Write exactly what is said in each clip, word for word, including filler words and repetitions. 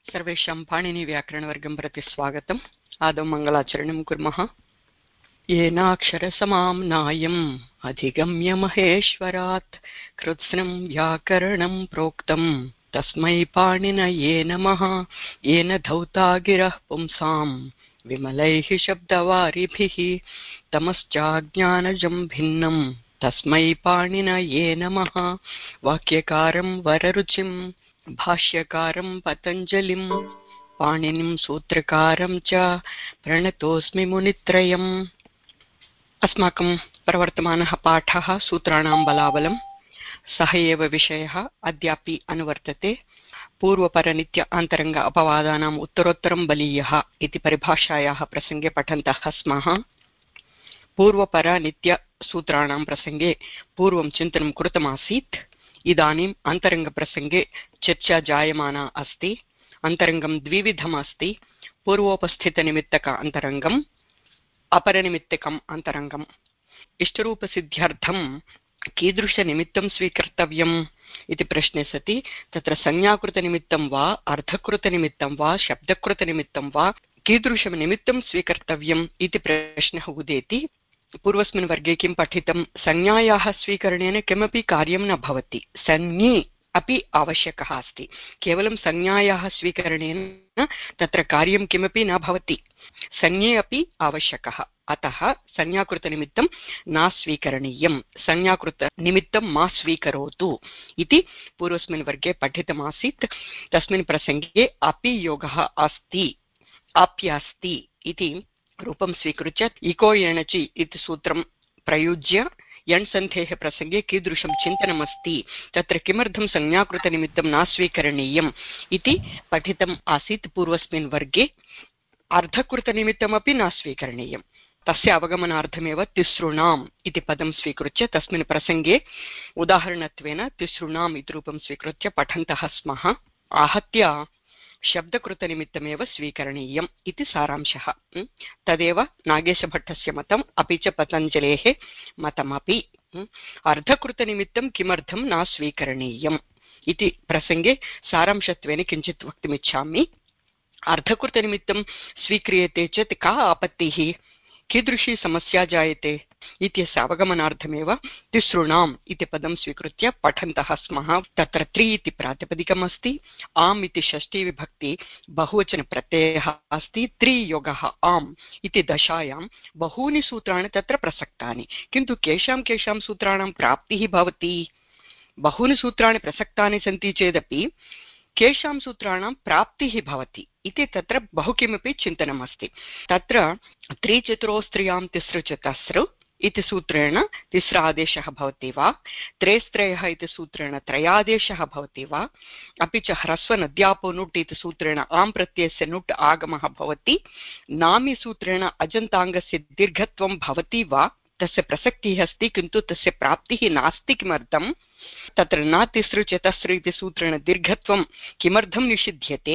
सर्वेषां पाणिनिव्याकरणवर्गं प्रति स्वागतम्। आदौ मङ्गलाचरणं कुर्मः। येनाक्षरसमां नायम् अधिगम्य महेश्वरात् कृत्स्नं व्याकरणं प्रोक्तं तस्मै पाणिनये नमः। येन धौता गिरः पुंसां विमलैः शब्दवारिभिः तमश्चाज्ञानजं भिन्नं तस्मै पाणिनये नमः। वाक्यकारं वररुचिं भाष्यकारं पतञ्जलिं पाणिनिं सूत्रकारं च प्रणतोऽस्मि मुनित्रयम्। अस्माकं प्रवर्तमानः पाठः सूत्राणां बलाबलं सह एव विषयः अद्यापि अनुवर्तते। पूर्वपरनित्य अन्तरङ्ग अपवादानाम् उत्तरोत्तरं बलीयः इति परिभाषायाः प्रसङ्गे पठन्तः स्मः। पूर्वपरनित्यसूत्राणां प्रसङ्गे पूर्वं चिन्तनं कृतमासीत्। इदानीम् अन्तरङ्गप्रसङ्गे चर्चा जायमाना अस्ति। अन्तरङ्गं द्विविधम् अस्ति। पूर्वोपस्थितनिमित्तक अन्तरङ्गम्, अपरनिमित्तकम् अन्तरङ्गम्। इष्टरूपसिद्ध्यर्थं कीदृशनिमित्तं स्वीकर्तव्यम् इति प्रश्ने सति तत्र संज्ञाकृतनिमित्तं वा अर्धकृतनिमित्तं वा शब्दकृतनिमित्तं वा कीदृशं निमित्तं स्वीकर्तव्यम् इति प्रश्नः उदेति। पूर्वस्मिन् वर्गे किं पठितं? संज्ञायाः स्वीकरणेन किमपि कार्यं न भवति, संज्ञे अपि आवश्यकः अस्ति। केवलं संज्ञायाः स्वीकरणेन तत्र कार्यं किमपि न भवति, संज्ञे अपि आवश्यकः। अतः संज्ञाकृतनिमित्तं न स्वीकरणीयं, संज्ञाकृतनिमित्तं मा स्वीकरोतु इति पूर्वस्मिन् वर्गे पठितमासीत्। तस्मिन् प्रसङ्गे अपि योगः अस्ति, आप्यास्ति इति रूपं स्वीकृत्य इको एणचि इति सूत्रं प्रयुज्य यण्सन्धेः प्रसङ्गे कीदृशं चिन्तनमस्ति, तत्र किमर्थं संज्ञाकृतनिमित्तं न स्वीकरणीयम् इति पठितम् आसीत् पूर्वस्मिन् वर्गे। अर्धकृतनिमित्तमपि न स्वीकरणीयं, तस्य अवगमनार्थमेव तिसृणाम् इति पदं स्वीकृत्य तस्मिन् प्रसङ्गे उदाहरणत्वेन तिसृणाम् इति रूपं स्वीकृत्य पठन्तः स्मः। आहत्य शब्दकृतनिमित्तमेव स्वीकरणीयम् इति सारांशः। तदेव नागेशभट्टस्य मतम्, अपि च पतञ्जलेः मतमपि। अर्धकृतनिमित्तं किमर्थं न स्वीकरणीयम् इति प्रसङ्गे सारांशत्वेन किञ्चित् वक्तुमिच्छामि। अर्धकृतनिमित्तं स्वीक्रियते चेत् का आपत्तिः, कीदृशी समस्या जायते इत्यस्य अवगमनार्थमेव तिसृणाम् इति पदं स्वीकृत्य पठन्तः स्मः। तत्र त्रि इति प्रातिपदिकम् अस्ति, आम् इति षष्ठी विभक्ति बहुवचनप्रत्ययः अस्ति, त्रियोगः आम् इति दशायां बहूनि सूत्राणि तत्र प्रसक्तानि। किन्तु केषां केषां सूत्राणां प्राप्तिः भवति? बहूनि सूत्राणि प्रसक्तानि सन्ति चेदपि केषां सूत्राणां प्राप्तिः भवति इति तत्र बहु किमपि चिन्तनमस्ति। तत्र त्रिचतुरोस्त्रियां तिसृचतसृ इति सूत्रेण तिस्रादेशः भवति वा, त्रयस्त्रयः इति सूत्रेण त्रयादेशः भवति वा, अपि च ह्रस्वनद्यापो नुट् इति सूत्रेण आम् प्रत्ययस्य नुट् आगमः भवति, नामि सूत्रेण अजन्ताङ्गस्य दीर्घत्वं भवति वा, तस्य प्रसक्तिः अस्ति किन्तु तस्य प्राप्तिः नास्ति। किमर्थं? तत्र न तिसृ चतसृ इति सूत्रेण दीर्घत्वं किमर्थं निषिध्यते?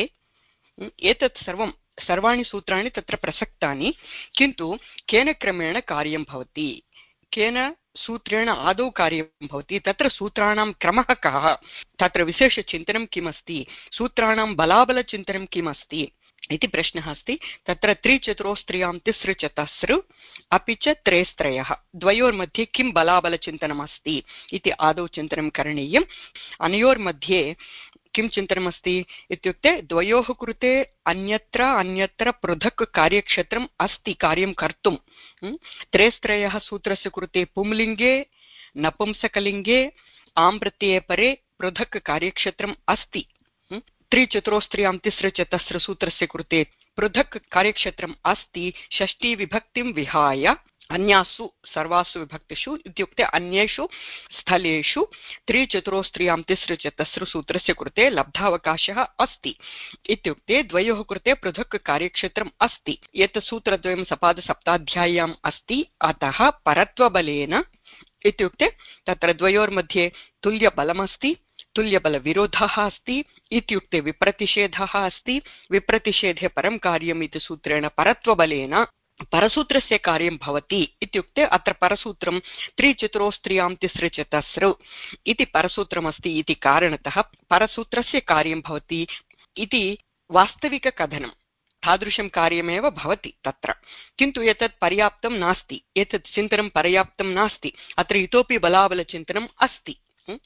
एतत् सर्वं सर्वाणि सूत्राणि तत्र प्रसक्तानि, किन्तु केन क्रमेण कार्यं भवति, केन सूत्रेण आदौ कार्यं भवति, तत्र सूत्राणां क्रमः कः, तत्र विशेषचिन्तनं किमस्ति, सूत्राणां बलाबलचिन्तनं किमस्ति इति प्रश्नः अस्ति। तत्र त्रिचतुरोस्त्रियां तिसृचतसृ अपि च त्रयस्त्रयः द्वयोर्मध्ये किं बलाबलचिन्तनमस्ति इति आदौ चिन्तनं करणीयम्। अनयोर्मध्ये किं चिन्तनमस्ति इत्युक्ते द्वयोः कृते अन्यत्र अन्यत्र पृथक् कार्यक्षेत्रम् अस्ति कार्यं कर्तुं। त्रयस्त्रयः सूत्रस्य कृते पुंलिङ्गे नपुंसकलिङ्गे आम् प्रत्यये परे पृथक् कार्यक्षेत्रम् अस्ति। त्रिचतुरोस्त्रियां तिसृचतसृ सूत्रस्य कृते पृथक् कार्यक्षेत्रम् अस्ति षष्ठी विभक्तिं विहाय अन्यासु सर्वासु विभक्तिषु, इत्युक्ते अन्येषु स्थलेषु त्रिचतुरोस्त्रियां तिसृचतसृ सूत्रस्य कृते लब्धावकाशः अस्ति। इत्युक्ते द्वयोः कृते पृथक् कार्यक्षेत्रम् अस्ति। एतत् सूत्रद्वयं सपादसप्ताध्याय्याम् अस्ति। अतः परत्वबलेन इत्युक्ते तत्र द्वयोर्मध्ये तुल्यबलमस्ति, तुल्यबलविरोधः अस्ति, इत्युक्ते विप्रतिषेधः अस्ति, विप्रतिषेधे परं कार्यम् इति सूत्रेण परत्वबलेन परसूत्रस्य कार्यं भवति। इत्युक्ते अत्र परसूत्रं त्रिचतुरोस्त्रियां तिसृचतसृ इति परसूत्रमस्ति इति कारणतः परसूत्रस्य कार्यं भवति इति वास्तविककथनं तादृशं कार्यमेव भवति तत्र, किन्तु एतत् पर्याप्तं नास्ति, एतत् चिन्तनं पर्याप्तं नास्ति, अत्र इतोपि बलाबलचिन्तनम् अस्ति।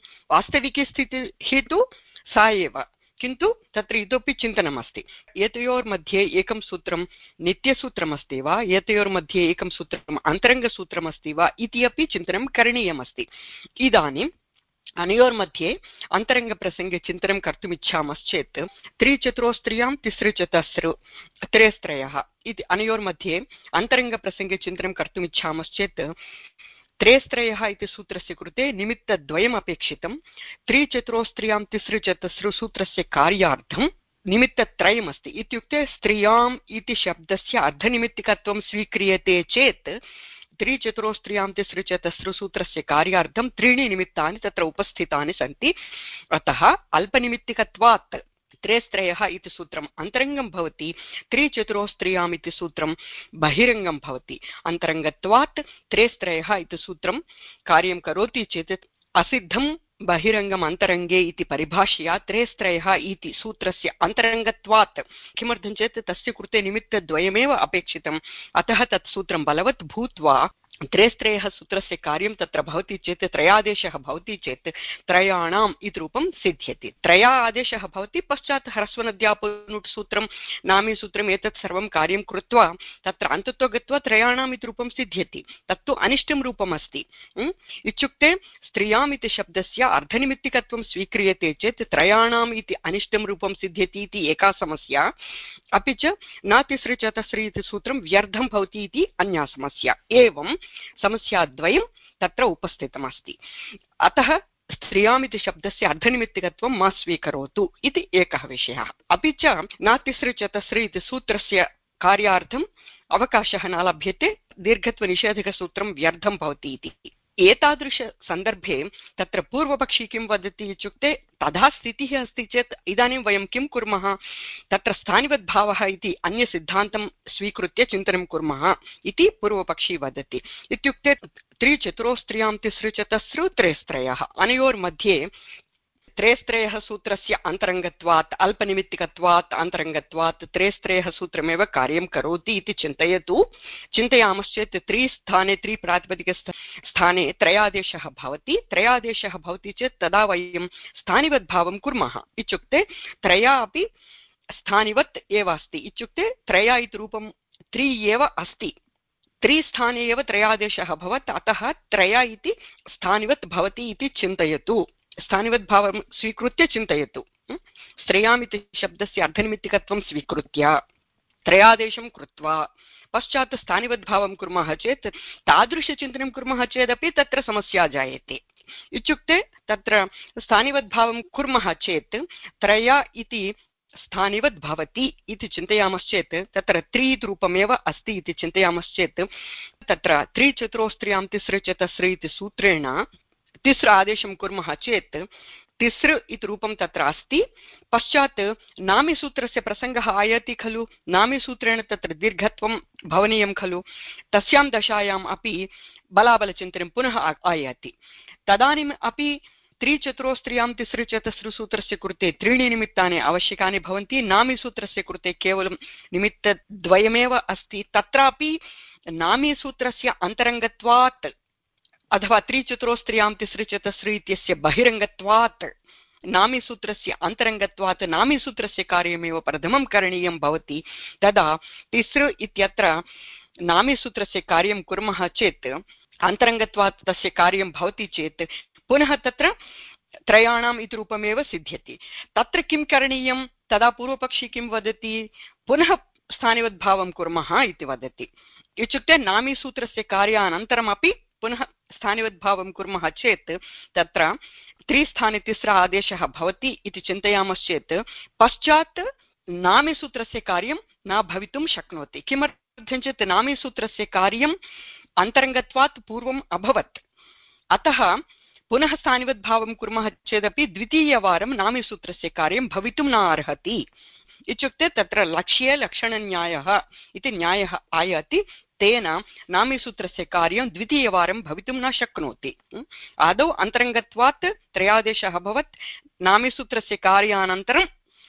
वास्तविकस्थितिः तु सा एव, किन्तु तत्र इतोपि चिन्तनमस्ति। एतयोर्मध्ये एकं सूत्रं नित्यसूत्रमस्ति वा, एतयोर्मध्ये एकं सूत्रम् अन्तरङ्गसूत्रमस्ति वा इति अपि चिन्तनं करणीयमस्ति। इदानीम् अनयोर्मध्ये अन्तरङ्गप्रसङ्गे चिन्तनं कर्तुम् इच्छामश्चेत् त्रिचतुरोस्त्रियां तिसृचतस्रु त्रयस्त्रयः इति अनयोर्मध्ये अन्तरङ्गप्रसङ्गे चिन्तनं कर्तुम् इच्छामश्चेत् त्रयस्त्रयः इति सूत्रस्य कृते निमित्तद्वयम् अपेक्षितं। त्रिचतुरोस्त्रियां तिसृचतस्रु सूत्रस्य कार्यार्थं निमित्तत्रयमस्ति। इत्युक्ते स्त्रियाम् इति शब्दस्य अर्धनिमित्तिकत्वं स्वीक्रियते चेत् त्रिचतुरोस्त्रियां तिसृचतस्रु सूत्रस्य कार्यार्थं त्रीणि निमित्तानि तत्र उपस्थितानि सन्ति। अतः अल्पनिमित्तिकत्वात् त्रयस्त्रयः इति सूत्रम् अन्तरङ्गं भवति, त्रिचतुरोस्त्रियाम् इति सूत्रं बहिरङ्गं भवति। अन्तरङ्गत्वात् त्रयस्त्रयः इति सूत्रं कार्यं करोति चेत् असिद्धं बहिरङ्गम् अन्तरङ्गे इति परिभाषया त्रयस्त्रयः इति सूत्रस्य अन्तरङ्गत्वात्, किमर्थं चेत् तस्य कृते निमित्तद्वयमेव अपेक्षितम्, अतः तत् सूत्रं बलवत् भूत्वा त्रयस्त्रयः सूत्रस्य कार्यं तत्र भवति चेत् त्रयादेशः भवति चेत् त्रयाणाम् इति रूपं सिद्ध्यति। त्रया आदेशः भवति, पश्चात् ह्रस्वनद्यापनुट् सूत्रं नामी सूत्रम् एतत् सर्वं कार्यं कृत्वा तत्र अन्ततो गत्वा त्रयाणाम् इति रूपं सिद्ध्यति। तत्तु अनिष्टं रूपम् अस्ति। इत्युक्ते स्त्रियाम् इति शब्दस्य अर्धनिमित्तिकत्वं स्वीक्रियते चेत् त्रयाणाम् इति अनिष्टं रूपं सिद्ध्यति इति एका समस्या। अपि च न तिसृचतस्रु इति सूत्रं व्यर्थं भवति इति अन्या समस्या। एवं समस्याद्वयं तत्र उपस्थितमस्ति। अतः स्त्रियाम् इति शब्दस्य अर्धनिमित्तिकत्वं मा स्वीकरोतु इति एकः विषयः। अपि च न तिसृचतस्रु इति सूत्रस्य कार्यार्थम् अवकाशः न लभ्यते, दीर्घत्वनिषेधकसूत्रं व्यर्थं भवति इति। एतादृशसन्दर्भे तत्र पूर्वपक्षी किं वदति इत्युक्ते तथा स्थितिः अस्ति चेत् इदानीं वयं किं कुर्मः, तत्र स्थानिवद्भावः इति अन्यसिद्धान्तं स्वीकृत्य चिन्तनं कुर्मः इति पूर्वपक्षी वदति। इत्युक्ते त्रिचतुरोस्त्रियां तिसृचतस्रु त्रयस्त्रयः अनयोर्मध्ये त्रयस्त्रयः सूत्रस्य अन्तरङ्गत्वात् अल्पनिमित्तिकत्वात् अन्तरङ्गत्वात् त्रयस्त्रयः सूत्रमेव कार्यं करोति इति चिन्तयतु। चिन्तयामश्चेत् त्रिस्थाने त्रिप्रातिपदिकस्थाने त्रयादेशः भवति। त्रयादेशः भवति चेत् तदा वयं स्थानिवद्भावं कुर्मः। इत्युक्ते त्रया अपि स्थानिवत् एव अस्ति। इत्युक्ते त्रया इति रूपं त्रि एव अस्ति, त्रिस्थाने एव त्रयादेशः भवत्, अतः त्रया इति स्थानिवत् भवति इति चिन्तयतु। स्थानिवद्भावं स्वीकृत्य चिन्तयतु। स्त्रियाम् इति शब्दस्य अर्धनिमित्तिकत्वं स्वीकृत्य त्रयादेशं कृत्वा पश्चात् स्थानिवद्भावं कुर्मः चेत् तादृशचिन्तनं कुर्मः चेदपि तत्र समस्या जायते। इत्युक्ते तत्र स्थानिवद्भावं कुर्मः चेत् त्रया इति स्थानिवद् भवति इति चिन्तयामश्चेत् तत्र त्रि रूपमेव अस्ति इति चिन्तयामश्चेत् तत्र त्रिचतुरोस्त्रियां तिसृचतस्रु इति सूत्रेण तिस्र आदेशं कुर्मः चेत् तिस्र इति रूपं तत्र अस्ति। पश्चात् नामीसूत्रस्य प्रसङ्गः आयाति खलु, नामीसूत्रेण तत्र दीर्घत्वं भवनीयं खलु, तस्यां दशायाम् अपि बलाबलचिन्तनं पुनः आयाति। तदानीम् अपि त्रिचतुरोस्त्रियां तिसृचतस्रु सूत्रस्य कृते त्रीणि निमित्तानि आवश्यकानि भवन्ति, नामीसूत्रस्य कृते केवलं निमित्तद्वयमेव अस्ति। तत्रापि नामीसूत्रस्य अन्तरङ्गत्वात् अथवा त्रिचतुरोस्त्रियां तिसृचतस्रु इत्यस्य बहिरङ्गत्वात् नामीसूत्रस्य अन्तरङ्गत्वात् नामीसूत्रस्य कार्यमेव प्रथमं करणीयं भवति। तदा तिसृ इत्यत्र नामीसूत्रस्य कार्यं कुर्मः चेत् अन्तरङ्गत्वात् तस्य कार्यं भवति चेत् पुनः तत्र त्रयाणाम् इति रूपमेव सिद्ध्यति। तत्र किं करणीयं, तदा पूर्वपक्षी किं वदति, पुनः स्थानिवद्भावं कुर्मः इति वदति। इत्युक्ते नामीसूत्रस्य कार्यानन्तरमपि पुनः स्थानिवद्भावं कुर्मः चेत् तत्र त्रिस्थाने तिस्र आदेशः भवति इति चिन्तयामश्चेत् पश्चात् नामीसूत्रस्य कार्यं न भवितुं शक्नोति। किमर्थं चेत् नामीसूत्रस्य कार्यम् अन्तरङ्गत्वात् पूर्वम् अभवत्, अतः पुनः स्थानिवद्भावं कुर्मः चेदपि द्वितीयवारं नामीसूत्रस्य कार्यं भवितुं न अर्हति। इत्युक्ते तत्र लक्ष्ये लक्षणन्यायः इति न्यायः आयाति, तेन नामीसूत्रस्य कार्यं द्वितीयवारं भवितुं न शक्नोति। आदौ अन्तरङ्गत्वात् त्रयादेशः भवत्, नामीसूत्रस्य कार्यानन्तरं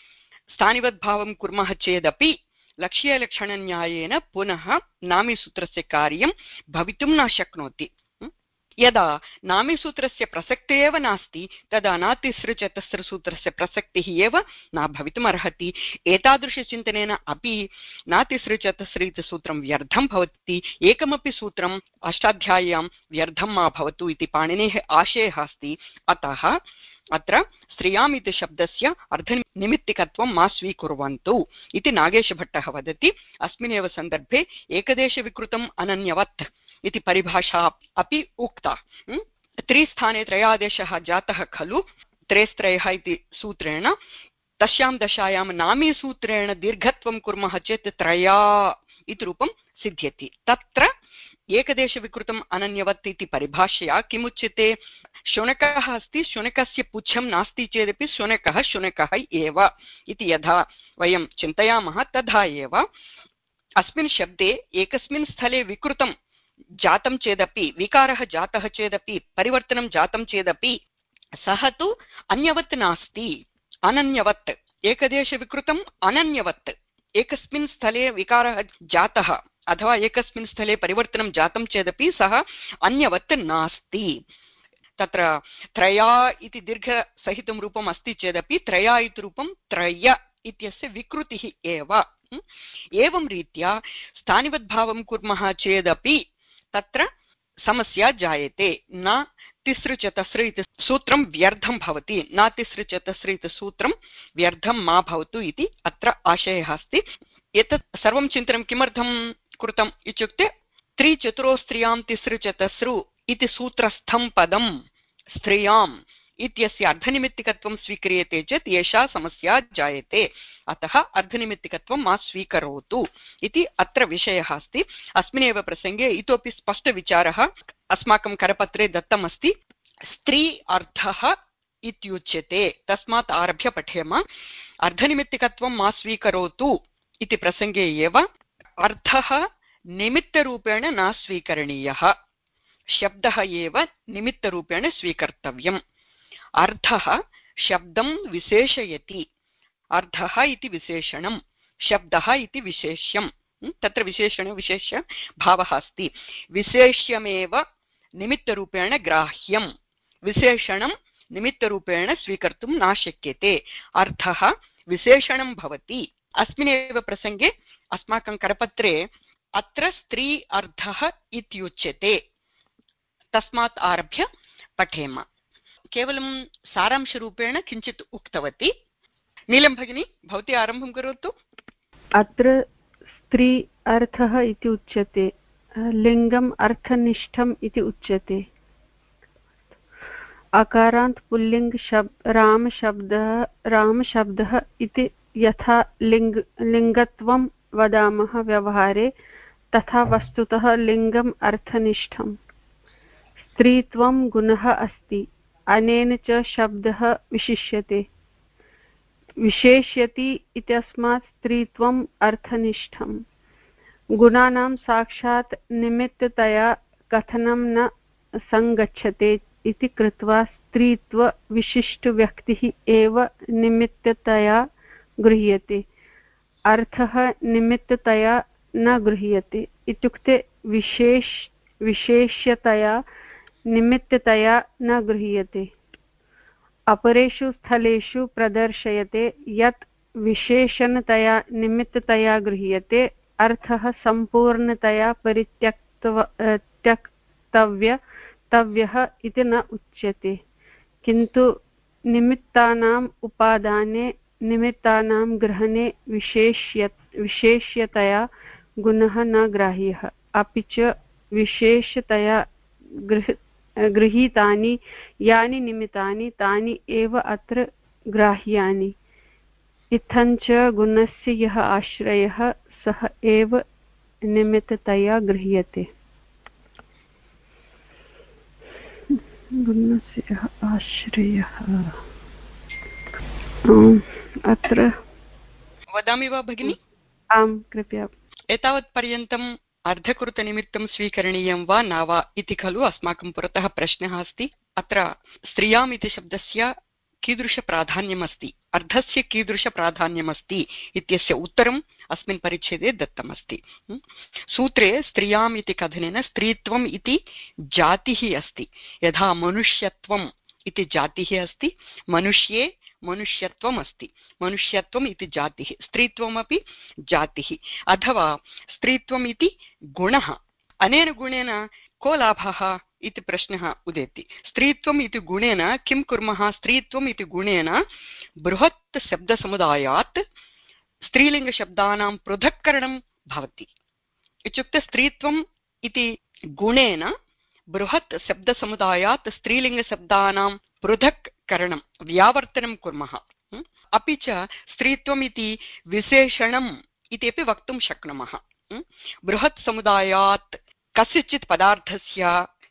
स्थानिवद्भावं कुर्मः चेदपि लक्ष्यलक्षणन्यायेन पुनः नामीसूत्रस्य कार्यं भवितुं न शक्नोति। यदा नामीसूत्रस्य प्रसक्तिः एव नास्ति तदा नातिसृचतस्रसूत्रस्य प्रसक्तिः एव न भवितुम् अर्हति। एतादृशचिन्तनेन अपि नातिसृचतस्र इति सूत्रं व्यर्थं भवति, एकमपि सूत्रम् अष्टाध्याय्यां व्यर्थं मा भवतु इति पाणिनेः आशयः अस्ति। अतः अत्र स्त्रियाम् इति शब्दस्य अर्थनिमित्तिकत्वं मा स्वीकुर्वन्तु इति नागेशभट्टः वदति। अस्मिन्नेव सन्दर्भे एकदेशविकृतम् अनन्यवत् इति परिभाषा अपि उक्ता। त्रिस्थाने त्रयादेशः जातः खलु त्रयस्त्रयः इति सूत्रेण, तस्यां दशायां नामीसूत्रेण दीर्घत्वं कुर्मः चेत् त्रया इति रूपं सिद्ध्यति। तत्र एकदेशविकृतम् अनन्यवत् इति परिभाषया किमुच्यते? शुनकः अस्ति, शुनकस्य पुच्छं नास्ति चेदपि शुनकः शुनकः एव इति यथा वयं चिन्तयामः तथा एव अस्मिन् शब्दे एकस्मिन् स्थले विकृतं जातं चेदपि, विकारः जातः चेदपि, परिवर्तनं जातं चेदपि सः तु अन्यवत् नास्ति, अनन्यवत्। एकदेशविकृतम् अनन्यवत्, एकस्मिन् स्थले विकारः जातः अथवा एकस्मिन् स्थले परिवर्तनं जातं चेदपि सः अन्यवत् नास्ति। तत्र त्रया इति दीर्घसहितं रूपम् अस्ति चेदपि त्रया इति रूपं त्रय इत्यस्य विकृतिः एव। एवं रीत्या स्थानिवद्भावं कुर्मः चेदपि तत्र समस्या जायते। न तिसृचतस्र इति सूत्रं व्यर्थं भवति, न तिसृचतस्र इति सूत्रं व्यर्थं मा भवतु इति अत्र आशयः अस्ति। एतत् सर्वं चिन्तनं किमर्थं कृतम् इत्युक्ते त्रिचतुरो स्त्रियां तिसृचतस्रु इति सूत्रस्थं पदं स्त्रियाम् इत्यस्य अर्धनिमित्तिकत्वं स्वीक्रियते चेत् एषा समस्या जायते। अतः अर्धनिमित्तिकत्वं मा स्वीकरोतु इति अत्र विषयः अस्ति। अस्मिन्नेव प्रसङ्गे इतोपि स्पष्टविचारः अस्माकं करपत्रे दत्तमस्ति। स्त्री अर्थः इत्युच्यते, तस्मात् आरभ्य पठेम। अर्धनिमित्तिकत्वं मा स्वीकरोतु इति प्रसङ्गे एव अर्थः निमित्तरूपेण न स्वीकरणीयः, शब्दः एव निमित्तरूपेण स्वीकर्तव्यम्। अर्थः शब्दं विशेषयति, अर्थः इति विशेषणं, शब्दः इति विशेष्यं। तत्र विशेषण विशेष्य भावः अस्ति। विशेष्यमेव निमित्तरूपेण ग्राह्यं, विशेषणं निमित्तरूपेण स्वीकर्तुं न शक्यते। अर्थः विशेषणं भवति। अस्मिन्नेव प्रसङ्गे अस्माकं करपत्रे अत्र स्त्री अर्थः इत्युच्यते, तस्मात् आरभ्य पठेम। केवलं सारांशरूपेण किञ्चित् उक्तवती। नीलं भगिनी, भवती आरम्भं करोतु। अत्र स्त्री अर्थः इति उच्यते, लिङ्गम् अर्थनिष्ठम् इति उच्यते। अकारान्त पुल्लिङ्ग शब्द रामशब्दः रामशब्दः इति यथा लिङ्ग लिङ्गत्वं वदामः व्यवहारे, तथा वस्तुतः लिङ्गम् अर्थनिष्ठम्। स्त्रीत्वं गुणः अस्ति, अनेन च शब्दः विशिष्यते। विशेष्यति इत्यस्मात् स्त्रीत्वम् अर्थनिष्ठम्। गुणानां साक्षात् निमित्ततया कथनं न सङ्गच्छते इति कृत्वा स्त्रीत्वविशिष्टव्यक्तिः एव निमित्ततया गृह्यते। अर्थः निमित्ततया न गृह्यते, इत्युक्ते विशेष विशेष्यतया निमित्ततया न गृह्यते। अपरेषु स्थलेषु प्रदर्शयते यत् विशेषणतया निमित्ततया गृह्यते, अर्थः सम्पूर्णतया परित्यक्तव त्यक्तव्य तव्यः इति न उच्यते। किन्तु निमित्तानाम् उपादाने निमित्तानां ग्रहणे विशेष्य विशेष्यतया गुणः न ग्राह्यः, अपि च विशेषतया गृह गृहीतानि यानि निमित्तानि तानि एव अत्र ग्राह्यानि। इत्थञ्च गुणस्य यः आश्रयः सः एव निमित्ततया गृह्यते। गुणस्य यः आश्रयः अत्र वदामि वा भगिनि? आम्, कृपया। एतावत्पर्यन्तम् अर्धकृतनिमित्तं स्वीकरणीयं वा न वा इति खलु अस्माकं पुरतः प्रश्नः अस्ति। अत्र स्त्रियाम् इति शब्दस्य कीदृशप्राधान्यमस्ति, अर्धस्य कीदृशप्राधान्यमस्ति इत्यस्य उत्तरम् अस्मिन् परिच्छेदे दत्तमस्ति। सूत्रे स्त्रियाम् इति कथनेन स्त्रीत्वम् इति जातिः अस्ति। यथा मनुष्यत्वम् इति जातिः अस्ति, मनुष्ये मनुष्यत्वम् अस्ति, मनुष्यत्वम् इति जातिः, स्त्रीत्वमपि जातिः। अथवा स्त्रीत्वम् इति गुणः, अनेन गुणेन को लाभः इति प्रश्नः उदेति। स्त्रीत्वम् इति गुणेन किं कुर्मः? स्त्रीत्वम् इति गुणेन बृहत् शब्दसमुदायात् स्त्रीलिङ्गशब्दानां पृथक्करणं भवति। इत्युक्ते स्त्रीत्वम् इति गुणेन बृहत् शब्दसमुदायात् स्त्रीलिङ्गशब्दानां पृथक्करणं व्यावर्तनं कुर्मः। अपि च स्त्रीत्वम् इति विशेषणम् इत्यपि वक्तुं शक्नुमः। बृहत् समुदायात् कस्यचित् पदार्थस्य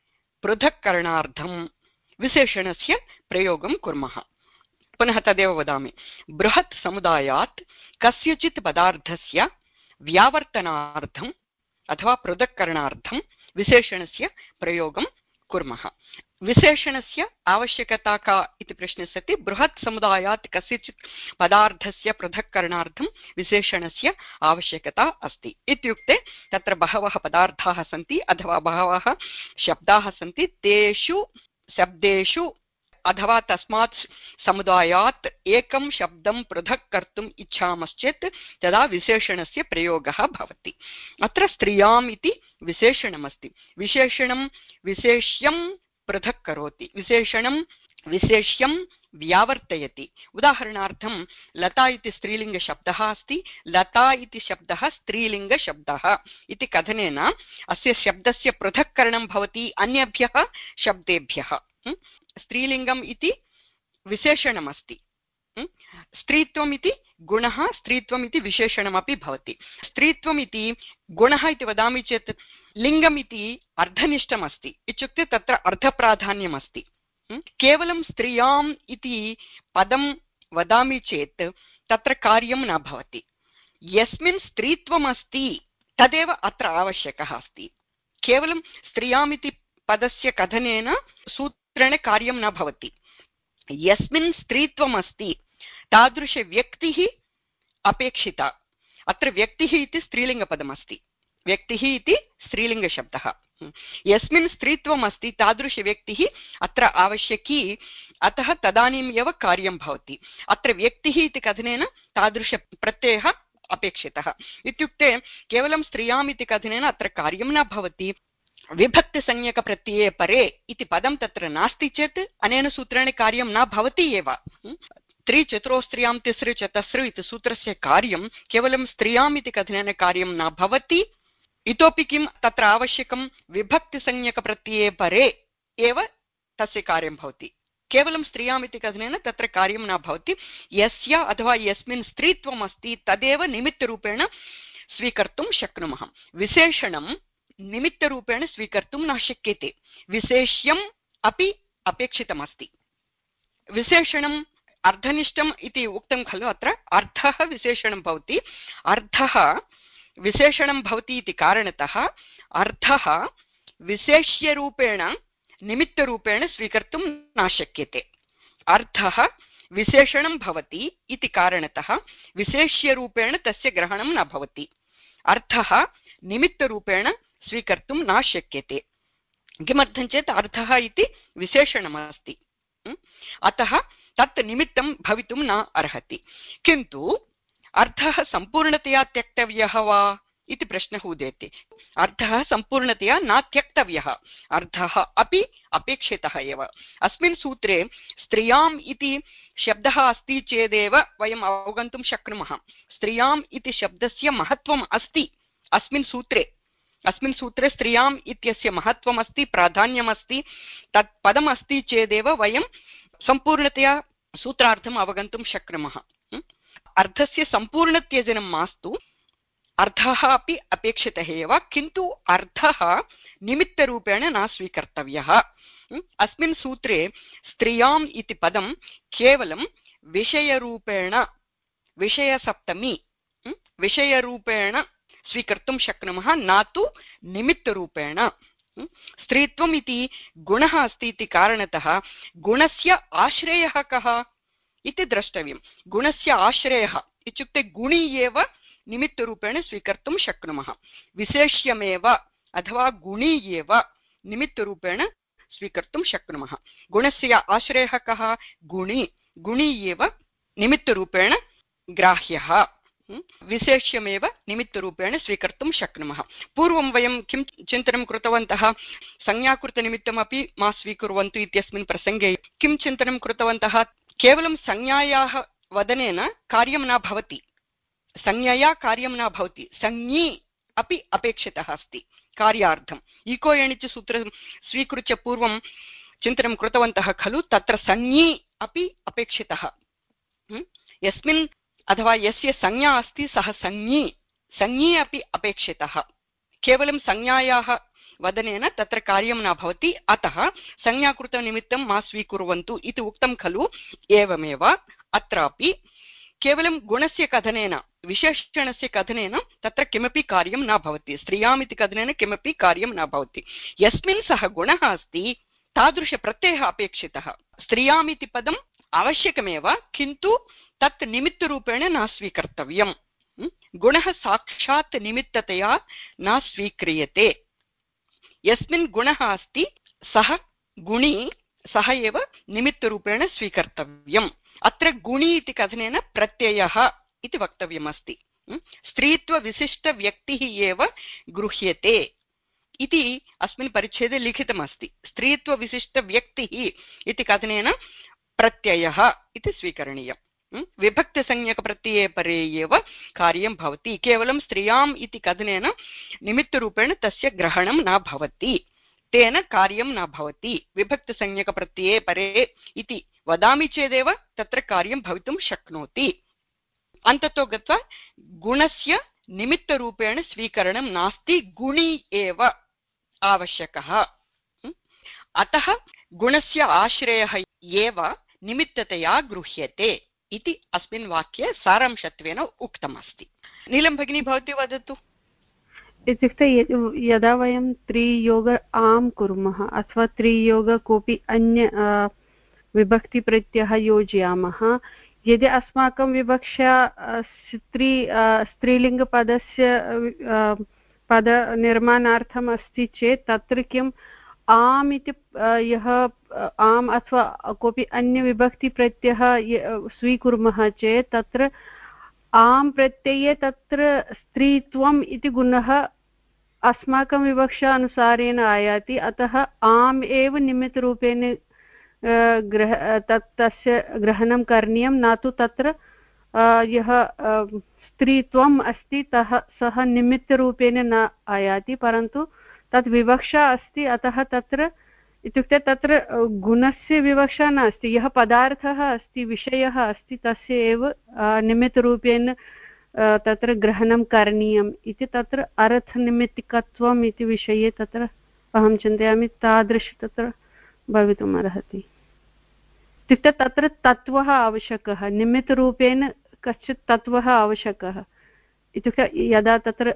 पृथक्करणार्थं विशेषणस्य प्रयोगं कुर्मः। पुनः तदेव वदामि, बृहत् समुदायात् कस्यचित् पदार्थस्य व्यावर्तनार्थम् अथवा पृथक्करणार्थं विशेषणस्य प्रयोगं कुर्मः। विशेषणस्य आवश्यकता का इति प्रश्ने सति बृहत् समुदायात् कस्यचित् पदार्थस्य पृथक्करणार्थं विशेषणस्य आवश्यकता अस्ति। इत्युक्ते तत्र बहवः पदार्थाः सन्ति अथवा बहवः शब्दाः सन्ति, तेषु शब्देषु अथवा तस्मात् समुदायात् एकं शब्दं पृथक् कर्तुम् इच्छामश्चेत् तदा विशेषणस्य प्रयोगः भवति। अत्र स्त्रियाम् इति विशेषणमस्ति, विशेषणं विशेष्यं पृथक् करोति, विशेषणं विशेष्यं व्यावर्तयति। उदाहरणार्थं लता इति स्त्रीलिङ्गशब्दः अस्ति, लता इति शब्दः स्त्रीलिङ्गशब्दः इति कथनेन अस्य शब्दस्य पृथक्करणं भवति अन्येभ्यः शब्देभ्यः। स्त्रीलिङ्गम् इति विशेषणमस्ति, स्त्रीत्वम् इति गुणः, स्त्रीत्वम् इति विशेषणमपि भवति। स्त्रीत्वम् इति गुणः इति वदामि चेत् लिङ्गम् इति अर्धनिष्ठमस्ति, इत्युक्ते तत्र अर्धप्राधान्यमस्ति। केवलं स्त्रियाम् इति पदं वदामि चेत् तत्र कार्यं न भवति। यस्मिन् स्त्रीत्वमस्ति तदेव अत्र आवश्यकः अस्ति। केवलं स्त्रियाम् इति पदस्य कथनेन सूत्रेण कार्यं न भवति। यस्मिन् स्त्रीत्वमस्ति तादृशव्यक्तिः अपेक्षिता। अत्र व्यक्तिः इति स्त्रीलिङ्गपदमस्ति, व्यक्तिः इति स्त्रीलिङ्गशब्दः। यस्मिन् स्त्रीत्वमस्ति तादृशव्यक्तिः अत्र आवश्यकी, अतः तदानीम् एव कार्यं भवति। अत्र व्यक्तिः इति कथनेन तादृशप्रत्ययः अपेक्षितः। इत्युक्ते केवलं स्त्रियाम् इति कथनेन अत्र कार्यं न भवति। विभक्तिसंज्ञकप्रत्यये परे इति पदं तत्र नास्ति चेत् अनेन सूत्रेण कार्यं न भवति एव। त्रिचतुरो स्त्रियां तिसृ चतस्रु इति सूत्रस्य कार्यं केवलं स्त्रियाम् इति कथनेन कार्यं न भवति। इतोपि किं तत्र आवश्यकं? विभक्तिसंज्ञकप्रत्यये परे एव तस्य कार्यं भवति। केवलं स्त्रियाम् इति कथनेन तत्र कार्यं न भवति। यस्य अथवा यस्मिन् स्त्रीत्वम् अस्ति तदेव निमित्तरूपेण स्वीकर्तुं शक्नुमः। विशेषणं निमित्तरूपेण स्वीकर्तुं न शक्यते, विशेष्यम् अपि अपेक्षितमस्ति। विशेषणम् अर्धनिष्ठम् इति उक्तं खलु, अत्र अर्थः विशेषणं भवति। अर्थः विशेषणं भवति इति कारणतः अर्थः विशेष्यरूपेण निमित्तरूपेण स्वीकर्तुं न शक्यते। अर्थः विशेषणं भवति इति कारणतः विशेष्यरूपेण तस्य ग्रहणं न भवति। अर्थः निमित्तरूपेण स्वीकर्तुं न शक्यते। किमर्थं चेत् अर्थः इति विशेषणमस्ति, अतः तत् निमित्तं भवितुं न अर्हति। किन्तु अर्थः सम्पूर्णतया त्यक्तव्यः वा इति प्रश्नः उदेति। अर्थः सम्पूर्णतया न त्यक्तव्यः, अर्थः अपि अपेक्षितः एव। अस्मिन् सूत्रे स्त्रियाम् इति शब्दः अस्ति चेदेव वयम् अवगन्तुं शक्नुमः। स्त्रियाम् इति शब्दस्य महत्त्वम् अस्ति अस्मिन् सूत्रे। अस्मिन् सूत्रे स्त्रियाम् इत्यस्य महत्त्वम् अस्ति, प्राधान्यम् अस्ति। तत् पदम् अस्ति चेदेव वयं सम्पूर्णतया सूत्रार्थम् अवगन्तुं शक्नुमः। अर्थस्य सम्पूर्णत्यजनं मास्तु, अर्थः अपि अपेक्षितः एव, किन्तु अर्थः निमित्तरूपेण न स्वीकर्तव्यः। अस्मिन् सूत्रे स्त्रियाम् इति पदं केवलं विषयरूपेण, विषयसप्तमी विषयरूपेण स्वीकर्तुं शक्नुमः, न तु निमित्तरूपेण। स्त्रीत्वम् इति गुणः अस्ति इति कारणतः गुणस्य आश्रयः कः? इति द्रष्टव्यं। गुणस्य आश्रयः इत्युक्ते गुणी एव निमित्तरूपेण स्वीकर्तुं शक्नुमः। विशेष्यमेव अथवा गुणी एव निमित्तरूपेण स्वीकर्तुं शक्नुमः। गुणस्य आश्रयः कः? गुणी। गुणी एव निमित्तरूपेण ग्राह्यः, विशेष्यमेव निमित्तरूपेण स्वीकर्तुं शक्नुमः। पूर्वं वयं किं चिन्तनं कृतवन्तः? संज्ञाकृतनिमित्तमपि मा स्वीकुर्वन्तु इत्यस्मिन् प्रसङ्गे किं चिन्तनं कृतवन्तः? केवलं संज्ञायाः वदनेन कार्यं न भवति, संज्ञया कार्यं न भवति, संज्ञी अपि अपेक्षितः अस्ति कार्यार्थम्। इको एणिच सूत्रं स्वीकृत्य पूर्वं चिन्तनं कृतवन्तः खलु, तत्र संज्ञी अपि अपेक्षितः। यस्मिन् अथवा यस्य संज्ञा अस्ति सः संज्ञी, संज्ञी अपि अपेक्षितः। केवलं संज्ञायाः वदनेन तत्र कार्यं न भवति, अतः संज्ञाकृतनिमित्तं मा स्वीकुर्वन्तु इति उक्तं खलु। एवमेव अत्रापि केवलं गुणस्य कथनेन, विशेषणस्य कथनेन तत्र किमपि कार्यं न भवति। स्त्रियाम् इति कथनेन किमपि कार्यं न भवति। यस्मिन् सः गुणः अस्ति तादृशप्रत्ययः अपेक्षितः। स्त्रियाम् इति पदम् आवश्यकमेव, किन्तु तत् निमित्तरूपेण न स्वीकर्तव्यम्। गुणः साक्षात् निमित्ततया न स्वीक्रियते। यस्मिन् गुणः अस्ति सः गुणी, सः एव निमित्तरूपेण स्वीकर्तव्यम्। अत्र गुणी इति कथनेन प्रत्ययः इति वक्तव्यमस्ति। स्त्रीत्वविशिष्टव्यक्तिः एव गृह्यते इति अस्मिन् परिच्छेदे लिखितमस्ति। स्त्रीत्वविशिष्टव्यक्तिः इति कथनेन प्रत्ययः इति स्वीकरणीयम्। विभक्तिसंज्ञकप्रत्यये परे एव कार्यं भवति। केवलं स्त्रियाम् इति कथनेन निमित्तरूपेण तस्य ग्रहणं न भवति, तेन कार्यं न भवति। विभक्तिसंज्ञकप्रत्यये परे इति वदामि चेदेव तत्र कार्यं भवितुं शक्नोति। अन्ततो गत्वा गुणस्य निमित्तरूपेण स्वीकरणं नास्ति, गुणी एव आवश्यकः। अतः गुणस्य आश्रयः एव निमित्ततया गृह्यते इति अस्मिन् वाक्ये सारांशत्वेन उक्तमस्ति। नीलं भगिनी, भवती वदतु। इत्युक्ते यदा वयं त्रियोग आम् कुर्मः अथवा त्रियोग कोऽपि अन्य विभक्तिप्रत्ययः योजयामः, यदि अस्माकं विवक्षा स्त्री स्त्रीलिङ्गपदस्य पदनिर्माणार्थम् अस्ति चेत् तत्र किम् आम् इति यः आम् अथवा कोऽपि अन्य विभक्तिप्रत्ययः स्वीकुर्मः चेत् तत्र आम् प्रत्यये तत्र स्त्रीत्वम् इति गुणः अस्माकं विवक्षा अनुसारेण आयाति। अतः आम् एव निमित्तरूपेण ग्रह तत् तस्य ग्रहणं करणीयं, न तु तत्र यः स्त्रीत्वम् अस्ति तः सः निमित्तरूपेण न आयाति, परन्तु तत् विवक्षा अस्ति। अतः तत्र इत्युक्ते तत्र गुणस्य विवक्षा नास्ति, यः पदार्थः अस्ति, विषयः अस्ति, तस्य एव निमित्तरूपेण तत्र ग्रहणं करणीयम् इति तत्र अर्थनिमित्तिकत्वम् इति विषये तत्र अहं चिन्तयामि तादृश तत्र भवितुम् अर्हति। इत्युक्ते तत्र तत्त्वः आवश्यकः, निमित्तरूपेण कश्चित् तत्त्वः आवश्यकः। इत्युक्ते यदा तत्र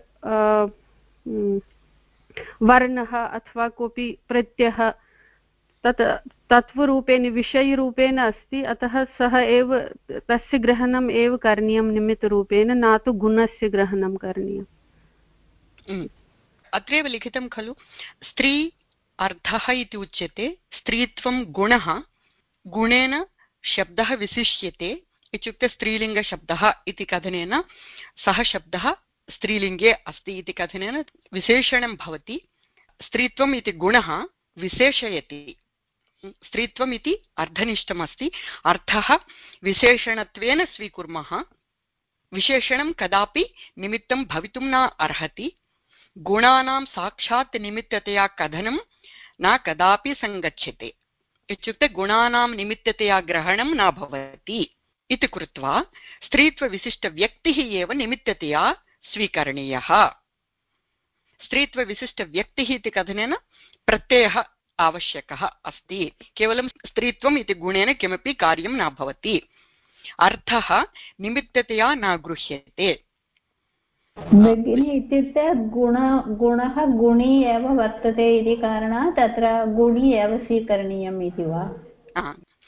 वर्णः अथवा कोऽपि प्रत्ययः तत् तत्त्वरूपेण विषयरूपेण अस्ति, अतः सः एव तस्य ग्रहणम् एव करणीयं निमित्तरूपेण, न तु गुणस्य ग्रहणं करणीयम्। अत्रैव लिखितं खलु, स्त्री अर्थः इति उच्यते, स्त्रीत्वं गुणः, गुणेन शब्दः विशिष्यते इत्युक्ते स्त्रीलिङ्गशब्दः इति कथनेन सः शब्दः स्त्रीलिङ्गे अस्ति इति कथनेन विशेषणं भवति। स्त्रीत्वम् इति गुणः विशेषयति। स्त्रीत्वम् इति अर्धनिष्ठमस्ति, अर्थः विशेषणत्वेन स्वीकुर्मः। विशेषणं कदापि निमित्तं भवितुं न अर्हति। गुणानां साक्षात् निमित्ततया कथनं न कदापि सङ्गच्छते। इत्युक्ते गुणानां निमित्ततया ग्रहणं न भवति इति कृत्वा स्त्रीत्वविशिष्टव्यक्तिः एव निमित्ततया स्वीकरणीयः। स्त्रीत्वविशिष्टव्यक्तिः इति कथनेन प्रत्ययः आवश्यकः अस्ति। केवलं स्त्रीत्वम् इति गुणेन किमपि कार्यं न भवति, अर्थः निमित्ततया न गृह्यते। भगिनी, इत्युक्ते गुण गुणः गुणी एव वर्तते इति कारणात् तत्र गुणी एव स्वीकरणीयम् इति वा?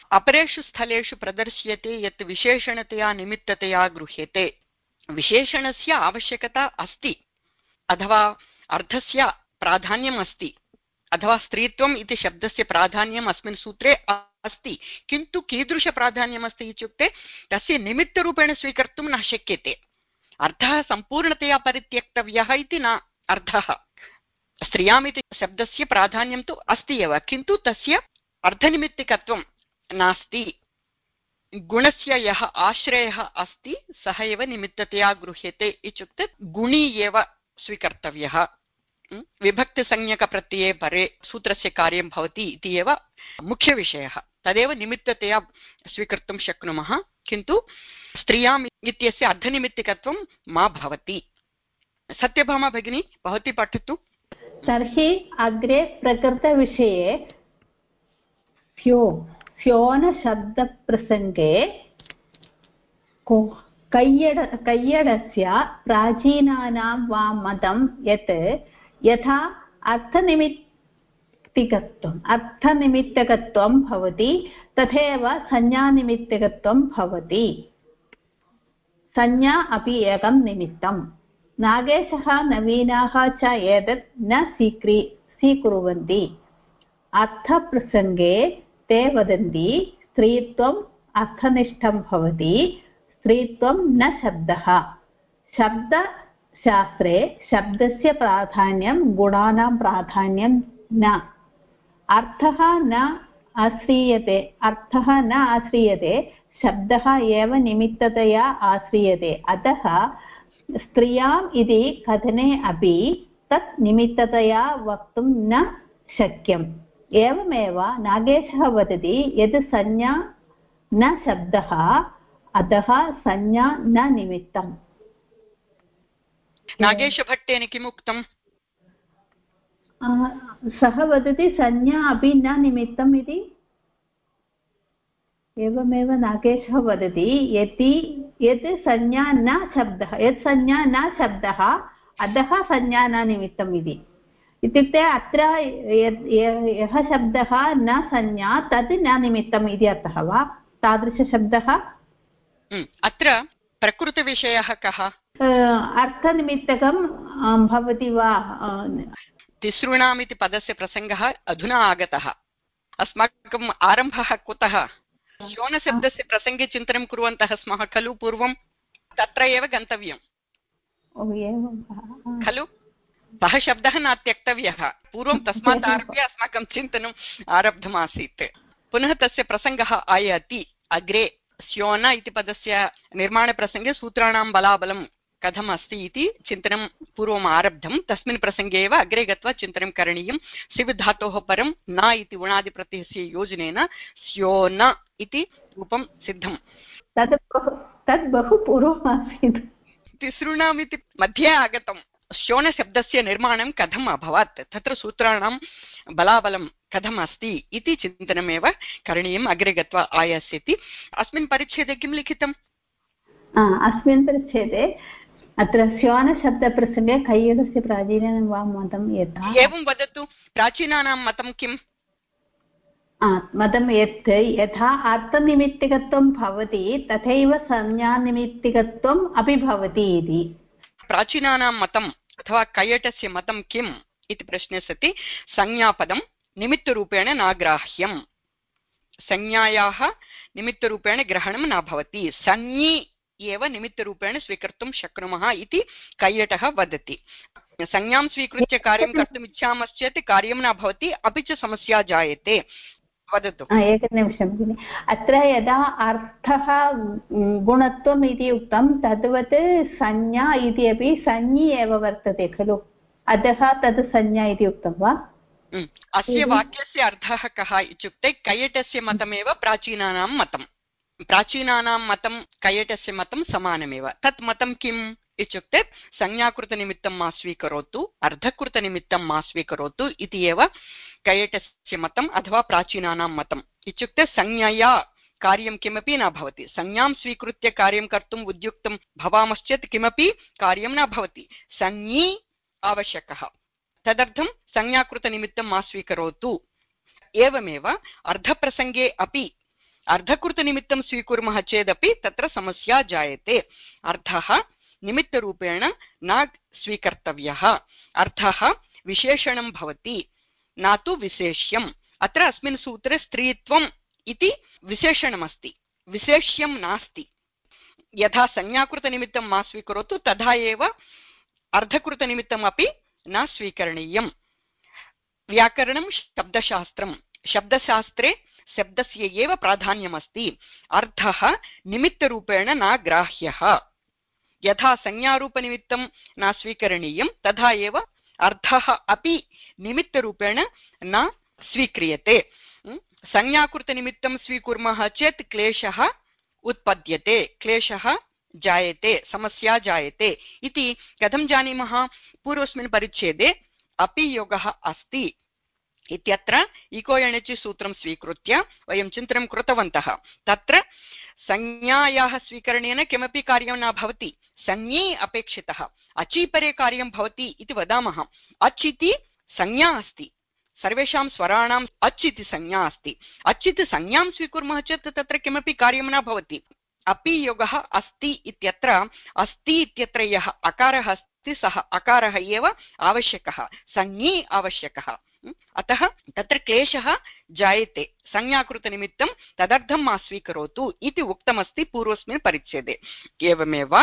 अपरेषु स्थलेषु प्रदर्श्यते यत् विशेषणतया निमित्ततया गृह्यते। विशेषणस्य आवश्यकता अस्ति अथवा अर्थस्य प्राधान्यम् अस्ति अथवा स्त्रीत्वम् इति शब्दस्य प्राधान्यम् अस्मिन् सूत्रे अस्ति, किन्तु कीदृशप्राधान्यम् अस्ति इत्युक्ते तस्य निमित्तरूपेण स्वीकर्तुं न शक्यते। अर्थः सम्पूर्णतया परित्यक्तव्यः इति न अर्थः। स्त्रियाम् इति शब्दस्य प्राधान्यं तु अस्ति एव, किन्तु तस्य अर्थनिमित्तिकत्वं नास्ति। गुणस्य यः आश्रयः अस्ति सः एव निमित्ततया गृह्यते इत्युक्ते गुणी एव स्वीकर्तव्यः। विभक्तिसंज्ञकप्रत्यये परे सूत्रस्य कार्यं भवति इति एव मुख्यविषयः, तदेव निमित्ततया स्वीकर्तुं शक्नुमः, किन्तु स्त्रियाम् इत्यस्य अर्धनिमित्तिकत्वं मा भवति। सत्यभामा भगिनी, भवती पठतु। तर्हि अग्रे प्रकृतविषये फ्यो फ्योनशब्दप्रसङ्गे कैयड कैयडस्य प्राचीनानां वा मतं यत् यथा अर्थनिमित्तिकत्वम् अर्थनिमित्तकत्वं भवति तथैव संज्ञानिमित्तकत्वं भवति। संज्ञा अपि एकं निमित्तं। नागेशः नवीनाः च एतत् न स्वीक्री स्वीकुर्वन्ति। अर्थप्रसङ्गे ते वदन्ति स्त्रीत्वम् अर्थनिष्ठं भवति, स्त्रीत्वं न शब्दः। शब्दशास्त्रे शब्दस्य प्राधान्यं गुणानां प्राधान्यं न। अर्थः न आश्रीयते अर्थः न आश्रीयते शब्दः एव निमित्ततया आश्रीयते। अतः स्त्रियाम् इति कथने अपि तत् निमित्ततया वक्तुं न शक्यम्। एवमेव नागेशः वदति यत् संज्ञा न शब्दः अतः संज्ञा न निमित्तम्। नागेशभट्टेन किम् उक्तम्? सः वदति संज्ञा अपि न निमित्तम् इति। एवमेव नागेशः वदति यदि यत् संज्ञा न शब्दः यत् संज्ञा न शब्दः अतः संज्ञा न निमित्तम् इति। इत्युक्ते अत्र यः शब्दः न संज्ञा तत् न निमित्तम् इति अर्थः वा? तादृशशब्दः अत्र प्रकृतविषयः कः? अर्थनिमित्तकं भवति वा? तिसृणाम् इति पदस्य प्रसङ्गः अधुना आगतः। अस्माकम् आरम्भः कुतः? श्योनशब्दस्य प्रसङ्गे चिन्तनं कुर्वन्तः स्मः खलु पूर्वं, तत्र एव गन्तव्यं खलु। सः शब्दः न त्यक्तव्यः, पूर्वं तस्मात् आरभ्य अस्माकं चिन्तनम् आरब्धमासीत्। पुनः तस्य प्रसङ्गः आयाति अग्रे। स्योन इति पदस्य निर्माणप्रसङ्गे सूत्राणां बलाबलं कथम् अस्ति इति चिन्तनं पूर्वम् आरब्धं। तस्मिन् प्रसङ्गे एव अग्रे गत्वा चिन्तनं करणीयं। सिव् धातोः परं न इति उणादिप्रत्ययस्य योजनेन स्योन इति रूपं सिद्धम्। तद् तद् बहु पूर्वम् आसीत्। तिसृणाम् इति मध्ये आगतं। श्योनशब्दस्य निर्माणं कथम् अभवत्, तत्र सूत्राणां बलाबलं कथम् अस्ति इति चिन्तनमेव करणीयम्। अग्रे गत्वा आयास्यति। अस्मिन् परिच्छेदे किं लिखितम्? अस्मिन् परिच्छेदे अत्र श्योनशब्दप्रसङ्गे कैयडस्य प्राचीनानां वा मतं यथा। एवं वदतु, प्राचीनानां मतं किम्? मतं यत् यथा अर्थनिमित्तिकत्वं भवति तथैव संज्ञानिमित्तिकत्वम् अपि भवति इति। प्राचीनानां मतम् अथवा कैयटस्य मतं किम् इति प्रश्ने सति संज्ञापदं निमित्तरूपेण नाग्राह्यम्। संज्ञायाः निमित्तरूपेण ग्रहणं न भवति, संज्ञी एव निमित्तरूपेण स्वीकर्तुं शक्नुमः इति कैयटः वदति। संज्ञां स्वीकृत्य कार्यं कर्तुम् इच्छामश्चेत् कार्यं न भवति, अपि च समस्या जायते। वदतु। एकनिमिषं भगिनि। अत्र यदा अर्थः गुणत्वम् इति उक्तं तद्वत् संज्ञा इति अपि संज्ञी एव वर्तते खलु, अतः तद् संज्ञा इति उक्तं वा? अस्य वाक्यस्य अर्थः कः इत्युक्ते कैयटस्य मतमेव प्राचीनानां मतम्। प्राचीनानां मतं कैयटस्य मतं समानमेव। तत् मतं किम् इत्युक्ते संज्ञाकृतनिमित्तं मा स्वीकरोतु, अर्धकृतनिमित्तं मा स्वीकरोतु इति एव कैयटस्य मतम् अथवा प्राचीनानां मतम्। इत्युक्ते संज्ञया कार्यं किमपि न भवति। संज्ञां स्वीकृत्य कार्यं कर्तुम् उद्युक्तं भवामश्चेत् किमपि कार्यं न भवति, संज्ञी आवश्यकः। तदर्थं संज्ञाकृतनिमित्तं मा स्वीकरोतु। एवमेव अर्धप्रसङ्गे अपि अर्धकृतनिमित्तं स्वीकुर्मः चेदपि तत्र समस्या जायते। अर्थः निमित्तरूपेण न स्वीकर्तव्यः, अर्थः विशेषणं भवति न तु विशेष्यम्। अत्र अस्मिन् सूत्रे स्त्रीत्वम् इति विशेषणमस्ति, विशेष्यं नास्ति। यथा संज्ञाकृतनिमित्तं मा स्वीकरोतु तथा एव अर्धकृतनिमित्तम् अपि न स्वीकरणीयम्। व्याकरणं शब्दशास्त्रं, शब्दशास्त्रे शब्दस्य एव प्राधान्यमस्ति। अर्थः निमित्तरूपेण न ग्राह्यः। यथा संज्ञारूपनिमित्तं न स्वीकरणीयं तथा एव अर्थः अपि निमित्तरूपेण न स्वीक्रियते। संज्ञाकृतनिमित्तं स्वीकुर्मः चेत् क्लेशः उत्पद्यते, क्लेशः जायते, समस्या जायते इति कथं जानीमः? पूर्वस्मिन् परिच्छेदे अपि योगः अस्ति इत्यत्र इको एणचि सूत्रं स्वीकृत्य वयं चिन्तनं कृतवन्तः। तत्र संज्ञायाः स्वीकरणेन किमपि कार्यं न भवति, संज्ञे अपेक्षितः। अचि परे कार्यं भवति इति वदामः। अच् इति संज्ञा अस्ति, सर्वेषां स्वराणाम् अच् इति संज्ञा अस्ति। अच् इति संज्ञां स्वीकुर्मः चेत् तत्र किमपि कार्यं न भवति। अपि योगः अस्ति इत्यत्र अस्ति इत्यत्र यः अकारः अस्ति सः अकारः एव आवश्यकः, संज्ञे आवश्यकः। अतः तत्र क्लेशः जायते। संज्ञाकृतनिमित्तं तदर्थं मा स्वीकरोतु इति उक्तमस्ति पूर्वस्मिन् परिच्छेदे। एवमेव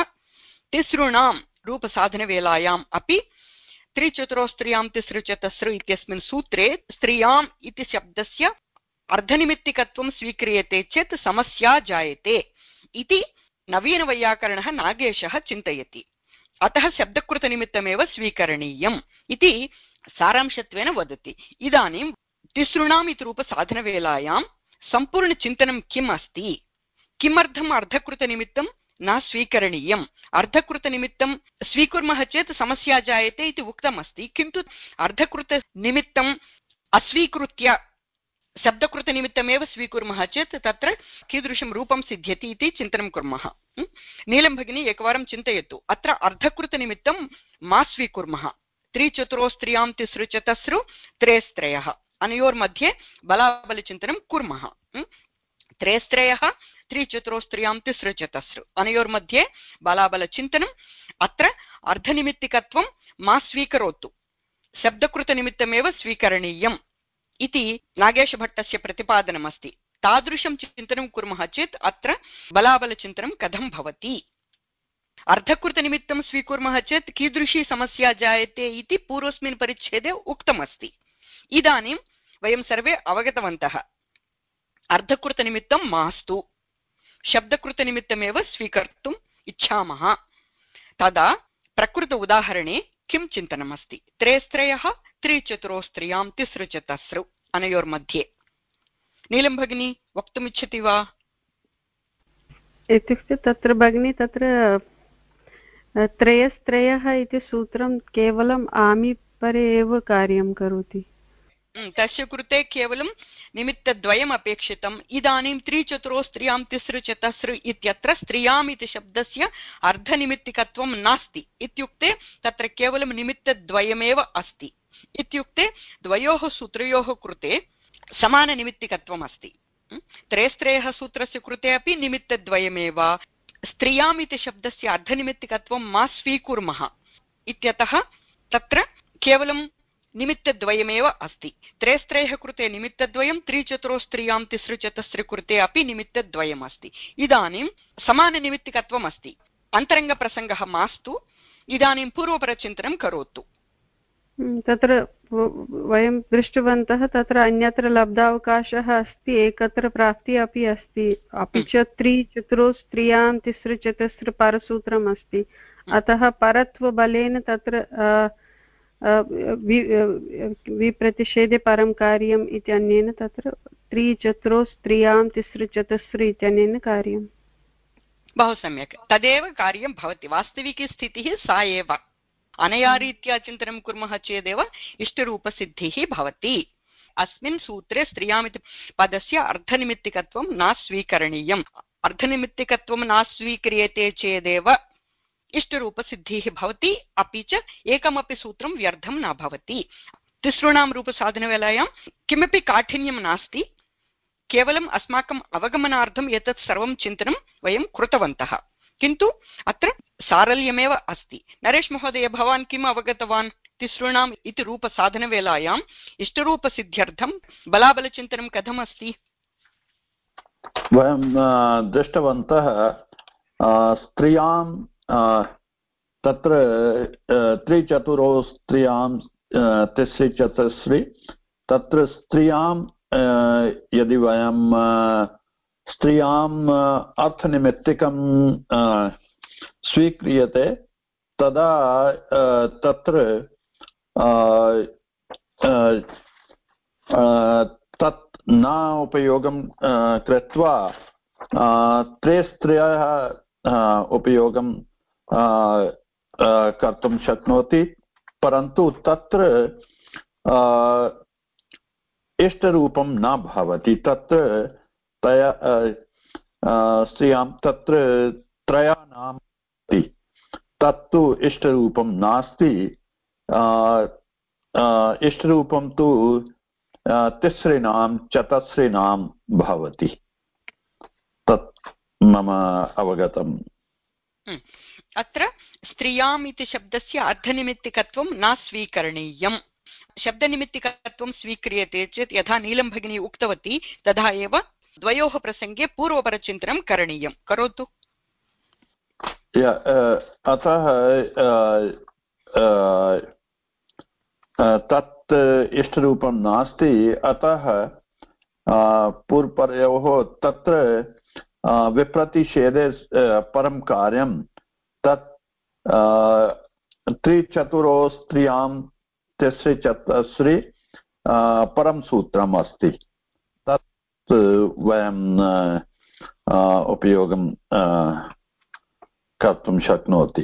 तिसॄणां रूपसाधनवेलायाम् अपि त्रिचतुरो स्त्रियां तिसृचतसृ इत्यस्मिन् सूत्रे स्त्रियाम् इति शब्दस्य अर्धनिमित्तिकत्वं स्वीक्रियते चेत् समस्या जायते इति नवीनवैयाकरणः नागेशः चिन्तयति। अतः शब्दकृतनिमित्तमेव स्वीकरणीयम् इति सारांशत्वेन वदति। इदानीं तिसॄणाम् इति रूपसाधनवेलायां सम्पूर्णचिन्तनं किम् अस्ति? किमर्थम् अर्धकृतनिमित्तं न स्वीकरणीयम्? अर्धकृतनिमित्तं स्वीकुर्मः चेत् समस्या जायते इति उक्तमस्ति, किन्तु अर्धकृतनिमित्तम् अस्वीकृत्य शब्दकृतनिमित्तमेव स्वीकुर्मः चेत् तत्र कीदृशं रूपं सिद्ध्यति इति चिन्तनं कुर्मः। नीलं भगिनी एकवारं चिन्तयतु। अत्र अर्धकृतनिमित्तं मा स्वीकुर्मः। त्रिचतुरो स्त्रियां तिसृचतसृ त्रयस्त्रयः, अनयोर्मध्ये बलाबलचिन्तनं कुर्मः। त्रयस्त्रयः त्रिचतुरो स्त्रियां तिसृचतसृ, अनयोर्मध्ये बलाबलचिन्तनम्। अत्र अर्धनिमित्तिकत्वं मा स्वीकरोतु, शब्दकृतनिमित्तमेव स्वीकरणीयम् इति नागेशभट्टस्य प्रतिपादनमस्ति। तादृशं चिन्तनं कुर्मः चेत् अत्र बलाबलचिन्तनं कथं भवति? अर्धकृतनिमित्तं स्वीकुर्मः चेत् कीदृशी समस्या जायते इति पूर्वस्मिन् परिच्छेदे उक्तमस्ति। इदानीं वयं सर्वे अवगतवन्तः। अर्धकृतनिमित्तं मास्तु, शब्दकृतनिमित्तमेव स्वीकर्तुम् इच्छामः। तदा प्रकृत उदाहरणे किं चिन्तनमस्ति? त्रयस्त्रयः त्रिचतुरो स्त्रियां तिसृचतसृ, अनयोर्मध्ये। नीलं भगिनी वक्तुमिच्छति वा? इत्युक्ते तत्र भगिनी तत्र त्रयस्त्रयः इति सूत्रं केवलम् आमि परे एव कार्यं करोति। तस्य कृते केवलं निमित्तद्वयम् अपेक्षितम्। इदानीं त्रिचतुरो स्त्रियां तिसृचतसृ इत्यत्र स्त्रियाम् इति शब्दस्य अर्धनिमित्तिकत्वं नास्ति, इत्युक्ते तत्र केवलं निमित्तद्वयमेव अस्ति। इत्युक्ते द्वयोः सूत्रयोः कृते समाननिमित्तिकत्वम् अस्ति। त्रयस्त्रयः सूत्रस्य कृते अपि निमित्तद्वयमेव। स्त्रियाम् इति शब्दस्य अर्धनिमित्तिकत्वं मा स्वीकुर्मः इत्यतः तत्र केवलं निमित्तद्वयमेव अस्ति। त्रयस्त्रयः कृते निमित्तद्वयं, त्रिचतुरो स्त्रियां तिसृचतसृ कृते अपि निमित्तद्वयम् अस्ति। इदानीं समाननिमित्तिकत्वम् अस्ति। अन्तरङ्गप्रसङ्गः मास्तु। इदानीं पूर्वपरचिन्तनं करोतु। तत्र वयं दृष्टवन्तः तत्र अन्यत्र लब्धावकाशः अस्ति, एकत्र प्राप्तिः अपि अस्ति, अपि च त्रिचतुरो स्त्रियां तिसृचतसृ परसूत्रम् अस्ति। अतः परत्वबलेन तत्र विप्रतिषेधे परं कार्यम् इत्यनेन तत्र त्रिचतुरो स्त्रियां तिसृचतसृ इत्यनेन कार्यम्। बहु सम्यक्, तदेव कार्यं भवति। वास्तविकी स्थितिः सा एव। अनया रीत्या चिन्तनं कुर्मः चेदेव इष्टरूपसिद्धिः भवति। अस्मिन् सूत्रे स्त्रियामिति पदस्य अर्धनिमित्तिकत्वं न स्वीकरणीयम्। अर्धनिमित्तिकत्वं न स्वीक्रियते चेदेव इष्टरूपसिद्धिः भवति, अपि च एकमपि सूत्रं व्यर्थं न भवति। तिसॄणां रूपसाधनवेलायां किमपि काठिन्यं नास्ति, केवलम् अस्माकम् अवगमनार्थम् एतत् सर्वं चिन्तनं वयं कृतवन्तः, किन्तु अत्र सारल्यमेव अस्ति। नरेश महोदय, भवान् किम् अवगतवान्? तिसॄणाम् इति रूपसाधनवेलायाम् इष्टरूपसिद्ध्यर्थं बलाबलचिन्तनं कथम् अस्ति? वयं दृष्टवन्तः स्त्रियां तत्र त्रिचतुरो स्त्रियां तिसृ चतुस्रि, तत्र स्त्रियां यदि वयं स्त्रियाम् अर्थनिमित्तिकं स्वीक्रियते तदा तत्र तत् न उपयोगं कृत्वा त्रयस्त्रियः उपयोगं कर्तुं शक्नोति, परन्तु तत्र इष्टरूपं न भवति। तत्र तया स्त्रियां तत्र त्रयाणां तत्तु इष्टरूपं नास्ति। इष्टरूपं तु तिसॄणां चतस्रीणां भवति। तत् मम अवगतम्। अत्र स्त्रियाम् इति शब्दस्य अर्थनिमित्तिकत्वं न स्वीकरणीयम्। शब्दनिमित्तिकत्वं स्वीक्रियते चेत् यथा नीलं भगिनी उक्तवती तथा एव द्वयोः प्रसङ्गे पूर्वपरचिन्तनं करणीयं। करोतु। अतः तत् इष्टरूपं नास्ति, अतः पूर्वपरयोः तत्र विप्रतिषेधे परं कार्यं तत् त्रिचतुरो स्त्रियां तिसृ चतस्रि परं सूत्रम् अस्ति। तत् वयं उपयोगं कर्तुं शक्नोति।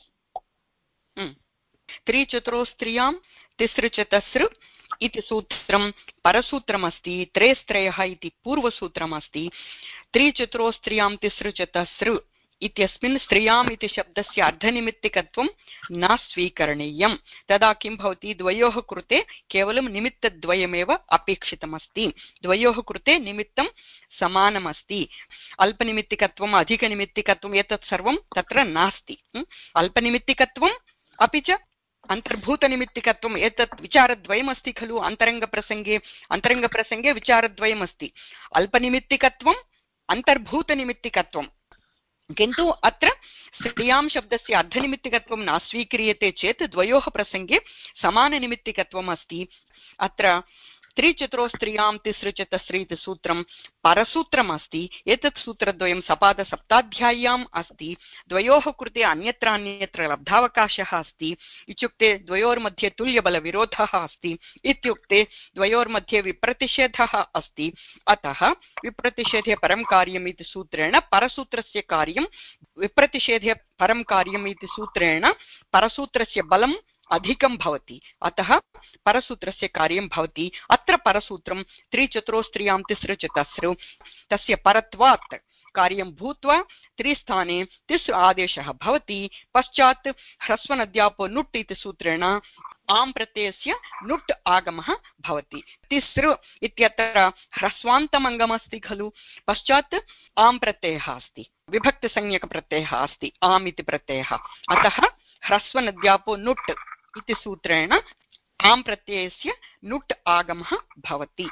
त्रिचतुरो स्त्रियां तिसृ चतस्र इति सूत्रं परसूत्रमस्ति, त्रयस्त्रयः इति पूर्वसूत्रमस्ति। त्रिचतुरो स्त्रियां तिसृ चतस्र इत्यस्मिन् स्त्रियाम् इति शब्दस्य अर्धनिमित्तिकत्वं न स्वीकरणीयं। तदा किं भवति? द्वयोः कृते केवलं निमित्तद्वयमेव अपेक्षितमस्ति। द्वयोः कृते निमित्तं समानमस्ति। अल्पनिमित्तिकत्वम् अधिकनिमित्तिकत्वम् एतत् सर्वं तत्र नास्ति। अल्पनिमित्तिकत्वम् अपि च अन्तर्भूतनिमित्तिकत्वम् एतत् विचारद्वयमस्ति खलु। अन्तरङ्गप्रसङ्गे अन्तरङ्गप्रसङ्गे विचारद्वयमस्ति, अल्पनिमित्तिकत्वम् अन्तर्भूतनिमित्तिकत्वम्। किन्तु अत्र स्त्रियां शब्दस्य अर्धनिमित्तिकत्वं न स्वीक्रियते चेत् द्वयोः प्रसङ्गे समाननिमित्तिकत्वम् अस्ति। अत्र त्रिचतुरो स्त्रियां तिसृ चतस्र इति सूत्रं परसूत्रम् अस्ति। एतत् सूत्रद्वयं सपादसप्ताध्याय्याम् अस्ति। द्वयोः कृते अन्यत्र अन्यत्र लब्धावकाशः अस्ति। इत्युक्ते द्वयोर्मध्ये तुल्यबलविरोधः अस्ति, इत्युक्ते द्वयोर्मध्ये विप्रतिषेधः अस्ति। अतः विप्रतिषेधे परं कार्यम् इति सूत्रेण परसूत्रस्य कार्यं विप्रतिषेधे परं कार्यम् इति सूत्रेण परसूत्रस्य बलम् अधिकं भवति। अतः परसूत्रस्य कार्यं भवति। अत्र परसूत्रं त्रिचतुरो स्त्रियां तिसृ चतस्र तस्य परत्वात् कार्यं भूत्वा त्रिस्थाने तिस् आदेशः भवति। पश्चात् ह्रस्वनद्यापो नुट् इति सूत्रेण आम् प्रत्ययस्य नुट् आगमः भवति। तिसृ इत्यत्र ह्रस्वान्तमङ्गमस्ति खलु। पश्चात् आम् प्रत्ययः अस्ति, विभक्तिसंज्ञकप्रत्ययः अस्ति आम् इति प्रत्ययः। अतः ह्रस्वनद्यापो नुट् इति सूत्रेण आम् प्रत्ययस्य नुट् आगमः भवति।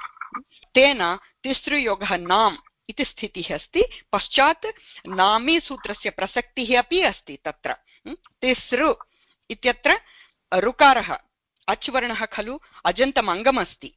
तेन तिसृयोगः नाम् इति स्थितिः अस्ति। पश्चात् नामी सूत्रस्य प्रसक्तिः अपि अस्ति। तत्र तिसृ इत्यत्र ऋकारः अच्वर्णः खलु, अजन्तमङ्गमस्ति।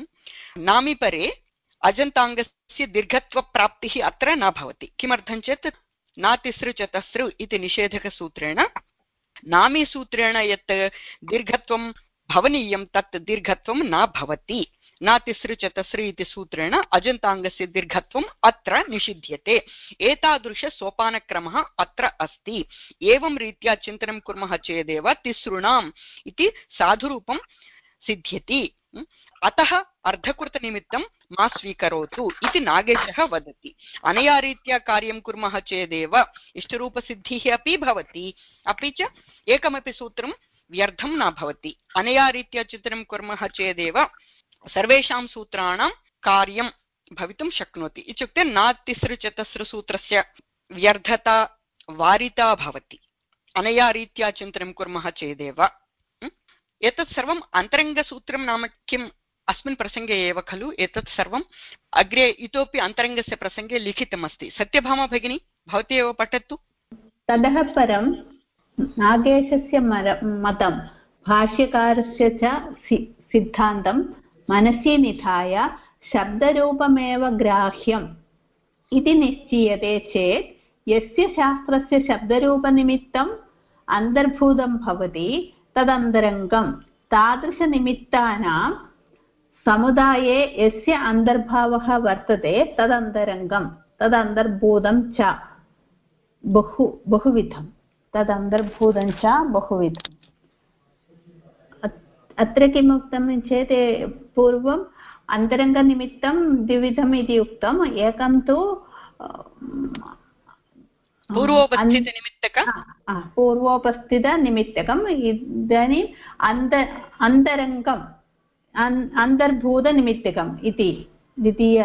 नामी परे अजन्ताङ्गस्य दीर्घत्वप्राप्तिः अत्र न भवति। किमर्थं चेत् न तिसृ चतस्र इति निषेधकसूत्रेण नामी सूत्रेण यत् दीर्घत्वं भवनीयं तत् दीर्घत्वं न भवति। न तिसृ चतस्र इति सूत्रेण अजन्ताङ्गस्य दीर्घत्वम् अत्र निषिध्यते। एतादृश सोपानक्रमः अत्र अस्ति। एवं रीत्या चिन्तनं कुर्मः चेदेव तिसॄणाम् इति साधुरूपं सिद्ध्यति। अतः अर्धकृतनिमित्तं मा स्वीकरोतु इति नागेशः वदति। अनया रीत्या कार्यं कुर्मः चेदेव इष्टरूपसिद्धिः अपि भवति, अपि च एकमपि सूत्रं व्यर्थं न भवति। अनया रीत्या चिन्तनं कुर्मः चेदेव सर्वेषां सूत्राणां कार्यं भवितुं शक्नोति इत्युक्ते न तिसृचतसृसूत्रस्य व्यर्थता वारिता भवति अनया रीत्या चिन्तनं कुर्मः चेदेव। एतत् सर्वम् अन्तरङ्गसूत्रं नाम किम् अस्मिन् प्रसङ्गे एव खलु एतत् सर्वम् अग्रे इतोपि अन्तरङ्गस्य प्रसङ्गे लिखितमस्ति। सत्यभामा भगिनी भवती एव पठतु। ततः परं नागेशस्य मतं भाष्यकारस्य च सिद्धान्तं मनसि निधाय शब्दरूपमेव ग्राह्यम् इति निश्चीयते चेत् यस्य शास्त्रस्य शब्दरूपनिमित्तम् अन्तर्भूतं भवति तदन्तरङ्गं तादृशनिमित्तानां समुदाये यस्य अन्तर्भावः वर्तते तदन्तरङ्गं तदन्तर्भूतं च बहु बहुविधं तदन्तर्भूतं च बहुविधम्। अत्र किमुक्तं चेत् पूर्वम् अन्तरङ्गनिमित्तं द्विविधम् इति उक्तम्। एकं तु पूर्वोपस्थितनिमित्तकं पूर्वोपस्थितनिमित्तकम् इदानीम् अन्त अन्तरङ्गम् अन्तर्भूतनिमित्तकम् इति द्वितीय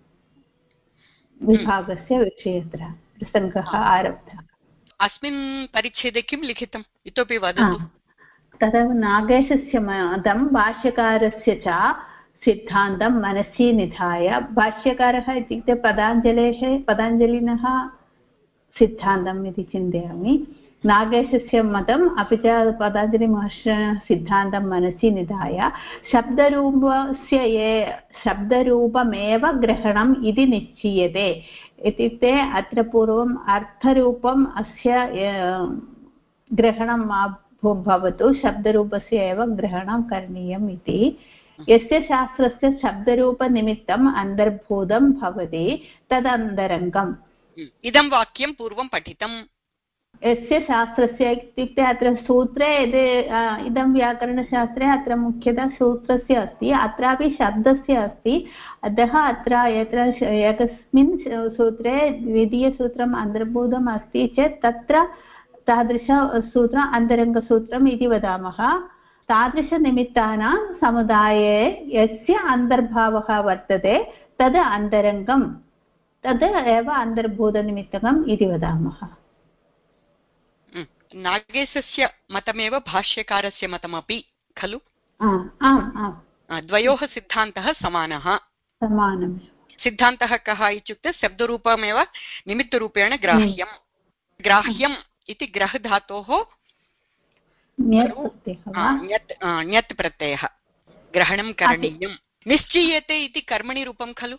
विभागस्य विषयत्र प्रसङ्गः आरब्धः। अस्मिन् परिच्छेदे किं लिखितम् इतोपि वदतु। तदा नागेशस्य मतं भाष्यकारस्य च सिद्धान्तं मनसि निधाय भाष्यकारः इत्युक्ते पतञ्जलेः पतञ्जलिनः सिद्धान्तम् इति चिन्तयामि। नागेशस्य मतम् अपि च पतञ्जलिमहर्षिणः सिद्धान्तं मनसि निधाय शब्दरूपस्य ये शब्दरूपमेव ग्रहणम् इति निश्चीयते। इत्युक्ते अत्र पूर्वम् अर्थरूपम् अस्य ग्रहणं मा भवतु शब्दरूपस्य एव ग्रहणं करणीयम् इति। यस्य शास्त्रस्य शब्दरूपनिमित्तम् अन्तर्भूतं भवति तदन्तरङ्गम्। इदं वाक्यं पूर्वं पठितम्। यस्य शास्त्रस्य इत्युक्ते अत्र सूत्रे यद् इदं व्याकरणशास्त्रे अत्र मुख्यतः सूत्रस्य अस्ति अत्रापि शब्दस्य अस्ति। अतः अत्र यत्र एकस्मिन् सूत्रे द्वितीयसूत्रम् अन्तर्भूतम् अस्ति चेत् तत्र तादृशसूत्रम् अन्तरङ्गसूत्रम् इति वदामः। तादृशनिमित्तानां समुदाये यस्य अन्तर्भावः वर्तते तद् अन्तरङ्गं तद् एव अन्तर्भूतनिमित्तकम् इति वदामः। नागेशस्य मतमेव भाष्यकारस्य मतमपि खलु। आम् आम् द्वयोः सिद्धान्तः समानः समानम्। सिद्धान्तः कः इत्युक्ते शब्दरूपमेव निमित्तरूपेण ग्राह्यं ग्राह्यम् इति ग्रहधातोः ण्यत् प्रत्ययः ग्रहणं करणीयं। निश्चीयते इति कर्मणि रूपं खलु।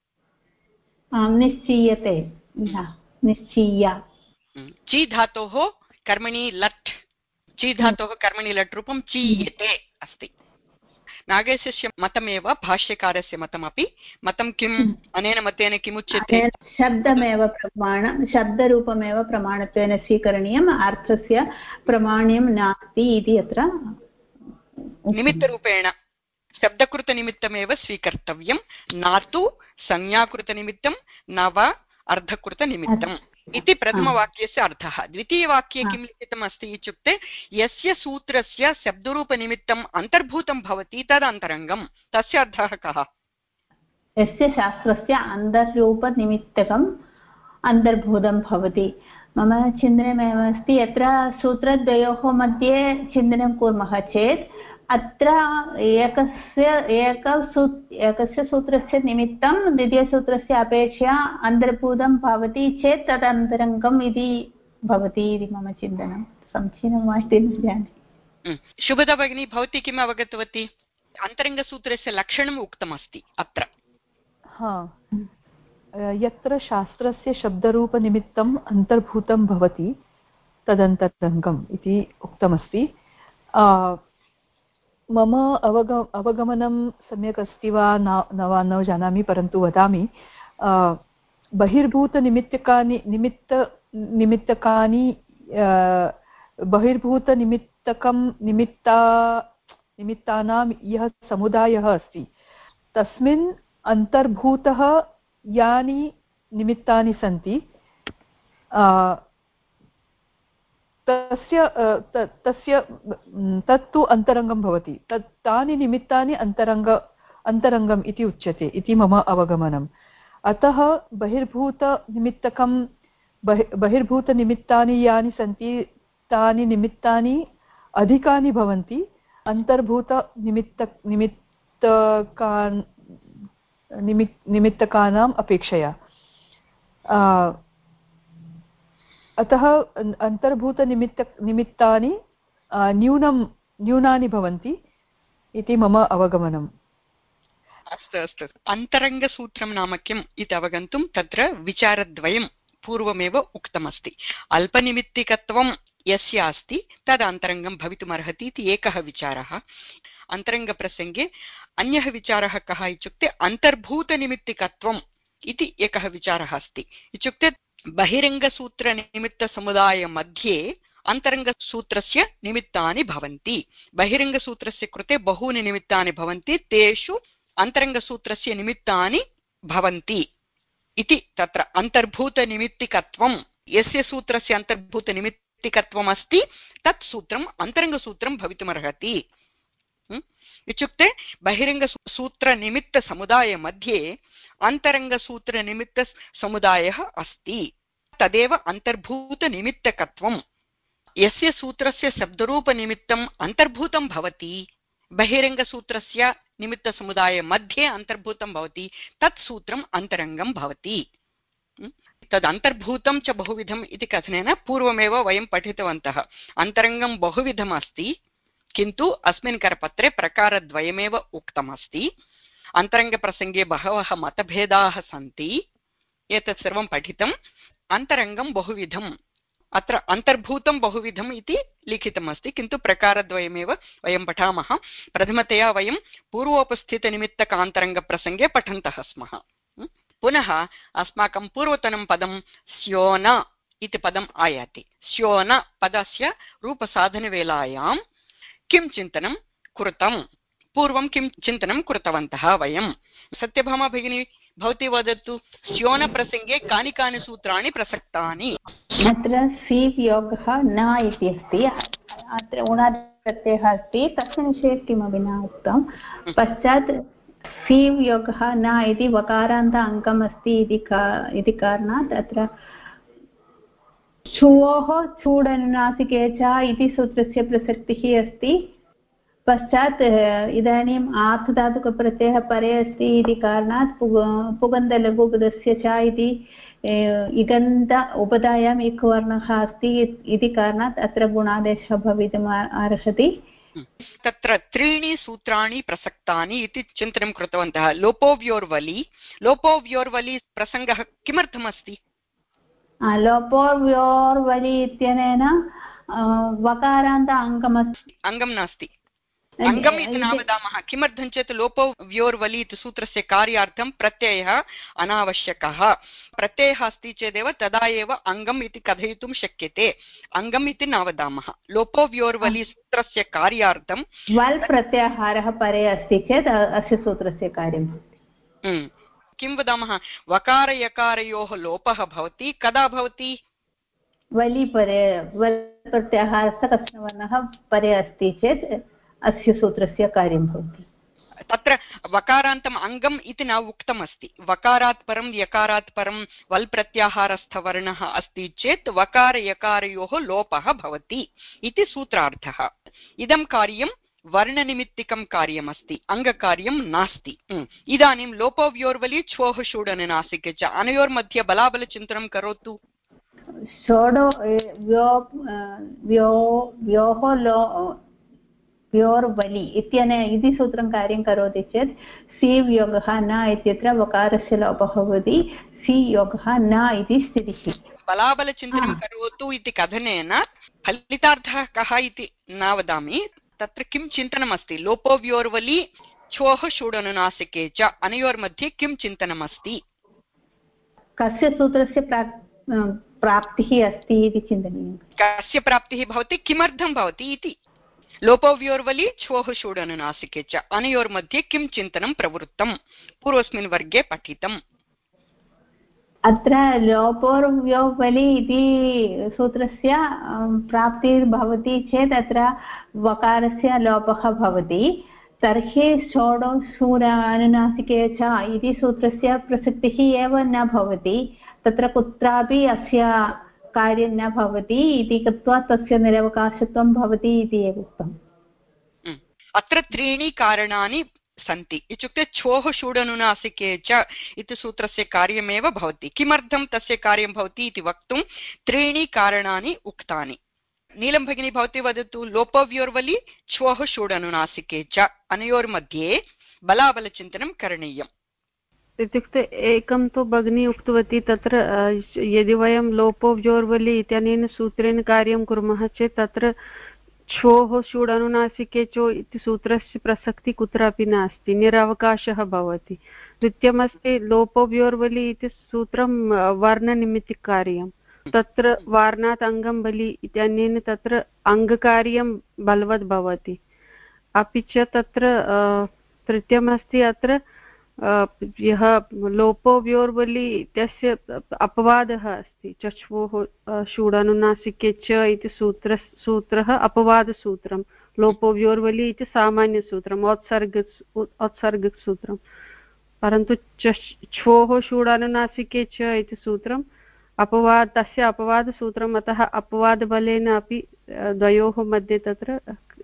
निश्चीयते निश्चीय ची धातोः कर्मणि लट् ची धातोः कर्मणि लट् रूपं चीयते अस्ति। नागेशस्य मतमेव भाष्यकारस्य मतमपि मतं किम् अनेन मतेन किमुच्यते शब्दमेव प्रमाणं शब्दरूपमेव प्रमाणत्वेन स्वीकरणीयम् अर्थस्य प्रमाण्यं नास्ति इति अत्र निमित्तरूपेण शब्दकृतनिमित्तमेव स्वीकर्तव्यं न तु संज्ञाकृतनिमित्तं न वा अर्धकृतनिमित्तम् इति प्रथमवाक्यस्य अर्थः। द्वितीयवाक्ये किं लिखितम् अस्ति इत्युक्ते यस्य सूत्रस्य शब्दरूपनिमित्तम् अन्तर्भूतं भवति तदन्तरङ्गं। तस्य अर्थः कः। यस्य शास्त्रस्य अन्तर्रूपनिमित्तकम् अन्तर्भूतं भवति। मम चिन्तनमेव अस्ति यत्र सूत्रद्वयोः मध्ये चिन्तनं कुर्मः चेत् अत्र एकस्य एकसू एकस्य सूत्रस्य निमित्तं द्वितीयसूत्रस्य अपेक्षया अन्तर्भूतं भवति चेत् तदन्तरङ्गम् इति भवति इति मम चिन्तनं। समीचीनं वा इति न जाने। शुभदा भगिनी भवती किम् अवगतवती। अन्तरङ्गसूत्रस्य लक्षणम् उक्तमस्ति अत्र। हा यत्र शास्त्रस्य शब्दरूपनिमित्तम् अन्तर्भूतं भवति तदन्तरङ्गम् इति उक्तमस्ति। मम अवग अवगमनं सम्यक् अस्ति वा न वा न जानामि परन्तु वदामि। बहिर्भूतनिमित्तकानि निमित्त निमित्तकानि बहिर्भूतनिमित्तकं निमित्ता निमित्तानां यः समुदायः अस्ति तस्मिन् अन्तर्भूतः यानि निमित्तानि सन्ति तस्य तस्य तत्तु अन्तरङ्गं भवति। तत् तानि निमित्तानि अन्तरङ्ग अन्तरङ्गम् इति उच्यते इति मम अवगमनम्। अतः बहिर्भूतनिमित्तकं बहि बहिर्भूतनिमित्तानि यानि सन्ति तानि निमित्तानि अधिकानि भवन्ति अन्तर्भूतनिमित्त निमित्तकान् निमित् निमित्तकानाम् अपेक्षया। अतः अन्तर्भूतनिमित्त निमित्तानि न्यूनं न्यूनानि भवन्ति इति मम अवगमनम्। अस्तु अस्तु अन्तरङ्गसूत्रं नाम किम् इति अवगन्तुं तत्र विचारद्वयं पूर्वमेव उक्तमस्ति। अल्पनिमित्तिकत्वं यस्य अस्ति तद् अन्तरङ्गं भवितुमर्हति इति एकः विचारः। अन्तरङ्गप्रसङ्गे अन्यः विचारः कः इत्युक्ते अन्तर्भूतनिमित्तिकत्वम् इति एकः विचारः अस्ति। इत्युक्ते बहिरङ्गसूत्रनिमित्तसमुदायमध्ये अन्तरङ्गसूत्रस्य निमित्तानि भवन्ति। बहिरङ्गसूत्रस्य कृते बहूनि निमित्तानि भवन्ति, तेषु अन्तरङ्गसूत्रस्य निमित्तानि भवन्ति इति तत्र अन्तर्भूतनिमित्तिकत्वं यस्य सूत्रस्य अन्तर्भूतनिमित्तिकत्वम् अस्ति तत् सूत्रम् अन्तरङ्गसूत्रं भवितुमर्हति। इत्युक्ते बहिरङ्गसूत्रनिमित्तसमुदायमध्ये अन्तरङ्गसूत्रनिमित्तसमुदायः अस्ति, तदेव अन्तर्भूतनिमित्तकत्वं। यस्य सूत्रस्य शब्दरूपनिमित्तम् अन्तर्भूतं भवति, बहिरङ्गसूत्रस्य निमित्तसमुदायमध्ये अन्तर्भूतं भवति, तत् सूत्रम् अन्तरङ्गं भवति। तद् अन्तर्भूतं च बहुविधम् इति कथनेन पूर्वमेव वयं पठितवन्तः। अन्तरङ्गं बहुविधम् अस्ति, किन्तु अस्मिन् करपत्रे प्रकारद्वयमेव उक्तमस्ति। अन्तरङ्गप्रसङ्गे बहवः मतभेदाः सन्ति, एतत् सर्वं पठितम्। अन्तरङ्गं बहुविधम्, अत्र अन्तर्भूतं बहुविधम् इति लिखितमस्ति, किन्तु प्रकारद्वयमेव वयं पठामः। प्रथमतया वयं पूर्वोपस्थितनिमित्तकान्तरङ्गप्रसङ्गे पठन्तः स्मः। पुनः अस्माकं पूर्वतनं पदं स्योन इति पदम् आयाति। स्योन पदस्य रूपसाधनवेलायां किं चिन्तनं कृतं, पूर्वं किं चिन्तनं कृतवन्तः वयं। सत्यभामा भगिनी भवती वदतु, स्योनप्रसङ्गे कानि कानि सूत्राणि प्रसक्तानि? अत्र सीव् योगः न इति अस्ति, अत्र उणादिप्रत्ययः अस्ति, तस्मिन् विषये किमपि न उक्तं। पश्चात् सीव् योगः न इति वकारान्त अङ्गम् अस्ति इति कारणात् अत्र छुवोः चूडनुनासिके च इति सूत्रस्य प्रसक्तिः अस्ति। पश्चात् इदानीम् आर्धधातुकप्रत्ययः परे अस्ति इति कारणात् पुगन्धलघुपदस्य च इति इगन्ध उपधायाम् एकवर्णः अस्ति इति कारणात् अत्र गुणादेशः भवितुम् अर्हति। तत्र त्रीणि सूत्राणि प्रसक्तानि इति चिन्तनं कृतवन्तः। लोपोव्योर्वलि, लोपोव्योर्वलि प्रसङ्गः किमर्थमस्ति? लोपोव्योर्वलि इत्यनेन वकारान्त अङ्गमस्ति, अङ्गं नास्ति, अङ्गम् इति न वदामः। किमर्थं चेत् लोपोव्योर्वलि इति सूत्रस्य कार्यार्थं प्रत्ययः अनावश्यकः। प्रत्ययः अस्ति चेदेव तदा एव अङ्गम् इति कथयितुं शक्यते, अङ्गम् इति न वदामः। लोपोव्योर्वलि सूत्रस्य कार्यार्थं वल् प्रत्याहारः परे अस्ति चेत् अस्य सूत्रस्य कार्यं भवति। किं वदामः? वकारयकारयोः लोपः भवति, कदा भवति? वलि परे, वल् प्रत्याहारस्य कश्चन वर्णः परे अस्ति चेत् अस्य सूत्रस्य कार्यं भवति। तत्र वकारान्तम् अङ्गम् इति न उक्तमस्ति। वकारात् परं यकारात् परं वल् प्रत्याहारस्थवर्णः अस्ति चेत् वकारयकारयोः लोपः भवति इति सूत्रार्थः। इदं कार्यं वर्णनिमित्तिकं कार्यमस्ति, अङ्गकार्यं नास्ति। इदानीं लोपोव्योर्वलि छ्वोः शूडनुनासिके च, अनयोर्मध्ये बलाबलचिन्तनं करोतु। षोडो व्यो व्यो व्योः लो व्योर्वलि इत्यने इति सूत्रं कार्यं करोति चेत् सीव् योगः न इत्यत्र वकारस्य लोपः भवति, सी योगः न इति स्थितिः। बलाबलचिन्तनं करोतु इति कथनेन फलितार्थः कः इति न वदामि, तत्र किं चिन्तनमस्ति? लोपोव्योर्वलि छ्वोः शूडनुनासिके च, अनयोर्मध्ये किं चिन्तनमस्ति? कस्य सूत्रस्य प्राप्तिः अस्ति इति चिन्तनीयं। कस्य प्राप्तिः भवति, किमर्थं भवति इति। लोपोव्योर्वलि छ्वोः शूडनुनासिके च, अनयोर्मध्ये किं चिन्तनं प्रवृत्तं, पूर्वस्मिन् वर्गे पठितम्। अत्र लोपोर्व्योर्वलि इति सूत्रस्य प्राप्तिर्भवति चेत् अत्र वकारस्य लोपः भवति, तर्हि षोडो शूर अनुनासिके च इति सूत्रस्य प्रसक्तिः एव न भवति, तत्र कुत्रापि अस्य कार्यं न भवति इति कृत्वा तस्य निरवकाशत्वं भवति इति एव उक्तम्। अत्र त्रीणि कारणानि सन्ति इत्युक्ते छोः षूडनुनासिके च इति सूत्रस्य कार्यमेव भवति। किमर्थं तस्य कार्यं भवति इति वक्तुं त्रीणि कारणानि उक्तानि। नीलं भगिनी भवती वदतु। लोपव्योर्वलि छोः षूडनुनासिके च अनयोर्मध्ये बलाबलचिन्तनं करणीयम्। इत्युक्ते एकं तु भगिनी उक्तवती तत्र यदि वयं लोपोव्योर्वलि इत्यनेन सूत्रेण कार्यं कुर्मः चेत् तत्र छोः षूडनुनासिके चो इति सूत्रस्य प्रसक्तिः कुत्रापि नास्ति, निरवकाशः भवति। द्वितीयमस्ति लोपोव्योर्वलि इति सूत्रं वर्णनिमित्तिककार्यं, तत्र वार्णात् अङ्गं बलि इत्यनेन तत्र अङ्गकार्यं बलवत् भवति। अपि च तत्र तृतीयमस्ति अत्र यः लोपोव्योर्वलि इत्यस्य अपवादः अस्ति, चश्वोः षूडनुनासिके च इति सूत्र सूत्रः अपवादसूत्रं, लोपोव्योर्वलि इति सामान्यसूत्रम्, औत्सर्ग औत्सर्गिकसूत्रं, परन्तु छ्वोः षूडनुनासिके च इति सूत्रम् अपवाद तस्य अपवादसूत्रम्, अतः अपवादबलेन अपि द्वयोः मध्ये तत्र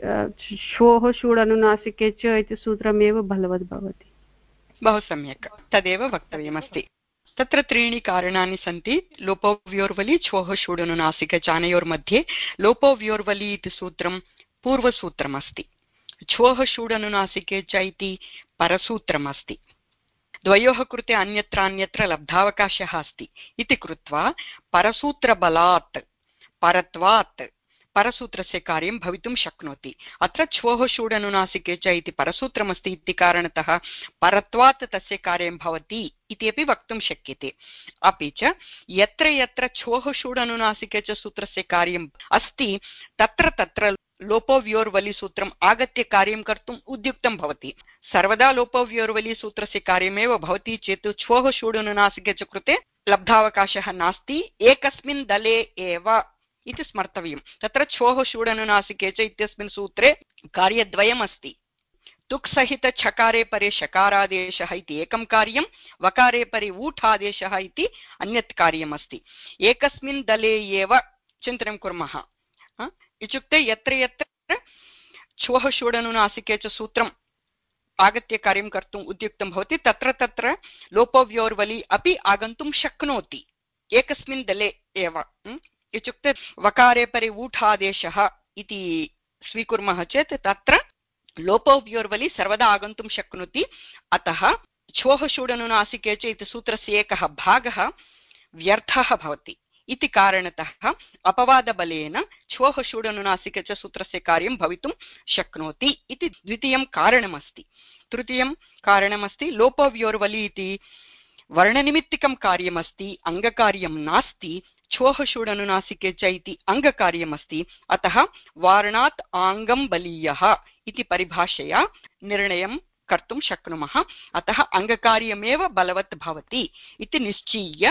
श्वोः षूडनुनासिके च इति सूत्रमेव बलवत् भवति। बहु सम्यक्, तदेव वक्तव्यमस्ति। तत्र त्रीणि कारणानि सन्ति। लोपोव्योर्वलि छोः षूडनुनासिके च अनयोर्मध्ये लोपोव्योर्वलि इति सूत्रं पूर्वसूत्रमस्ति, छोः षूडनुनासिके च इति परसूत्रमस्ति। द्वयोः कृते अन्यत्र अन्यत्र लब्धावकाशः अस्ति इति कृत्वा परसूत्रबलात् परत्वात् परसूत्रस्य कार्यं भवितुं शक्नोति। अत्र छोः षूडनुनासिके च इति परसूत्रमस्ति इति कारणतः परत्वात् तस्य कार्यं भवति इति अपि वक्तुं शक्यते। अपि च यत्र यत्र छोः षूडनुनासिके च सूत्रस्य कार्यम् अस्ति तत्र तत्र लोपोव्योर्वलि सूत्रम् आगत्य कार्यं कर्तुम् उद्युक्तं भवति। सर्वदा लोपोव्योर्वलि सूत्रस्य कार्यमेव भवति चेत् छोः षूडनुनासिके च कृते लब्धावकाशः नास्ति, एकस्मिन् दले एव इति स्मर्तव्यम्। तत्र छोः षूडनुनासिके च इत्यस्मिन् सूत्रे कार्यद्वयम् अस्ति। तुक् सहित छकारे परे शकारादेशः इति एकं कार्यं, वकारे परे ऊठादेशः इति अन्यत् कार्यम् अस्ति। एकस्मिन् दले एव चिन्तनं कुर्मः इत्युक्ते यत्र यत्र छोः षूडनुनासिके च सूत्रम् आगत्य कार्यं कर्तुम् उद्युक्तं भवति तत्र तत्र लोपोव्योर्वलि अपि आगन्तुं शक्नोति एकस्मिन् दले एव। इत्युक्ते वकारे परि ऊठादेशः इति स्वीकुर्मः चेत् तत्र लोपोव्योर्वलि सर्वदा आगन्तुं शक्नोति। अतः छोः षूडनुनासिके च इति सूत्रस्य एकः भागः व्यर्थः भवति इति कारणतः अपवादबलेन छोः षूडनुनासिके च सूत्रस्य कार्यं भवितुं शक्नोति इति द्वितीयं कारणमस्ति। तृतीयं कारणमस्ति लोपोव्योर्वलि इति वर्णनिमित्तिकं कार्यमस्ति, अङ्गकार्यं नास्ति। छोः षूडनुनासिके च इति अङ्गकार्यमस्ति, अतः वार्णात् आङ्गं बलीयः इति परिभाषया निर्णयं कर्तुं शक्नुमः। अतः अङ्गकार्यमेव बलवत् भवति इति निश्चय्य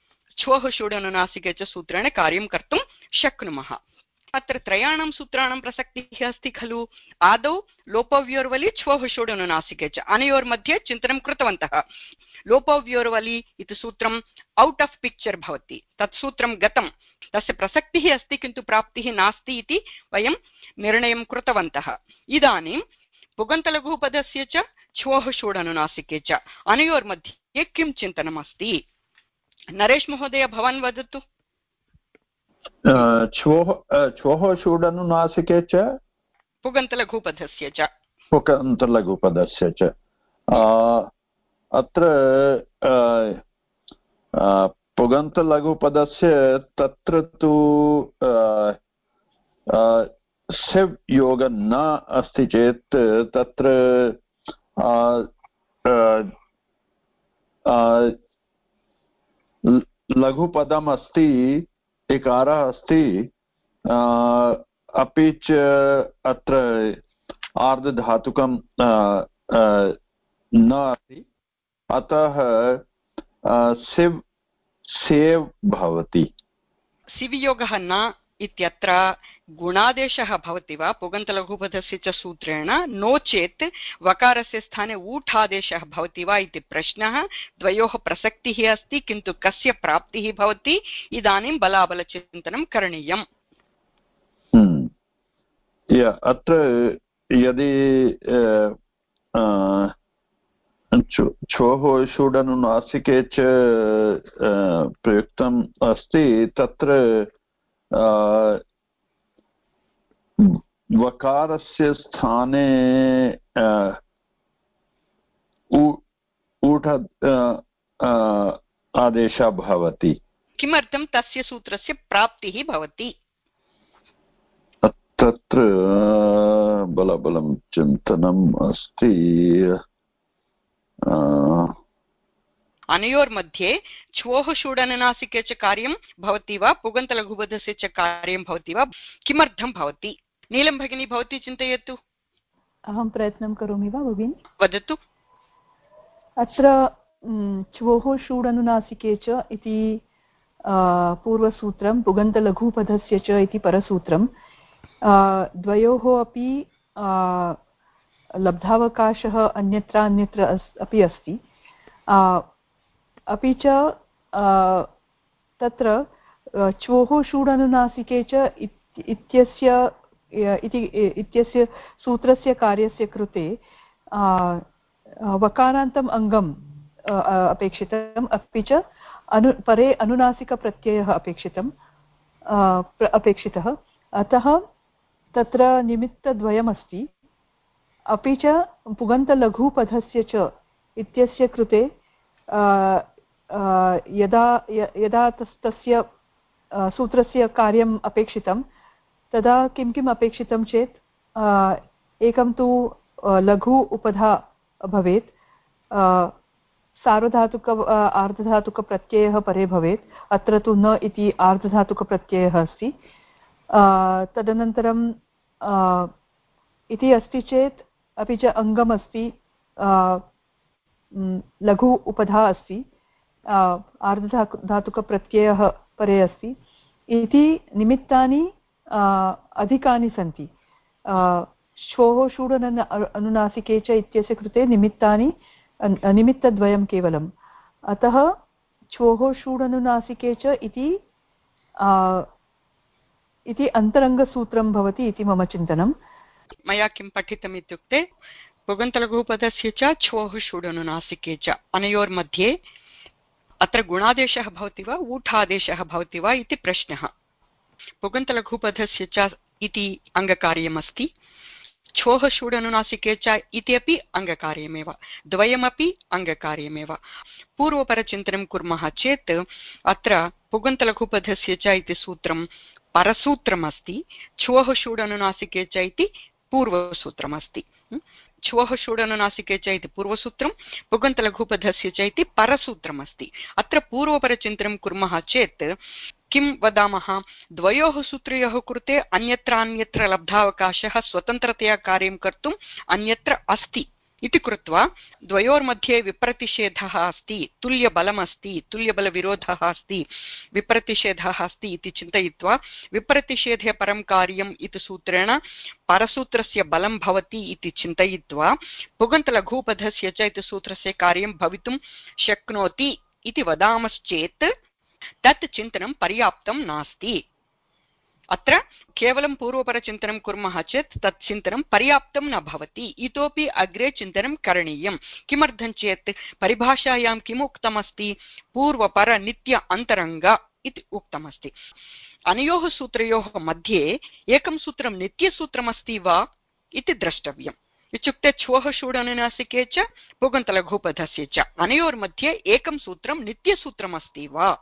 छोः षूडनुनासिके च सूत्रेण कार्यं कर्तुं शक्नुमः। अत्र त्रयाणां सूत्राणां प्रसक्तिः अस्ति खलु। आदौ लोपोव्योर्वलि छोः षूडनुनासिके च अनयोर्मध्ये चिन्तनं कृतवन्तः। लोपोव्योर्वलि इति सूत्रम् औट् आफ् पिक्चर् भवति, तत् सूत्रं गतं, तस्य प्रसक्तिः अस्ति किन्तु प्राप्तिः नास्ति इति वयं निर्णयं कृतवन्तः। इदानीं पुगन्तलघुपदस्य च छोः षूडनुनासिके च अनयोर्मध्ये किं चिन्तनमस्ति? नरेश महोदय, भवान् वदतु। छोः षूडनुनासिके च पुगन्तलघुपदस्य च पुगन्तलघुपदस्य च अत्र पुगन्तलघुपदस्य तत्र तु सेव् योग न अस्ति चेत् तत्र लघुपदम् अस्ति, इकारः अस्ति, अपि च अत्र आर्धधातुकं न अस्ति, अतः सिव् सेव् भवति। सिवियोगः न इत्यत्र गुणादेशः भवति वा पुगन्तलघुपदस्य च सूत्रेण, नो चेत् वकारस्य स्थाने ऊठादेशः भवति वा इति प्रश्नः। द्वयोः प्रसक्तिः अस्ति, किन्तु कस्य प्राप्तिः भवति इदानीं बलाबलचिन्तनं करणीयम्। अत्र यदि छोः षूडनुनासिके च प्रयुक्तम् अस्ति, तत्र वकारस्य स्थाने ऊठ आदेशः भवति। किमर्थं तस्य सूत्रस्य प्राप्तिः भवति? तत्र बलबलं चिन्तनम् अस्ति। अनयोर्मध्ये छ्वोः षूडनुनासिके च कार्यं भवति वा पुगन्तलघुपदस्य च कार्यं भवति वा, किमर्थं भवति? नीलं भगिनी, भवती चिन्तयतु। अहं प्रयत्नं करोमि वा भगिनी? वदतु। अत्र छ्वोः षूडनुनासिके च इति पूर्वसूत्रं, पुगन्तलघुपदस्य च इति परसूत्रं, द्वयोः अपि लब्धावकाशः अन्यत्र अन्यत्र अपि अस्ति। अपि च तत्र छ्वोः षूडनुनासिके च इत्यस्य इत्यस्य सूत्रस्य कार्यस्य कृते वकारान्तम् अङ्गम् अपेक्षितम्, अपि च अनु परे अनुनासिकप्रत्ययः अपेक्षितम् अपेक्षितः। अतः तत्र निमित्तद्वयमस्ति। अपि च पुगन्तलघुपदस्य च इत्यस्य कृते यदा यदा तस्य सूत्रस्य कार्यम् अपेक्षितं तदा किं किम् अपेक्षितं चेत् एकं तु लघु उपधा भवेत्, सार्वधातुक आर्धधातुकप्रत्ययः परे भवेत्। अत्र तु न इति आर्धधातुकप्रत्ययः अस्ति। तदनन्तरं इति अस्ति चेत् अपि च अङ्गमस्ति, लघु उपधा अस्ति, आर्धधातुकप्रत्ययः परे अस्ति इति निमित्तानि अधिकानि सन्ति। छ्वोः षूडन अनुनासिके च इत्यस्य कृते निमित्तानि निमित्तद्वयं केवलम्। अतः छ्वोः षूडनुनासिके च इति इति अन्तरङ्गसूत्रं भवति इति मम चिन्तनं। मया किं पठितम् इत्युक्ते, पुगन्तलघुपदस्य च छ्वोः षूडनुनासिके च अनयोर्मध्ये अत्र गुणादेशः भवति वा ऊठादेशः भवति वा इति प्रश्नः। पुगन्तलघुपदस्य च इति अङ्गकार्यमस्ति, छ्वोः षूडनुनासिके च इति अपि अङ्गकार्यमेव, द्वयमपि अङ्गकार्यमेव। पूर्वपरचिन्तनं कुर्मः चेत् अत्र पुगन्तलघुपदस्य च इति सूत्रं परसूत्रमस्ति, छ्वोः षूडनुनासिके च इति पूर्वसूत्रमस्ति। छ्वोः षूडनुनासिके च इति पूर्वसूत्रं, पुगन्तलघुपदस्य च इति परसूत्रमस्ति। अत्र पूर्वपरचिन्तनं कुर्मः चेत् किं वदामः, द्वयोः सूत्रयोः कृते अन्यत्र अन्यत्र लब्धावकाशः स्वतन्त्रतया कार्यं कर्तुम् अन्यत्र अस्ति इति कृत्वा द्वयोर्मध्ये विप्रतिषेधः अस्ति, तुल्यबलमस्ति, तुल्यबलविरोधः अस्ति, विप्रतिषेधः अस्ति इति चिन्तयित्वा विप्रतिषेधे परं कार्यम् इति सूत्रेण परसूत्रस्य बलं भवति इति चिन्तयित्वा पुगन्तलघुपदस्य च इति सूत्रस्य कार्यं भवितुं शक्नोति इति वदामश्चेत् तत् चिन्तनं पर्याप्तं नास्ति। अत्र केवलं पूर्वपरचिन्तनं कुर्मः चेत् तत् चिन्तनं पर्याप्तं न भवति, इतोपि अग्रे चिन्तनं करणीयं। किमर्थं चेत् परिभाषायां किम् उक्तमस्ति, पूर्वपर नित्य अन्तरङ्ग इति उक्तमस्ति। अनयोः सूत्रयोः मध्ये एकं सूत्रं नित्यसूत्रमस्ति वा इति द्रष्टव्यम्। इत्युक्ते छ्वोः षूडनुनासिके च पुगन्तलघुपदस्य च अनयोर्मध्ये एकं सूत्रं नित्यसूत्रमस्ति वा,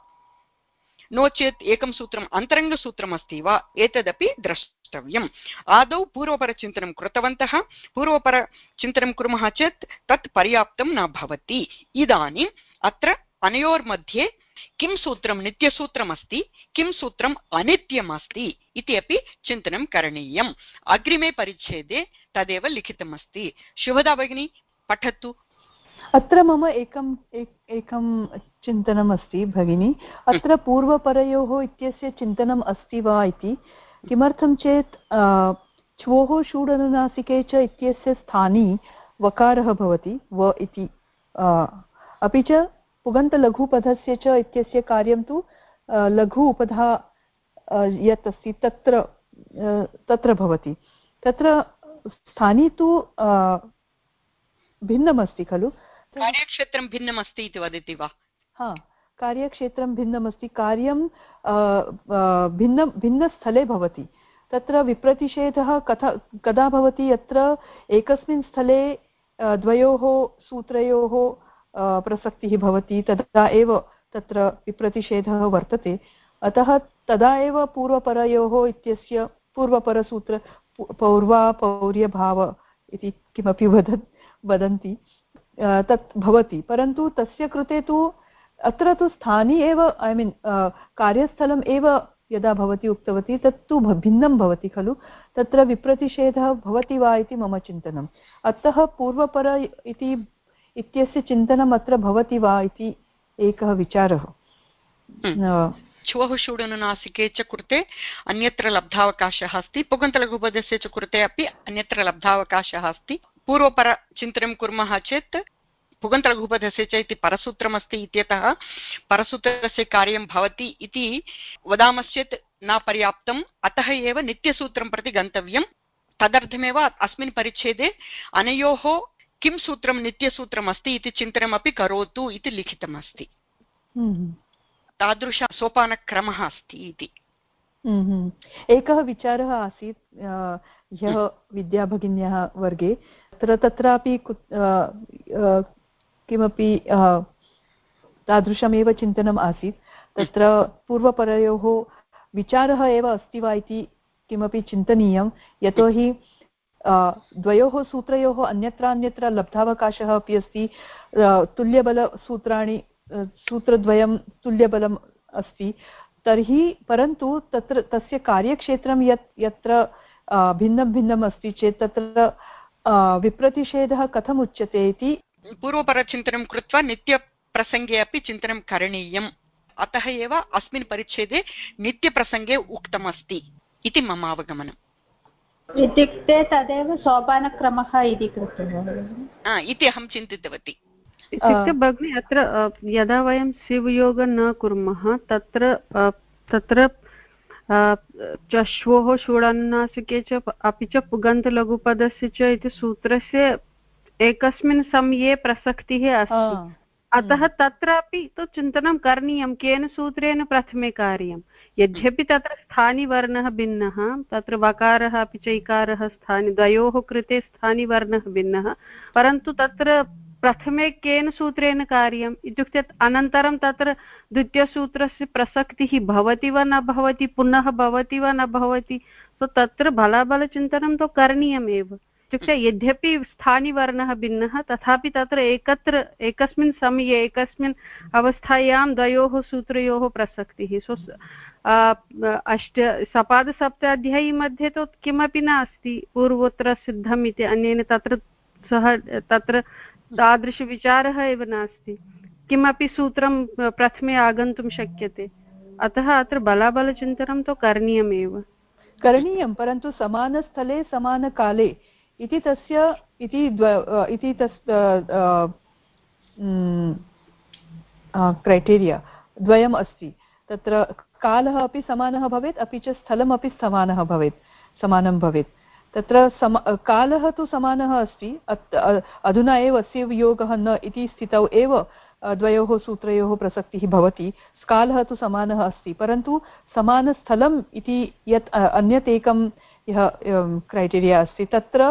नो चेत् एकं सूत्रम् अन्तरङ्गसूत्रमस्ति वा, एतदपि द्रष्टव्यम्। आदौ पूर्वपरचिन्तनं कृतवन्तः, पूर्वपरचिन्तनं कुर्मः चेत् तत् पर्याप्तं न भवति। इदानीम् अत्र अनयोर्मध्ये किं सूत्रं नित्यसूत्रमस्ति, किं सूत्रम् अनित्यमस्ति इति अपि चिन्तनं करणीयम्। अग्रिमे परिच्छेदे तदेव लिखितमस्ति। शुभदा भगिनी, पठतु। अत्र मम एकम् एकं चिन्तनम् अस्ति भगिनी, अत्र पूर्वपरयोः इत्यस्य चिन्तनम् अस्ति वा इति। किमर्थं चेत् च्वोः षूडनुनासिके च इत्यस्य स्थानी वकारः भवति व इति, अपि च पुगन्तलघुपदस्य च इत्यस्य कार्यं तु लघु उपधा यत् अस्ति तत्र तत्र भवति। तत्र स्थानी तु भिन्नमस्ति खलु, कार्यक्षेत्रं भिन्नमस्ति इति वदति वा? हा, कार्यक्षेत्रं भिन्नमस्ति, कार्यं भिन्न भिन्नस्थले भवति। तत्र विप्रतिषेधः कथा कदा भवति, यत्र एकस्मिन् स्थले द्वयोः सूत्रयोः प्रसक्तिः भवति तदा एव तत्र विप्रतिषेधः वर्तते। अतः तदा एव पूर्वपरयोः इत्यस्य पूर्वपरसूत्र पौर्वापौर्यभाव इति किमपि वदत् वदन्ति तत् भवति। परन्तु तस्य कृते तु अत्र तु स्थानी एव, ऐ मीन् कार्यस्थलम् एव यदा भवती उक्तवती तत्तु भिन्नं भवति खलु, तत्र विप्रतिषेधः भवति वा इति मम चिन्तनम्। अतः पूर्वपर इति इत्यस्य चिन्तनम् अत्र भवति वा इति एकः विचारः। च्वोः षूडनुनासिके च कृते अन्यत्र लब्धावकाशः अस्ति, पुगन्तलघुपदस्य च कृते अपि अन्यत्र लब्धावकाशः अस्ति। पूर्वपरचिन्तनं कुर्मः चेत् पुगन्तलघुपदस्य च इति परसूत्रमस्ति इत्यतः परसूत्रस्य कार्यं भवति इति वदामश्चेत् न पर्याप्तम्, अतः एव नित्यसूत्रं प्रति गन्तव्यं। तदर्थमेव अस्मिन् परिच्छेदे अनयोः किं सूत्रं नित्यसूत्रम् अस्ति इति चिन्तनमपि करोतु इति लिखितमस्ति। तादृश सोपानक्रमः अस्ति इति। एकः विचारः आसीत् ह्यः विद्याभगिन्याः वर्गे, तत्र तत्रापि किमपि तादृशमेव चिन्तनम् आसीत्। तत्र पूर्वपरयोः विचारः एव अस्ति वा इति किमपि चिन्तनीयं, यतोहि द्वयोः सूत्रयोः अन्यत्र अन्यत्र लब्धावकाशः अपि अस्ति। तुल्यबलसूत्राणि सूत्रद्वयं तुल्यबलम् अस्ति, तर्हि परन्तु तत्र तस्य कार्यक्षेत्रं यत् यत्र भिन्नं भिन्नम् अस्ति चेत् तत्र विप्रतिषेधः कथम् उच्यते इति पूर्वपरचिन्तनं कृत्वा नित्यप्रसङ्गे अपि चिन्तनं करणीयम्। अतः एव अस्मिन् परिच्छेदे नित्यप्रसङ्गे उक्तमस्ति इति मम अवगमनम्। इत्युक्ते तदेव सोपानक्रमः इति कृत्वा इति अहं चिन्तितवती। इत्युक्ते भगिनि अत्र यदा वयं शिवयोगं न कुर्मः तत्र तत्र च्वोः षूडनुनासिके च अपि च पुगन्तलघुपदस्य च इति सूत्रस्य एकस्मिन् समये प्रसक्तिः अस्ति। अतः तत्रापि तु चिन्तनं करणीयं केन सूत्रेण प्रथमे कार्यं। यद्यपि तत्र स्थानिवर्णः भिन्नः, तत्र वकारः अपि च इकारः स्थानि द्वयोः कृते स्थानिवर्णः भिन्नः, परन्तु तत्र प्रथमे केन सूत्रेण कार्यम् इत्युक्ते अनन्तरं तत्र द्वितीयसूत्रस्य प्रसक्तिः भवति वा न भवति, पुनः भवति वा न भवति, तो तत्र बलाबलचिन्तनं तु करणीयमेव। इत्युक्ते यद्यपि स्थानिवर्णः भिन्नः तथापि तत्र एकत्र एकस्मिन् समये एकस्मिन् अवस्थायां द्वयोः सूत्रयोः प्रसक्तिः। सो अष्ट सपादसप्ताध्यायी मध्ये तु किमपि नास्ति पूर्वोत्तर सिद्धम् इति अन्येन तत्र सः तत्र तादृशविचारः एव नास्ति, किमपि सूत्रं प्रथमे आगन्तुं शक्यते। अतः अत्र बलाबलचिन्तनं तु करणीयमेव करणीयं, परन्तु समानस्थले समानकाले इति तस्य इति इति तस् क्रैटेरिया द्वयम् अस्ति। तत्र कालः अपि समानः भवेत्, अपि च स्थलमपि समानः भवेत् समानं भवेत्। तत्र सम कालः तु समानः अस्ति, अधुना एव अस्य वियोगः न इति स्थितौ एव द्वयोः सूत्रयोः प्रसक्तिः भवति। कालः तु समानः अस्ति, परन्तु समानस्थलम् इति यत् अन्यत् एकं यः क्रैटेरिया अस्ति तत्र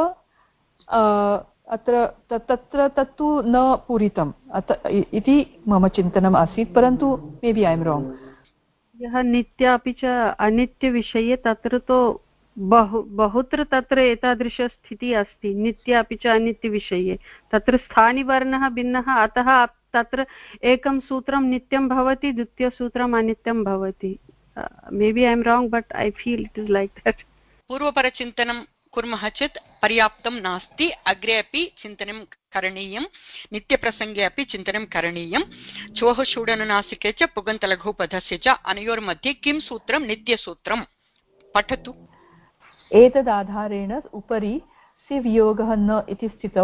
अत्र तत्र तत्तु न पूरितम् इति मम चिन्तनम् आसीत्, परन्तु मे बि ऐ एम् राङ्ग्। यः नित्य अपि च अनित्यविषये तत्र तु बहु बहुत्र तत्र एतादृशस्थितिः अस्ति। नित्य अपि च अनित्यविषये तत्र स्थानिवर्णः भिन्नः, अतः तत्र एकं सूत्रं नित्यं भवति, द्वितीयसूत्रम् अनित्यं भवति। May be I am wrong, but I feel it is like that. पूर्वपरचिन्तनं कुर्मः चेत् पर्याप्तं नास्ति, अग्रे अपि चिन्तनं करणीयं, नित्यप्रसङ्गे अपि चिन्तनं करणीयं। चोः शूडनुनासिके च पुगन्तलघुपदस्य च अनयोर्मध्ये किं सूत्रं नित्यसूत्रं पठतु। एतदाधारेण उपरि सिव्योगः न इति स्थितौ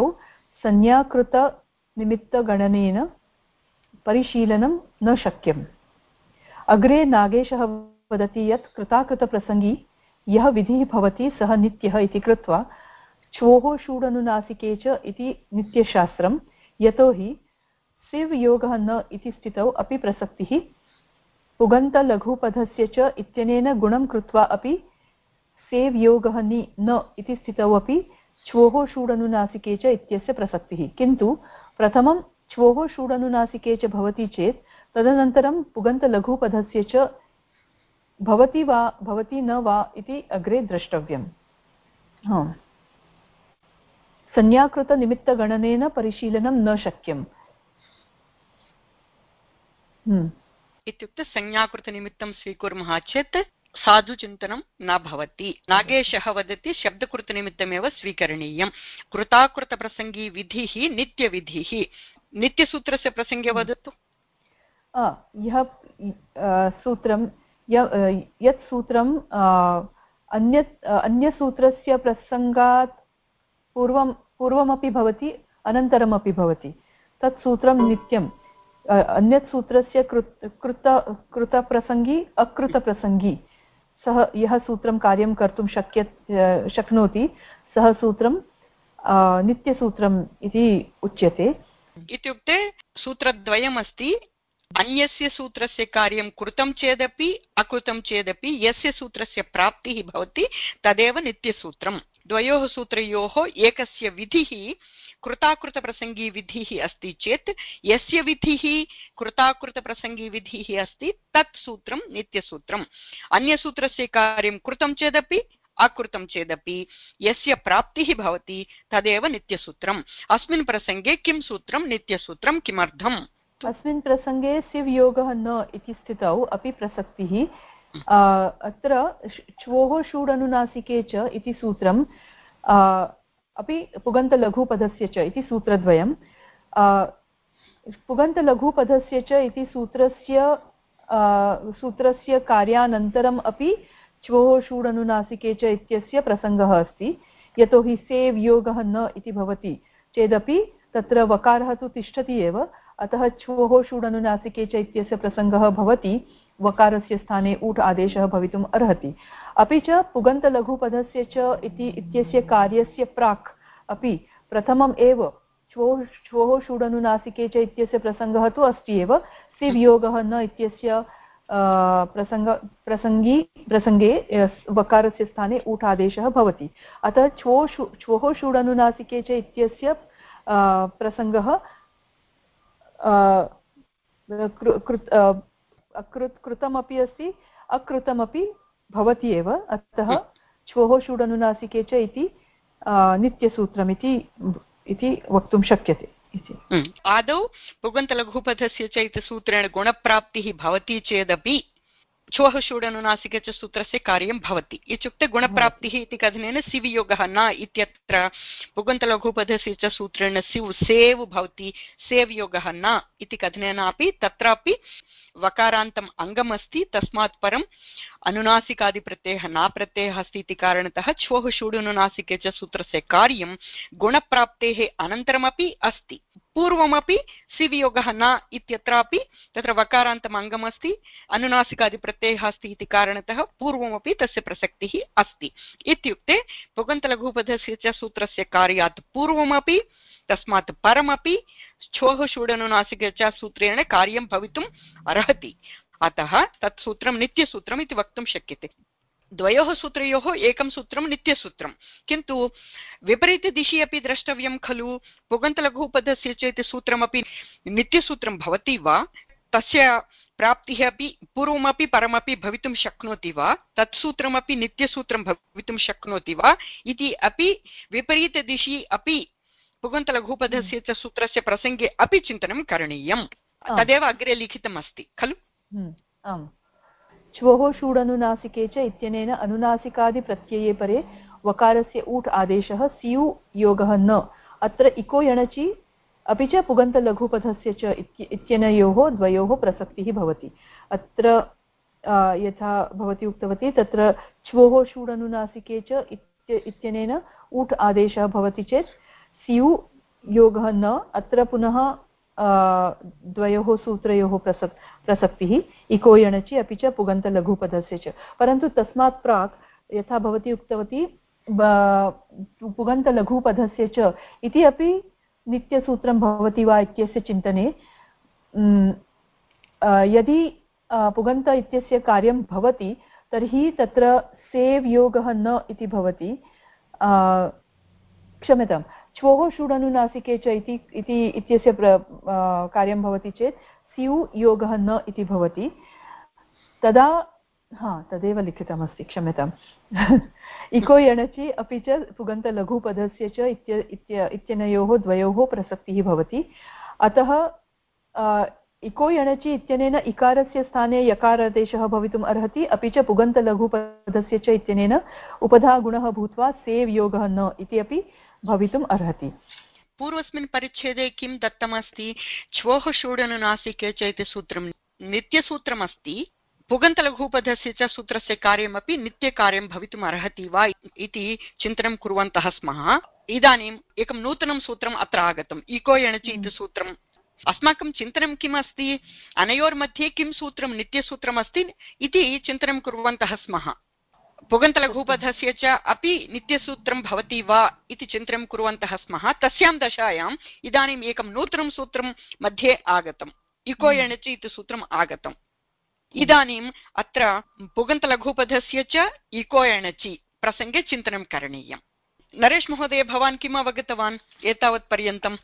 संज्ञाकृतनिमित्तगणनेन परिशीलनं न शक्यम्। अग्रे नागेशः वदति यत् कृताकृतप्रसङ्गी यः विधिः भवति सः नित्यः इति कृत्वा चोः शूडनुनासिके च इति नित्यशास्त्रं, यतोहि सिव्योगः न इति स्थितौ अपि प्रसक्तिः पुगन्तलघुपदस्य च इत्यनेन गुणं कृत्वा अपि सेव्योगः नि न इति स्थितौ अपि च्वोः शूडनुनासिके च इत्यस्य प्रसक्तिः। किन्तु प्रथमं च्वोः शूडनुनासिके च भवति चेत् तदनन्तरं पुगन्तलघुपदस्य च भवति वा भवति न वा इति अग्रे द्रष्टव्यम्। संज्ञाकृतनिमित्तगणनेन परिशीलनं न शक्यम् इत्युक्ते संज्ञाकृतनिमित्तं स्वीकुर्मः चेत् साधुचिन्तनं न भवति। नागेशः वदति शब्दकृतनिमित्तमेव स्वीकरणीयं। कृताकृतप्रसङ्गी विधिः नित्यविधिः। नित्यसूत्रस्य प्रसङ्गे वदतु। यः सूत्रं यत् सूत्रं अन्यत् अन्यसूत्रस्य प्रसङ्गात् पूर्वं पूर्वमपि भवति अनन्तरमपि भवति, तत् सूत्रं नित्यम्। अन्यत् सूत्रस्य कृत कृत कृतप्रसङ्गी अकृतप्रसङ्गी सः यः सूत्रं कार्यं कर्तुं शक्य शक्नोति सः सूत्रं नित्यसूत्रम् इति उच्यते। इत्युक्ते सूत्रद्वयमस्ति। अन्यस्य सूत्रस्य कार्यं कृतं चेदपि अकृतं चेदपि यस्य सूत्रस्य प्राप्तिः भवति तदेव नित्यसूत्रं। द्वयोः सूत्रयोः एकस्य विधिः कृताकृतप्रसङ्गी विधिः अस्ति चेत् यस्य विधिः कृताकृतप्रसङ्गी विधिः अस्ति तत् सूत्रं नित्यसूत्रम्। अन्यसूत्रस्य कार्यं कृतं चेदपि अकृतं चेदपि यस्य प्राप्तिः भवति तदेव नित्यसूत्रम्। अस्मिन् प्रसङ्गे किं सूत्रं नित्यसूत्रं किमर्थम्? अस्मिन् प्रसङ्गे सिव्योगः न इति स्थितौ अपि प्रसक्तिः। अत्र च्वोः शूडनुनासिके च इति सूत्रं अपि पुगन्तलघुपदस्य च इति सूत्रद्वयं। पुगन्तलघुपदस्य च इति सूत्रस्य सूत्रस्य कार्यानन्तरम् अपि च्वोः शूडनुनासिके च इत्यस्य प्रसङ्गः अस्ति, यतोहि सेव्योगः न इति भवति चेदपि तत्र वकारः तु तिष्ठति एव, अतः च्वोः शूडनुनासिके च इत्यस्य प्रसङ्गः भवति, वकारस्य स्थाने ऊट् आदेशः भवितुम् अर्हति। अपि च पुगन्तलघुपदस्य च इति इत्यस्य कार्यस्य प्राक् अपि प्रथमम् एव च्वोः च्वोः शूडनुनासिके च इत्यस्य प्रसङ्गः तु अस्ति एव, सिव्योगः न इत्यस्य प्रसङ्ग प्रसङ्गी प्रसङ्गे वकारस्य स्थाने ऊट् आदेशः भवति। अतः च्वो शु च्वोः शूडनुनासिके च इत्यस्य प्रसङ्गः कृत् कृतमपि अस्ति अकृतमपि भवति एव, अतः च्वोः शूडनुनासिके च इति नित्यसूत्रमिति इति वक्तुं शक्यते। आदौ पुगन्तलघुपदस्य च इति सूत्रेण गुणप्राप्तिः भवति चेदपि च्वोः शूडनुनासिके च सूत्रस्य कार्यं भवति। इत्युक्ते गुणप्राप्तिः इति कथनेन सिवियोगः न इत्यत्र पुगन्तलघुपदस्य च सूत्रेण सिव् सेव् भवति, सेव्योगः न इति कथनेनापि तत्रापि वकारान्तम् अङ्गमस्ति, तस्मात् परम् अनुनासिकादिप्रत्ययः न प्रत्ययः अस्ति इति कारणतः च्वोः शूडनुनासिके च सूत्रस्य कार्यं गुणप्राप्तेः अनन्तरमपि अस्ति, पूर्वमपि सिवियोगः न इत्यत्रापि तत्र वकारान्तम् अङ्गमस्ति, अनुनासिकादिप्रत्ययः अस्ति इति कारणतः पूर्वमपि तस्य प्रसक्तिः अस्ति। इत्युक्ते पुगन्तलघुपदस्य च सूत्रस्य कार्यात् पूर्वमपि तस्मात् परमपि च्वोः शूडनुनासिके च सूत्रेण कार्यं भवितुम् अर्हति, अतः तत् सूत्रं नित्यसूत्रम् इति वक्तुं शक्यते। द्वयोः सूत्रयोः एकं सूत्रं नित्यसूत्रं, किन्तु विपरीतदिशि अपि द्रष्टव्यं खलु। पुगन्तलघुपदस्य च इति सूत्रमपि नित्यसूत्रं भवति वा, तस्य प्राप्तिः अपि पूर्वमपि परमपि भवितुं शक्नोति वा, तत् सूत्रमपि नित्यसूत्रं भवितुं शक्नोति वा इति अपि विपरीतदिशि अपि पुगन्तलघुपदस्य च सूत्रस्य प्रसङ्गे अपि चिन्तनं करणीयं। तदेव अग्रे लिखितम् अस्ति खलु। आम्, च्वोः शूडनुनासिके च इत्यनेन अनुनासिकादिप्रत्यये परे वकारस्य ऊट् आदेशः स्यु योगः न। अत्र इको यणचि अपि च पुगन्तलघुपथस्य च इत्यनयोः द्वयोः प्रसक्तिः भवति। अत्र यथा भवती उक्तवती तत्र च्वोः षूडनुनासिके च इत्यनेन ऊट् आदेशः भवति चेत् स्यु योगः न। अत्र पुनः द्वयोः सूत्रयोः प्रसक् प्रसक्तिः इको यणचि अपि च पुगन्तलघुपदस्य च। परन्तु तस्मात् प्राक् यथा भवती उक्तवती पुगन्तलघुपदस्य च इति अपि नित्यसूत्रं भवति वा इत्यस्य चिन्तने यदि पुगन्त इत्यस्य कार्यं भवति तर्हि तत्र सेव् योगः न इति भवति। क्षम्यतां, च्वोः षूडनुनासिके च इति इति इत्यस्य कार्यं भवति चेत् स्यु योगः न इति भवति। तदा हा तदेव लिखितमस्ति, क्षम्यताम्। इको यणचि अपि च पुगन्तलघुपदस्य च इत्य इत्य इत्यनयोः द्वयोः प्रसक्तिः भवति। अतः इको यणचि इत्यनेन इकारस्य स्थाने यकारादेशः भवितुम् अर्हति, अपि च पुगन्तलघुपदस्य च इत्यनेन उपधागुणः भूत्वा सेव् योगः न इति अपि भवितुम् अर्हति। पूर्वस्मिन् परिच्छेदे किं दत्तमस्ति? च्वोः षूडनुनासिके च इति सूत्रं नित्यसूत्रमस्ति। पुगन्तलघुपदस्य च सूत्रस्य कार्यमपि नित्यकार्यं भवितुम् अर्हति वा इति चिन्तनं कुर्वन्तः स्मः। इदानीम् एकं नूतनं सूत्रम् अत्र आगतम्, इको यणचि इति सूत्रम्। अस्माकं चिन्तनं किम् अस्ति? अनयोर्मध्ये किं सूत्रं नित्यसूत्रम् अस्ति इति चिन्तनं कुर्वन्तः स्मः। पुगन्तलघुपदस्य च अपि नित्यसूत्रं भवति वा इति चिन्तनं कुर्वन्तः स्मः। तस्यां दशायाम् इदानीम् एकं नूतनं सूत्रं मध्ये आगतम्, इको यणचि इति सूत्रम् आगतम्। इदानीम् अत्र पुगन्तलघुपदस्य च इको यणचि प्रसङ्गे चिन्तनं करणीयम्। नरेश महोदय, भवान् किम् अवगतवान् एतावत् पर्यन्तम्?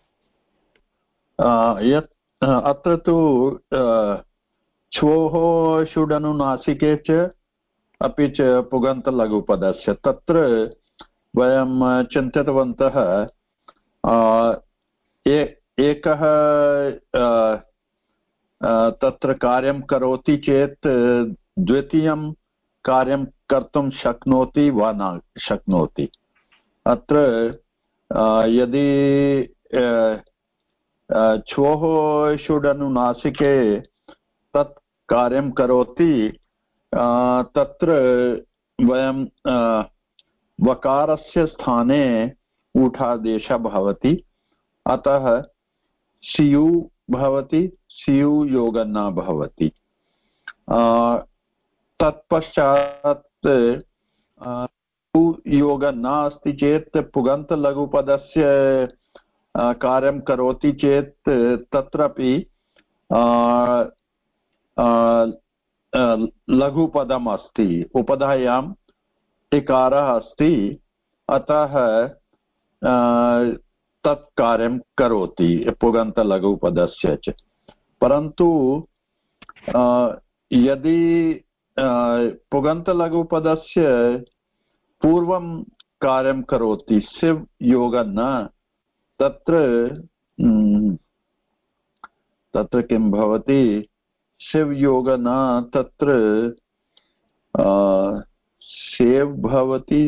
अत्र तु च्वोः षूडनुनासिके च अपि च पुगन्तलघुपदस्य तत्र वयं चिन्तितवन्तः एकः तत्र कार्यं करोति चेत् द्वितीयं कार्यं कर्तुं शक्नोति वा न शक्नोति। अत्र यदि च्वोः षूडनुनासिके तत् कार्यं करोति तत्र वयं वकारस्य स्थाने ऊठादेशः भवति, अतः स्यु भवति, स्यु योगः न भवति। तत्पश्चात् योगः न अस्ति चेत् पुगन्तलघुपदस्य कार्यं करोति चेत् तत्रापि लघुपदम् अस्ति, उपधायाम् इकारः अस्ति, अतः तत् कार्यं करोति पुगन्तलघुपदस्य च। परन्तु यदि पुगन्तलघुपदस्य पूर्वं कार्यं करोति सिव् योगः न, तत्र तत्र किं भवति? शिव योग न, तत्र सेव भवति,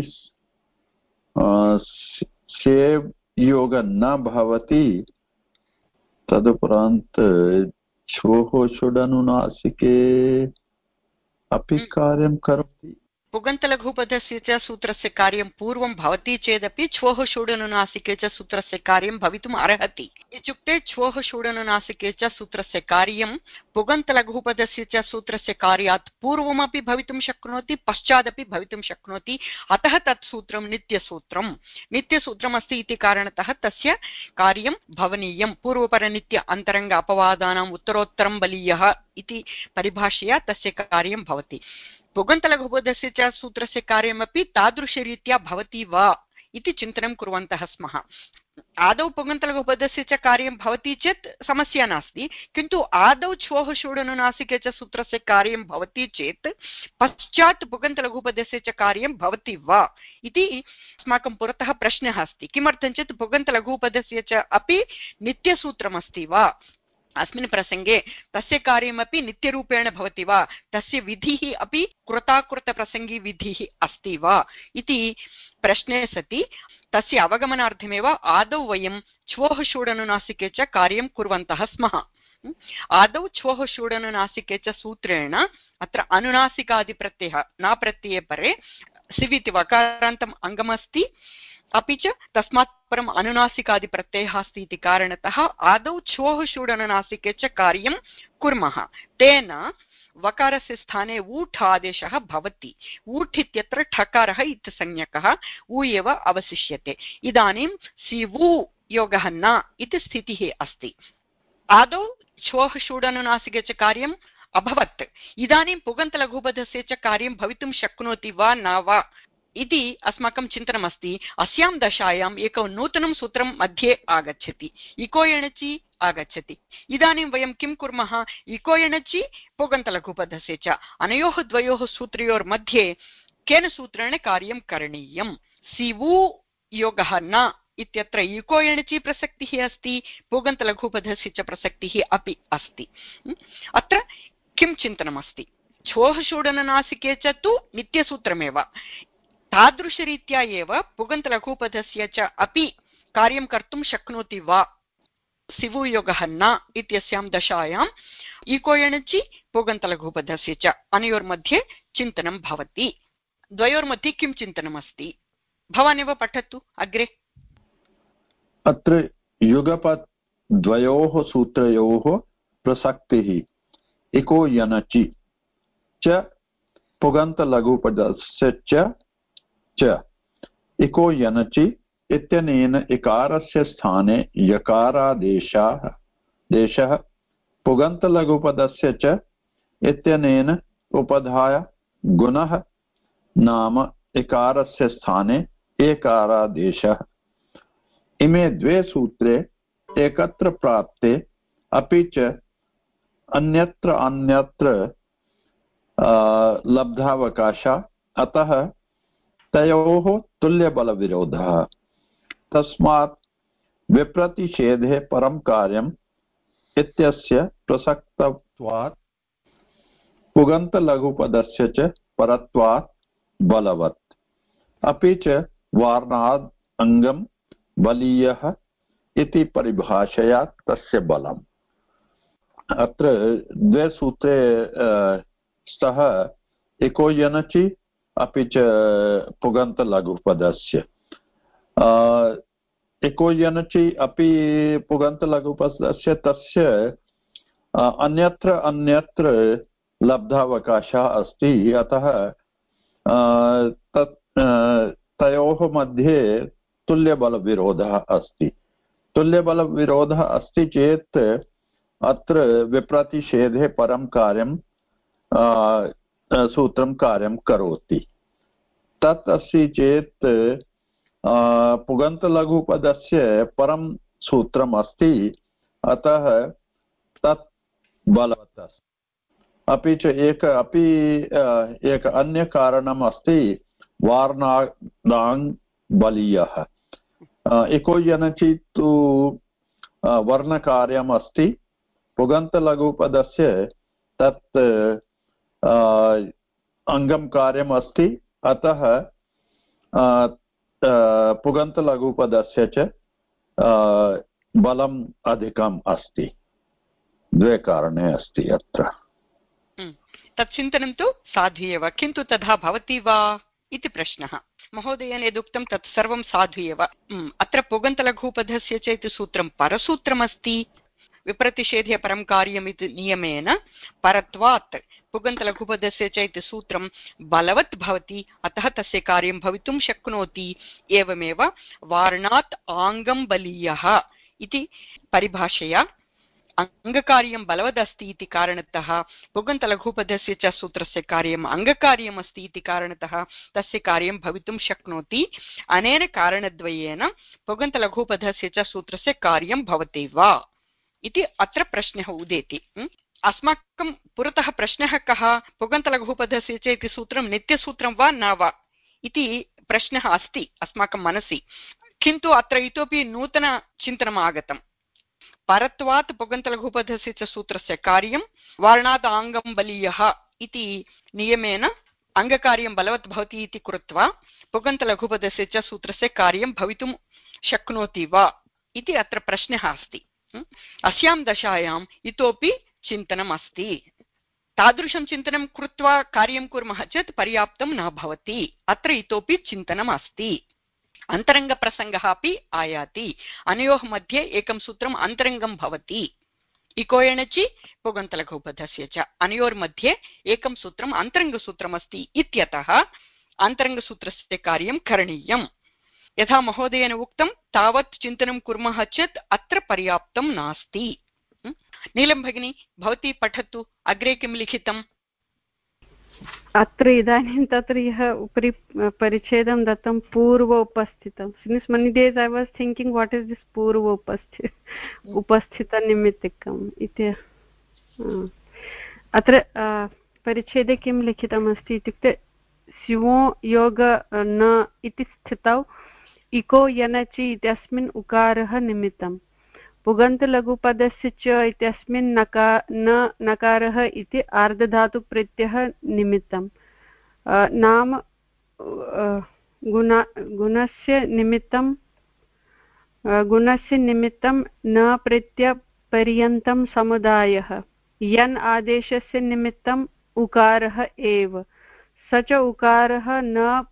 सेव योग न भवति। तदुपरान्त च्वोः षूडनुनासिके अपि कार्यं करोति। पुगन्तलघुपदस्य च सूत्रस्य कार्यं पूर्वं भवति चेदपि च्वोः षूडनुनासिके च सूत्रस्य कार्यं भवितुम् अर्हति। इत्युक्ते च्वोः षूडनुनासिके च सूत्रस्य कार्यं पुगन्तलघुपदस्य च सूत्रस्य कार्यात् पूर्वमपि भवितुं शक्नोति, पश्चादपि भवितुं शक्नोति। अतः तत् सूत्रं नित्यसूत्रं नित्यसूत्रम् अस्ति इति कारणतः तस्य कार्यं भवनीयं। पूर्वपरनित्य अन्तरङ्ग अपवादानाम् उत्तरोत्तरं बलीयः इति परिभाषया तस्य कार्यं भवति। पुगन्तलघुपदस्य च सूत्रस्य कार्यमपि तादृशरीत्या भवति वा इति चिन्तनं कुर्वन्तः स्मः। आदौ पुगन्तलघुपदस्य च कार्यं भवति चेत् समस्या नास्ति, किन्तु आदौ च्वोः षूडनुनासिके च सूत्रस्य कार्यं भवति चेत् पश्चात् पुगन्तलघुपदस्य च कार्यं भवति वा इति अस्माकं पुरतः प्रश्नः अस्ति। किमर्थं चेत् पुगन्तलघुपदस्य च अपि नित्यसूत्रमस्ति वा अस्मिन् प्रसङ्गे तस्य कार्यमपि नित्यरूपेण भवति वा, तस्य विधिः अपि कृताकृतप्रसङ्गी विधिः अस्ति वा इति प्रश्ने सति तस्य अवगमनार्थमेव आदौ वयं च्वोः षूडनुनासिके च कार्यं कुर्वन्तः स्मः। आदौ च्वोः षूडनुनासिके च सूत्रेण अत्र अनुनासिकादिप्रत्ययः न प्रत्यये परे सिव् इति वकारान्तम् अङ्गमस्ति, अपि च तस्मात् परम् अनुनासिकादिप्रत्ययः अस्ति इति कारणतः आदौ च्वोः षूडनुनासिके च कार्यं कुर्मः। तेन वकारस्य स्थाने ऊठ् आदेशः भवति। ऊठ् इत्यत्र ठकारः इति संज्ञकः ऊ एव अवशिष्यते। इदानीं सिवु योगः न इति स्थितिः अस्ति। आदौ च्वोः षूडनुनासिके च कार्यम् अभवत्, इदानीं पुगन्तलघुपदस्य च कार्यं भवितुं शक्नोति वा न वा इति अस्माकं चिन्तनमस्ति। अस्यां दशायाम् एकं नूतनं सूत्रं मध्ये आगच्छति, इको एणचि आगच्छति। इदानीं वयं किं कुर्मः, इको एणचि पुगन्तलघुपदस्य च अनयोः द्वयोः सूत्रयोर्मध्ये केन सूत्रेण कार्यं करणीयं। सिवु योगः न इत्यत्र इको एणचि प्रसक्तिः अस्ति, पुगन्तलघुपदस्य च प्रसक्तिः अपि अस्ति। अत्र किं चिन्तनमस्ति, च्वोः षूडनुनासिके च तु नित्यसूत्रमेव, तादृशरीत्या एव पुगन्तलघुपदस्य च अपि कार्यं कर्तुं शक्नोति वा सिवुयोगः न इत्यस्यां दशायाम् इको एणचि पुगन्तलघुपदस्य च अनयोर्मध्ये चिन्तनं भवति। द्वयोर्मध्ये किं चिन्तनमस्ति, भवानेव पठतु अग्रे। अत्र युगपत् द्वयोः सूत्रयोः प्रसक्तिः इको एणचि च पुगन्तलघुपदस्य च च इको एणचि इत्यनेन इकारस्य स्थाने यकारादेशः देशः पुगन्तलघुपदस्य च इत्यनेन उपधाय गुणः नाम इकारस्य स्थाने एकारादेशः। इमे द्वे सूत्रे एकत्र प्राप्ते अपि च अन्यत्र अन्यत्र लब्धावकाशः, अतः तयोः तुल्यबलविरोधः। तस्मात् विप्रतिषेधे परं कार्यम् इत्यस्य प्रसक्तत्वात् पुगन्तलघुपदस्य च परत्वात् बलवत्, अपि च वार्णाद् अङ्गं बलीयः इति परिभाषया तस्य बलम्। अत्र द्वे सूत्रे स्तः इको एणचि अपि च पुगन्तलघुपदस्य। इको एणचि अपि पुगन्तलघुपदस्य तस्य अन्यत्र अन्यत्र लब्धावकाशः अस्ति, अतः तत् तयोः मध्ये तुल्यबलविरोधः अस्ति। तुल्यबलविरोधः अस्ति चेत् अत्र विप्रतिषेधे परं कार्यं सूत्रं कार्यं करोति। तत् अस्ति चेत् पुगन्तलघुपदस्य परं सूत्रम् अस्ति, अतः तत् बलवत् अस्ति। अपि च एक अपि एक अन्य कारणम् अस्ति, वार्णादाङ् बलीयः। इको एणचि तु वर्णकार्यम् अस्ति, पुगन्तलघुपदस्य तत् अङ्गं कार्यम् अस्ति, अतः पुगन्तलघुपदस्य च बलम् अधिकम् अस्ति। द्वे कारणे अस्ति अत्र। तत् चिन्तनं तु साधु एव, किन्तु तथा भवति वा इति प्रश्नः। महोदयेन यदुक्तं तत् सर्वं साधु एव। अत्र पुगन्तलघुपदस्य च इति सूत्रं परसूत्रमस्ति। विप्रतिषेधे परं कार्यम् इति नियमेन परत्वात् पुगन्तलघुपदस्य च इति सूत्रं बलवत् भवति, अतः तस्य कार्यं भवितुं शक्नोति। एवमेव वार्णात् आङ्गं बलीयः इति परिभाषया अङ्गकार्यं बलवदस्ति इति कारणतः पुगन्तलघुपदस्य च सूत्रस्य कार्यम् अङ्गकार्यम् अस्ति इति कारणतः तस्य कार्यं भवितुं शक्नोति। अनेन कारणद्वयेन पुगन्तलघुपदस्य च सूत्रस्य कार्यं भवति वा इति अत्र प्रश्नः उदेति। अस्माकं पुरतः प्रश्नः कः, पुगन्तलघुपदस्य च इति सूत्रं नित्यसूत्रं वा न वा इति प्रश्नः अस्ति अस्माकं मनसि। किन्तु अत्र इतोपि नूतनचिन्तनम् आगतम्। परत्वात् पुगन्तलघुपदस्य च सूत्रस्य कार्यं वर्णात् आङ्गं बलीयः इति नियमेन अङ्गकार्यं बलवत् भवति इति कृत्वा पुगन्तलघुपदस्य च सूत्रस्य कार्यं भवितुं शक्नोति वा इति अत्र प्रश्नः अस्ति। अस्यां दशायाम् इतोपि चिन्तनम् अस्ति। तादृशं चिन्तनं कृत्वा कार्यं कुर्मः चेत् पर्याप्तं न भवति। अत्र इतोपि चिन्तनम् अस्ति। अन्तरङ्गप्रसङ्गः अपि आयाति। अनयोः मध्ये एकं सूत्रम् अन्तरङ्गं भवति। इको एणचि पुगन्तलघुपदस्य च अनयोर्मध्ये एकं सूत्रम् अन्तरङ्गसूत्रमस्ति इत्यतः अन्तरङ्गसूत्रस्य कार्यं करणीयम्। यथा महोदयेन उक्तं तावत् चिन्तनं कुर्मः चेत् अत्र पर्याप्तं नास्ति। नीलं भगिनी भवती पठतु अग्रे किं लिखितम्। अत्र इदानीं तत्र यः उपरि परिच्छेदं दत्तं पूर्व उपस्थितं since many days I was thinking what is this पूर्व उपस्थि उपस्थितनिमित्तिकम् इति अत्र परिच्छेदे किं लिखितमस्ति इत्युक्ते स्युवो योग न इति स्थितौ इको यनचि इत्यस्मिन् उकारः निमित्तं पुगन्तलघुपदस्य च इत्यस्मिन् नका न नकारः इति आर्धधातुप्रत्ययः निमित्तं नाम गुण गुणस्य निमित्तं गुणस्य निमित्तं न प्रत्ययपर्यन्तं समुदायः यन् आदेशस्य निमित्तम् उकारः एव स च उकारः न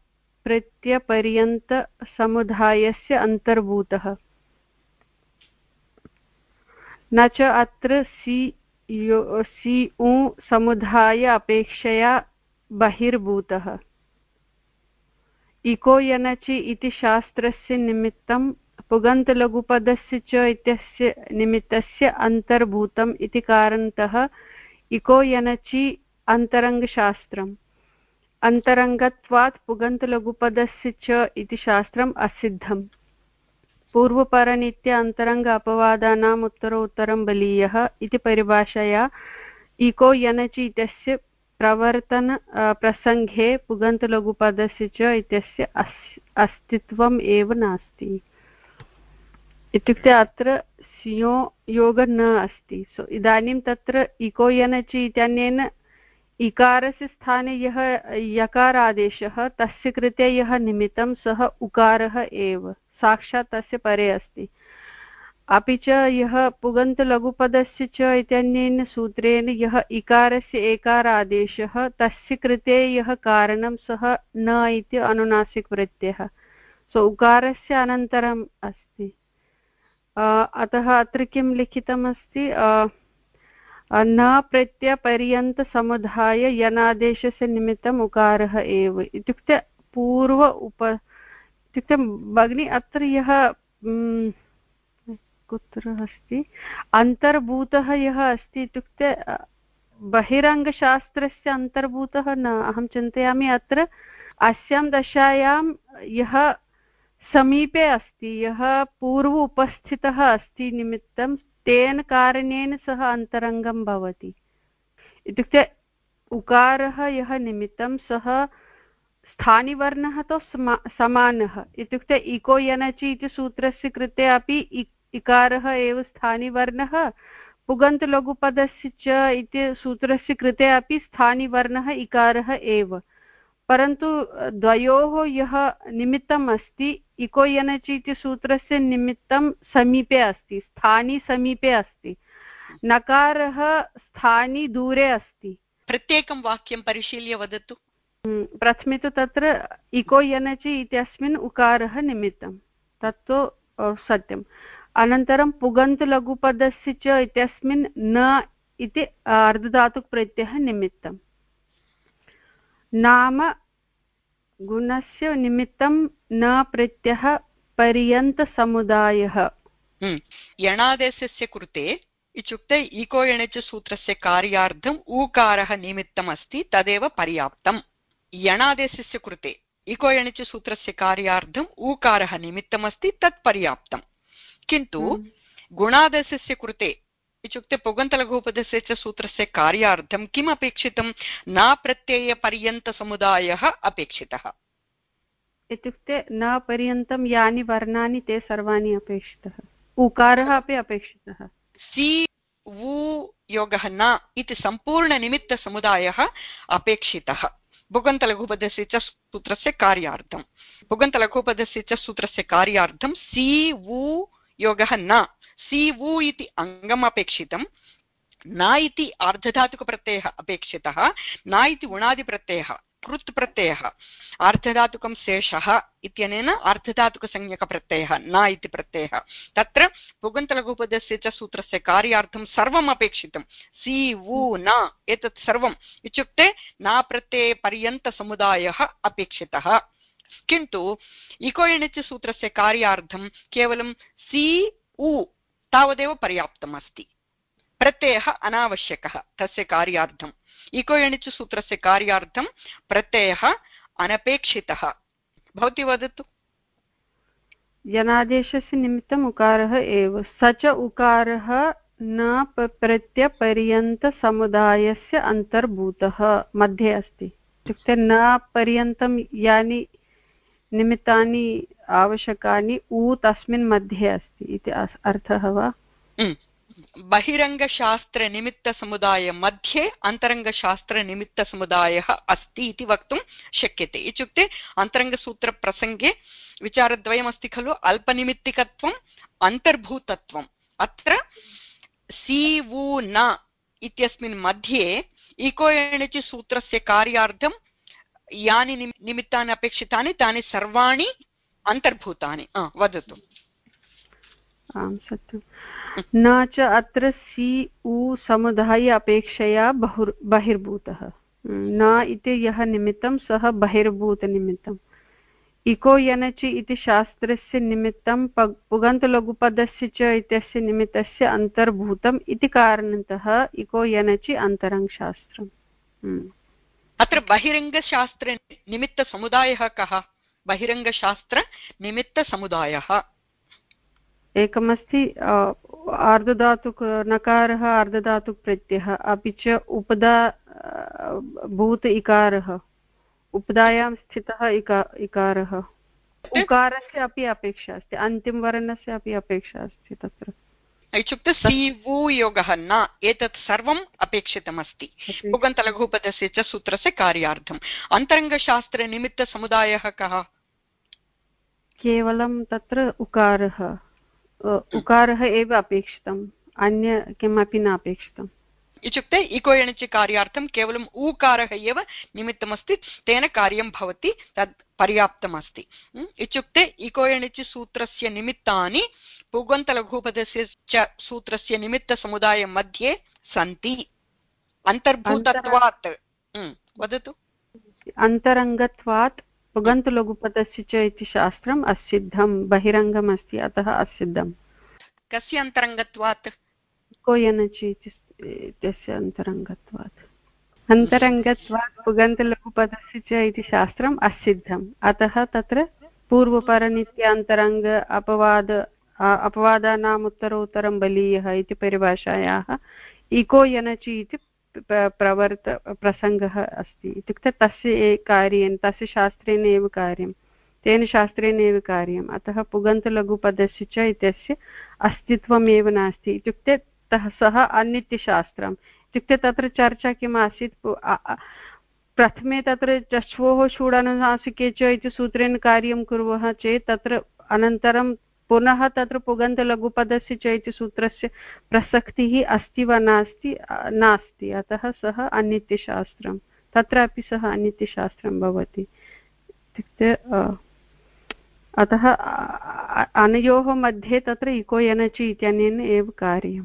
प्रत्ययपर्यन्तसमुदायस्य अन्तर्भूतः न च अत्र सि यो सि उ समुदाय अपेक्षया बहिर्भूतः। इको यनचि इति शास्त्रस्य निमित्तं पुगन्तलघुपदस्य च इत्यस्य निमित्तस्य अन्तर्भूतम् इति कारणतः इको यनचि अन्तरङ्गशास्त्रम् अन्तरङ्गत्वात् पुगन्तलघुपदस्य च इति शास्त्रम् असिद्धम्। पूर्वपरनित्य अन्तरङ्ग अपवादानाम् उत्तरोत्तरं बलीयः इति परिभाषया इको यनचि इत्यस्य प्रवर्तन प्रसङ्गे पुगन्तलघुपदस्य च इत्यस्य अस्तित्वम् एव नास्ति। इत्युक्ते अत्र स्यो योग न अस्ति। सो इदानीं तत्र इको यनचि इत्यनेन इकारस्य स्थाने यः यकारादेशः तस्य कृते यः निमित्तं सः उकारः एव साक्षात् तस्य परे अस्ति। अपि च यः पुगन्तलघुपदस्य च इत्यनेन सूत्रेण यः इकारस्य एकारादेशः तस्य कृते यः कारणं सः न इति अनुनासिकप्रत्ययः सो उकारस्य अनन्तरम् अस्ति। अतः अत्र किं लिखितमस्ति न प्रत्ययपर्यन्तसमुदाय यनादेशस्य निमित्तम् उकारः एव इत्युक्ते पूर्व उप इत्युक्ते भगिनी अत्र यः कुत्र अस्ति अन्तर्भूतः यः अस्ति इत्युक्ते बहिरङ्गशास्त्रस्य अन्तर्भूतः न अहं चिन्तयामि अत्र अस्यां दशायां यः समीपे अस्ति यः पूर्व उपस्थितः अस्ति निमित्तं तेन कारणेन सः अन्तरङ्गं भवति। इत्युक्ते उकारः यः निमित्तं सः स्थानिवर्णः तु समानः। इत्युक्ते इको यनचि इति सूत्रस्य कृते अपि इकारः एव स्थानिवर्णः पुगन्तलघुपदस्य च इति सूत्रस्य कृते अपि स्थानिवर्णः इकारः एव परन्तु द्वयोः यः निमित्तम् अस्ति इको यनचि इति सूत्रस्य निमित्तं समीपे अस्ति स्थानी समीपे अस्ति नकारः स्थानी दूरे अस्ति। प्रत्येकं वाक्यं परिशील्य वदतु। प्रथमे तु तत्र इको यनचि इत्यस्मिन् उकारः निमित्तं तत्तु सत्यम्। अनन्तरं पुगन्तलघुपदस्य च इत्यस्मिन् न इति अर्धधातुकप्रत्ययः निमित्तं नाम गुणस्य निमित्तं न प्रत्ययः पर्यन्तसमुदायः। यणादेशस्य कृते इत्युक्ते इको यणच सूत्रस्य कार्यार्थम् ऊकारः निमित्तम् अस्ति तदेव पर्याप्तम्। यणादेशस्य कृते इको यणच सूत्रस्य कार्यार्थम् ऊकारः निमित्तम् अस्ति तत् पर्याप्तम्। किन्तु गुणादेशस्य कृते इत्युक्ते पुगन्तलघुपदस्य च सूत्रस्य कार्यार्थं किम् अपेक्षितं न प्रत्ययपर्यन्तसमुदायः अपेक्षितः। इत्युक्ते न पर्यन्तं यानि वर्णानि ते सर्वाणि अपेक्षितः उकारः अपि अपेक्षितः। सि वु योगः न इति सम्पूर्णनिमित्तसमुदायः अपेक्षितः भुगन्तलघुपदस्य च सूत्रस्य कार्यार्थं भुगन्तलघुपदस्य च सूत्रस्य कार्यार्थं सि वु योगः न सि वु इति अङ्गम् अपेक्षितं न इति आर्धधातुकप्रत्ययः अपेक्षितः न इति उणादिप्रत्ययः कृत् प्रत्ययः आर्धधातुकं शेषः इत्यनेन आर्धधातुकसंज्ञकप्रत्ययः न इति प्रत्ययः तत्र पुगन्तलघुपदस्य च सूत्रस्य कार्यार्थं सर्वम् अपेक्षितं सि वु न एतत् सर्वम् इत्युक्ते न प्रत्यये पर्यन्तसमुदायः अपेक्षितः किन्तु इको एणिच् सूत्रस्य कार्यार्थं केवलं सि उ तावदेव पर्याप्तम् अस्ति प्रत्ययः अनावश्यकः तस्य कार्यार्थम् इको एणिच् सूत्रस्य कार्यार्थं प्रत्ययः अनपेक्षितः भवती वदतु यनादेशस्य निमित्तम् उकारः एव स च उकारः न प्रत्यपर्यन्तसमुदायस्य अन्तर्भूतः मध्ये अस्ति इत्युक्ते न पर्यन्तं यानि निमित्तानि आवश्यकानि उ तस्मिन् मध्ये अस्ति इति अर्थः वा बहिरङ्गशास्त्रनिमित्तसमुदाय मध्ये अन्तरङ्गशास्त्रनिमित्तसमुदायः अस्ति इति वक्तुं शक्यते इत्युक्ते अन्तरङ्गसूत्रप्रसङ्गे विचारद्वयमस्ति खलु अल्पनिमित्तिकत्वम् अन्तर्भूतत्वम् अत्र सि वु न इत्यस्मिन् मध्ये इको एणिच् सूत्रस्य कार्यार्थं यानि निमित्तानि अपेक्षितानि तानि सर्वाणि अन्तर्भूतानि वदतु आम् सत्यं न च अत्र सि उ समुदाय अपेक्षया बहु बहिर्भूतः न इति यः निमित्तं सः बहिर्भूतनिमित्तम् इको यनचि इति शास्त्रस्य निमित्तं पुगन्तलघुपदस्य च इत्यस्य निमित्तस्य अन्तर्भूतम् इति कारणतः इको यनचि अन्तरङ्गशास्त्रम् अत्र बहिरङ्गशास्त्रनिमित्तसमुदायः कः बहिरङ्गशास्त्रनिमित्तसमुदायः एकमस्ति आर्धधातुक नकारः आर्धधातुक प्रत्ययः अपि च उपदा भूत इकारः उपदायां स्थितः इकारः उकारस्य अपि अपेक्षा अस्ति अन्तिमवर्णस्य अपि अपेक्षा अस्ति तत्र इत्युक्ते सि वु योगः न एतत् सर्वम् अपेक्षितमस्ति पुगन्तलघुपदस्य च सूत्रस्य कार्यार्थम् अन्तरङ्गशास्त्रनिमित्तसमुदायः कः केवलं तत्र उकारः उकारः एव अपेक्षितम् अन्य किमपि न अपेक्षितम् इत्युक्ते इको एणिच् कार्यार्थं केवलम् ऊकारः एव निमित्तमस्ति तेन कार्यं भवति तद् पर्याप्तमस्ति इत्युक्ते इको एणिच् सूत्रस्य निमित्तानि पुगन्तलघुपदस्य च सूत्रस्य निमित्तसमुदाय मध्ये सन्ति अन्तर्भूतत्वात् वदतु अन्तरङ्गत्वात् पुगन्तलघुपदस्य च इति शास्त्रम् असिद्धं बहिरङ्गम् अस्ति अतः असिद्धम् कस्य अन्तरङ्गत्वात् इको एणिच् इत्यस्य अन्तरङ्गत्वात् अन्तरङ्गत्वात् पुगन्तलघुपदस्य च इति शास्त्रम् असिद्धम् अतः तत्र पूर्वपरनित्यान्तरङ्ग अपवाद अपवादानाम् उत्तरोत्तरं बलीयः इति परिभाषायाः इको एणिच् इति प्रवर्त प्रसङ्गः अस्ति इत्युक्ते तस्य कार्येन तस्य शास्त्रेण एव कार्यं तेन शास्त्रेण एव कार्यम् अतः पुगन्तलघुपदस्य च इत्यस्य अस्तित्वमेव नास्ति इत्युक्ते सः अनित्यशास्त्रम् इत्युक्ते तत्र चर्चा किम् आसीत् प्रथमे तत्र चश्वोः षूडनुनासिके च इति सूत्रेण कार्यं कुर्वः चेत् तत्र अनन्तरं पुनः तत्र पुगन्तलघुपदस्य च इति सूत्रस्य प्रसक्तिः अस्ति वा नास्ति नास्ति अतः सः अनित्यशास्त्रं तत्रापि सः अनित्यशास्त्रं भवति इत्युक्ते अतः अनयोः मध्ये तत्र इको एणिच् इत्यनेन एव कार्यम्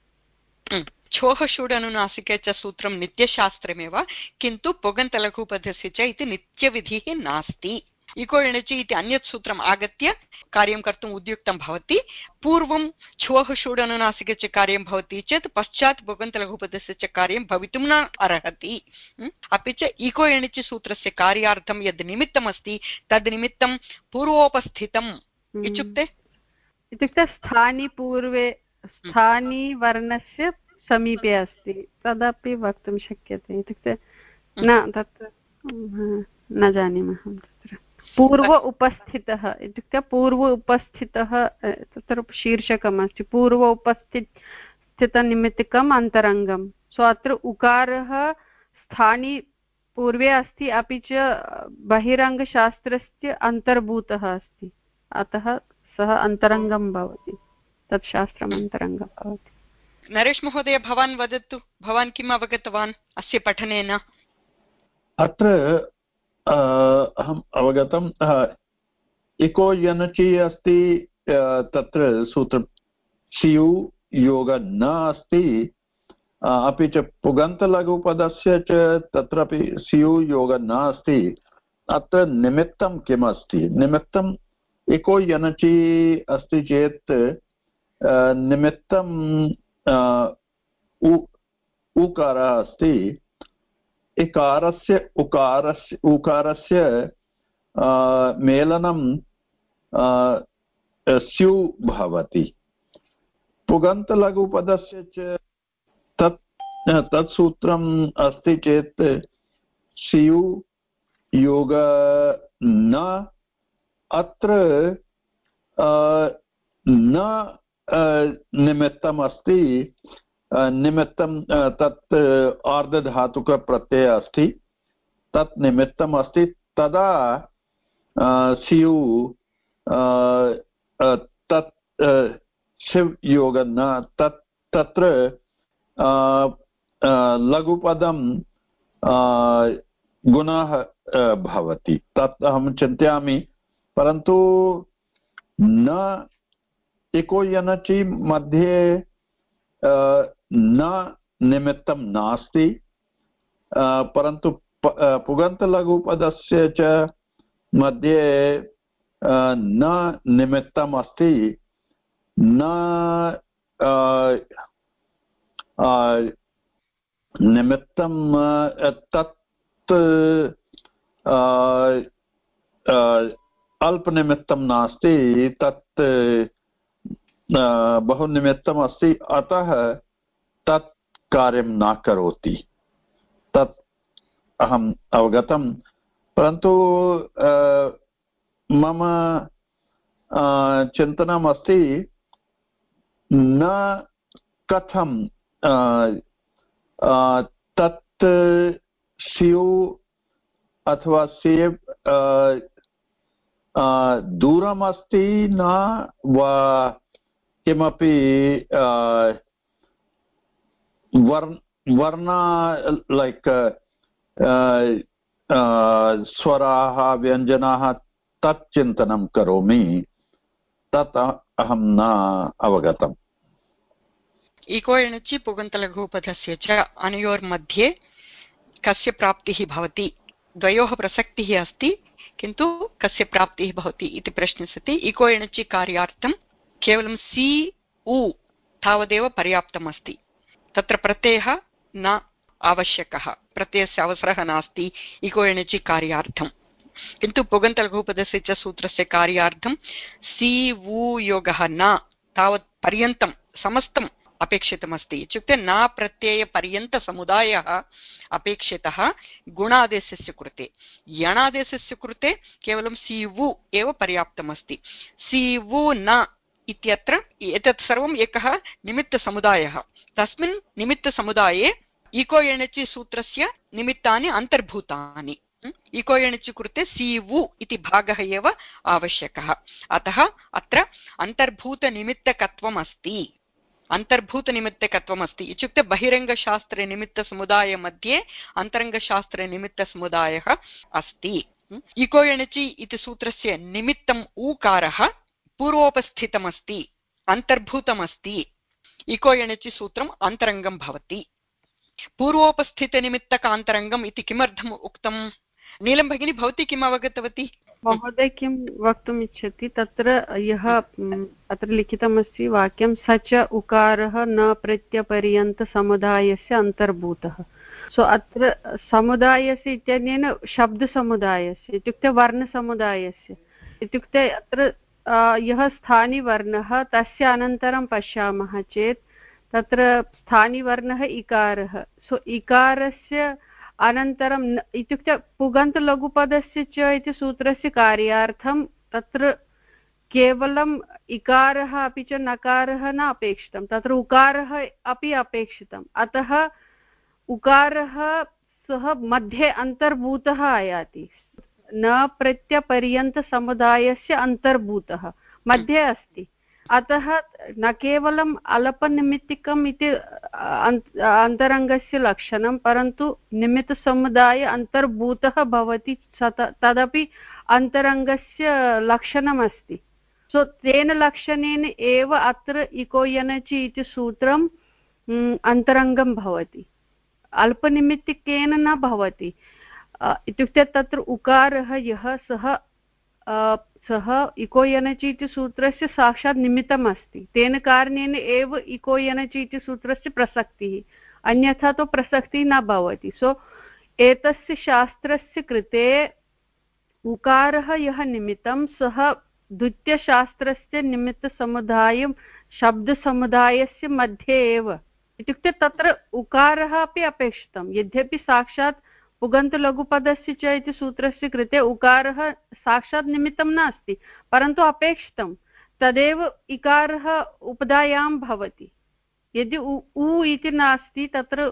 छोः षूडनुनासिके च सूत्रं नित्यशास्त्रमेव किन्तु पुगन्तलघुपदस्य च इति नित्यविधिः नास्ति इको एणिच् इति अन्यत् सूत्रम् आगत्य कार्यं कर्तुम् उद्युक्तं भवति पूर्वं छोः षूडनुनासिके च कार्यं भवति चेत् पश्चात् पुगन्तलघुपदस्य च कार्यं भवितुं न अर्हति अपि च इको एणिच् सूत्रस्य कार्यार्थं यद् निमित्तमस्ति तद् निमित्तं पूर्वोपस्थितम् इत्युक्ते इत्युक्ते स्थानि पूर्वे स्थानि वर्णस्य समीपे अस्ति तदपि वक्तुं शक्यते इत्युक्ते न तत्र न जानीमः तत्र पूर्व उपस्थितः इत्युक्ते पूर्व उपस्थितः तत्र शीर्षकम् अस्ति पूर्व उपस्थित पूर्वोपस्थितनिमित्तकम् अन्तरङ्गं। सो अत्र उकारः स्थानी पूर्वे अस्ति, अपि च बहिरङ्गशास्त्रस्य अन्तर्भूतः अस्ति, अतः सः अन्तरङ्गं भवति, तत् शास्त्रम् अन्तरङ्गं भवति। नरेश महोदय, भवान् वदतु, भवान् किम् अवगतवान् अस्य पठनेन? अत्र अहम् अवगतम्, इको यनचि अस्ति, तत्र सूत्र स्यु योग न अस्ति, अपि च पुगन्तलघुपदस्य च तत्रापि स्यु योग न अस्ति। अत्र निमित्तं किम् अस्ति? निमित्तम् इको यनचि अस्ति चेत् निमित्तं उकारः अस्ति, इकारस्य उकारस्य उकारस्य मेलनं स्यु भवति। पुगन्तलघुपदस्य च तत् तत् सूत्रम् अस्ति चेत् स्यु योग न, अत्र न निमित्तम् अस्ति, निमित्तं तत् आर्धधातुकप्रत्ययः अस्ति, तत् निमित्तम् अस्ति, तदा स्यु तत् शिव योग न, तत् तत्र लघुपदं गुणः भवति, तत् अहं चिन्तयामि। परन्तु न इको यनचि मध्ये न निमित्तं नास्ति, परन्तु पुगन्तलघुपदस्य च मध्ये न निमित्तम् अस्ति। न निमित्तं तत् अल्पनिमित्तं नास्ति, तत् बहुनिमित्तम् अस्ति, अतः तत् कार्यं न करोति, तत् अहम् अवगतं। परन्तु मम चिन्तनम् अस्ति, न कथं तत् स्यु अथवा सेव् दूरमस्ति न वा किमपि वर्ण लैक् स्वराः व्यञ्जनाः, तत् चिन्तनं करोमि, तत् अहं न अवगतम्। इको एणचि पुगन्तलघुपदस्य च अनयोर्मध्ये कस्य प्राप्तिः भवति? द्वयोः प्रसक्तिः अस्ति, किन्तु कस्य प्राप्तिः भवति इति प्रश्ने सति इको एणचि कार्यार्थं केवलं सि उ तावदेव पर्याप्तमस्ति, तत्र प्रत्ययः न आवश्यकः, प्रत्ययस्य अवसरः नास्ति इको एणचि कार्यार्थं। किन्तु पुगन्तलघुपदस्य च सूत्रस्य कार्यार्थं सि उ योगः न तावत् पर्यन्तं समस्तम् अपेक्षितमस्ति, इत्युक्ते न प्रत्ययपर्यन्तसमुदायः अपेक्षितः गुणादेशस्य कृते। यणादेशस्य कृते केवलं सि वु एव पर्याप्तमस्ति। सि वु न इत्यत्र एतत् सर्वम् एकः निमित्तसमुदायः, तस्मिन् निमित्तसमुदाये इको एणचि सूत्रस्य निमित्तानि अन्तर्भूतानि। इको एणचि कृते सि वु इति भागः एव आवश्यकः, अतः अत्र अन्तर्भूतनिमित्तकत्वम् अस्ति। अन्तर्भूतनिमित्तकत्वम् अस्ति इत्युक्ते बहिरङ्गशास्त्रे निमित्तसमुदायमध्ये अन्तरङ्गशास्त्रे अस्ति। इको एणचि इति सूत्रस्य निमित्तम् ऊकारः पूर्वोपस्थितमस्ति, अन्तर्भूतमस्ति। इको एणचि सूत्रम् अन्तरङ्गं भवति। पूर्वोपस्थितनिमित्तकान्तरङ्गम् इति किमर्थम् उक्तम्? नीलं भगिनी, भवती किम् अवगतवती? महोदय किं वक्तुम् इच्छति, तत्र यः अत्र लिखितमस्ति वाक्यं स च उकारः न प्रत्यपर्यन्तसमुदायस्य अन्तर्भूतः। सो अत्र समुदायस्य इत्यनेन शब्दसमुदायस्य इत्युक्ते वर्णसमुदायस्य, इत्युक्ते अत्र यः स्थानिवर्णः तस्य अनन्तरं पश्यामः चेत् तत्र स्थानिवर्णः इकारः। सो इकारस्य अनन्तरं इत्युक्ते पुगन्तलघुपदस्य च इति सूत्रस्य कार्यार्थं तत्र केवलम् इकारः अपि च नकारः न अपेक्षितं, तत्र उकारः अपि अपेक्षितम्। अतः उकारः सः मध्ये अन्तर्भूतः आयाति, न प्रत्यपर्यन्तसमुदायस्य अन्तर्भूतः मध्ये अस्ति। अतः न केवलम् अल्पनिमित्तिकम् इति अन्तरङ्गस्य लक्षणं, परन्तु निमित्तसमुदाय अन्तर्भूतः भवति तदपि अन्तरङ्गस्य लक्षणमस्ति। सो तेन लक्षणेन एव अत्र इको यनचि इति सूत्रम् अन्तरङ्गं भवति, अल्पनिमित्तिकेन न भवति। इत्युक्ते तत्र उकारः यः सः सः इको यनचि इति सूत्रस्य साक्षात् निमित्तम् अस्ति, तेन कारणेन एव इको यनचि इति सूत्रस्य प्रसक्तिः, अन्यथा तु प्रसक्तिः न भवति। सो एतस्य शास्त्रस्य कृते उकारः यः निमित्तं सः द्वितीयशास्त्रस्य निमित्तसमुदायं शब्दसमुदायस्य मध्ये एव, इत्युक्ते तत्र उकारः अपि अपेक्षितं, यद्यपि साक्षात् पुगन्तलघुपदस्य च इति सूत्रस्य कृते उकारः साक्षात् निमित्तं नास्ति, परन्तु अपेक्षितं। तदेव इकारः उपधायां भवति। यदि उ उ इति नास्ति तत्र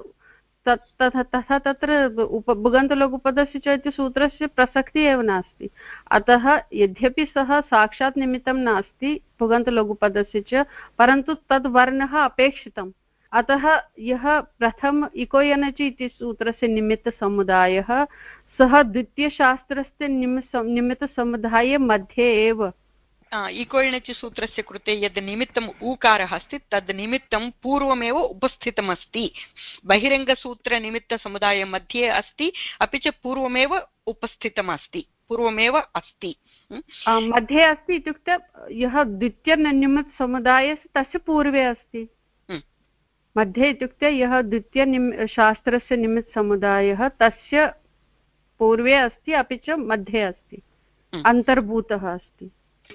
तथा तत्र पुगन्तलघुपदस्य च इति सूत्रस्य प्रसक्तिः एव नास्ति। अतः यद्यपि सः साक्षात् निमित्तं नास्ति पुगन्तलघुपदस्य च, परन्तु तद्वर्णः अपेक्षितम्। अतः यः प्रथम इको यनचि इति सूत्रस्य निमित्तसमुदायः सः द्वितीयशास्त्रस्य निमित्तसमुदाये मध्ये एव। इको यनचि सूत्रस्य कृते यद् निमित्तम् ऊकारः अस्ति तद् निमित्तं पूर्वमेव उपस्थितमस्ति, बहिरङ्गसूत्रनिमित्तसमुदाये मध्ये अस्ति, अपि च पूर्वमेव उपस्थितमस्ति, पूर्वमेव अस्ति। मध्ये अस्ति इत्युक्ते यः द्वितीयनिमित्तसमुदायस्य तस्य पूर्वे अस्ति। मध्ये इत्युक्ते यः द्वितीय शास्त्रस्य निमित्तसमुदायः तस्य पूर्वे अस्ति, अपि च मध्ये अस्ति, अन्तर्भूतः अस्ति।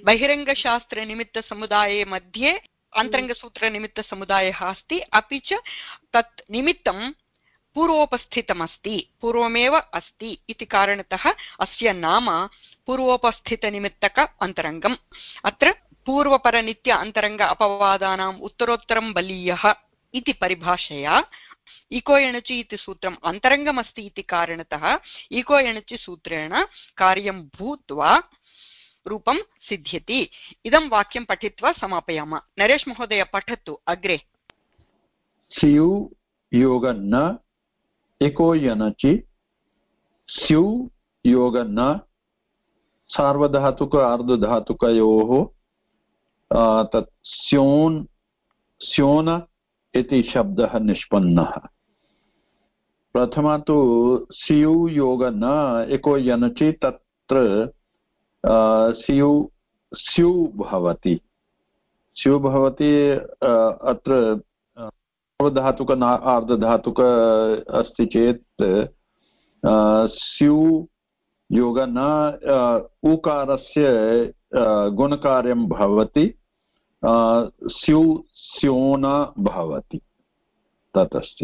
बहिरङ्गशास्त्रनिमित्तसमुदाये मध्ये अन्तरङ्गसूत्रनिमित्तसमुदायः अस्ति, अपि च तत् निमित्तं पूर्वोपस्थितमस्ति, पूर्वमेव अस्ति इति कारणतः अस्य नाम पूर्वोपस्थितनिमित्तक अन्तरङ्गम्। अत्र पूर्वपरनित्य अन्तरङ्ग अपवादानाम् उत्तरोत्तरं बलीयः इति परिभाषया इको यणचि इति सूत्रम् अन्तरङ्गमस्ति इति कारणतः इको यणचि सूत्रेण कार्यं भूत्वा रूपं सिद्ध्यति। इदं वाक्यं पठित्वा समापयामः। नरेश महोदय पठतु अग्रे। स्यु योग न इको यणचि स्यु योग न सार्वधातुक अर्धधातुकयोः तत् स्योन् स्योन इति शब्दः निष्पन्नः। प्रथमा तु स्यु योग न इको यनचि तत्र स्यु स्यु भवति स्यु भवति अत्र सार्वधातुक अर्धधातुक अस्ति चेत् स्यु योग न उकारस्य गुणकार्यं भवति, स्यु स्योन भवति, तत् अस्ति।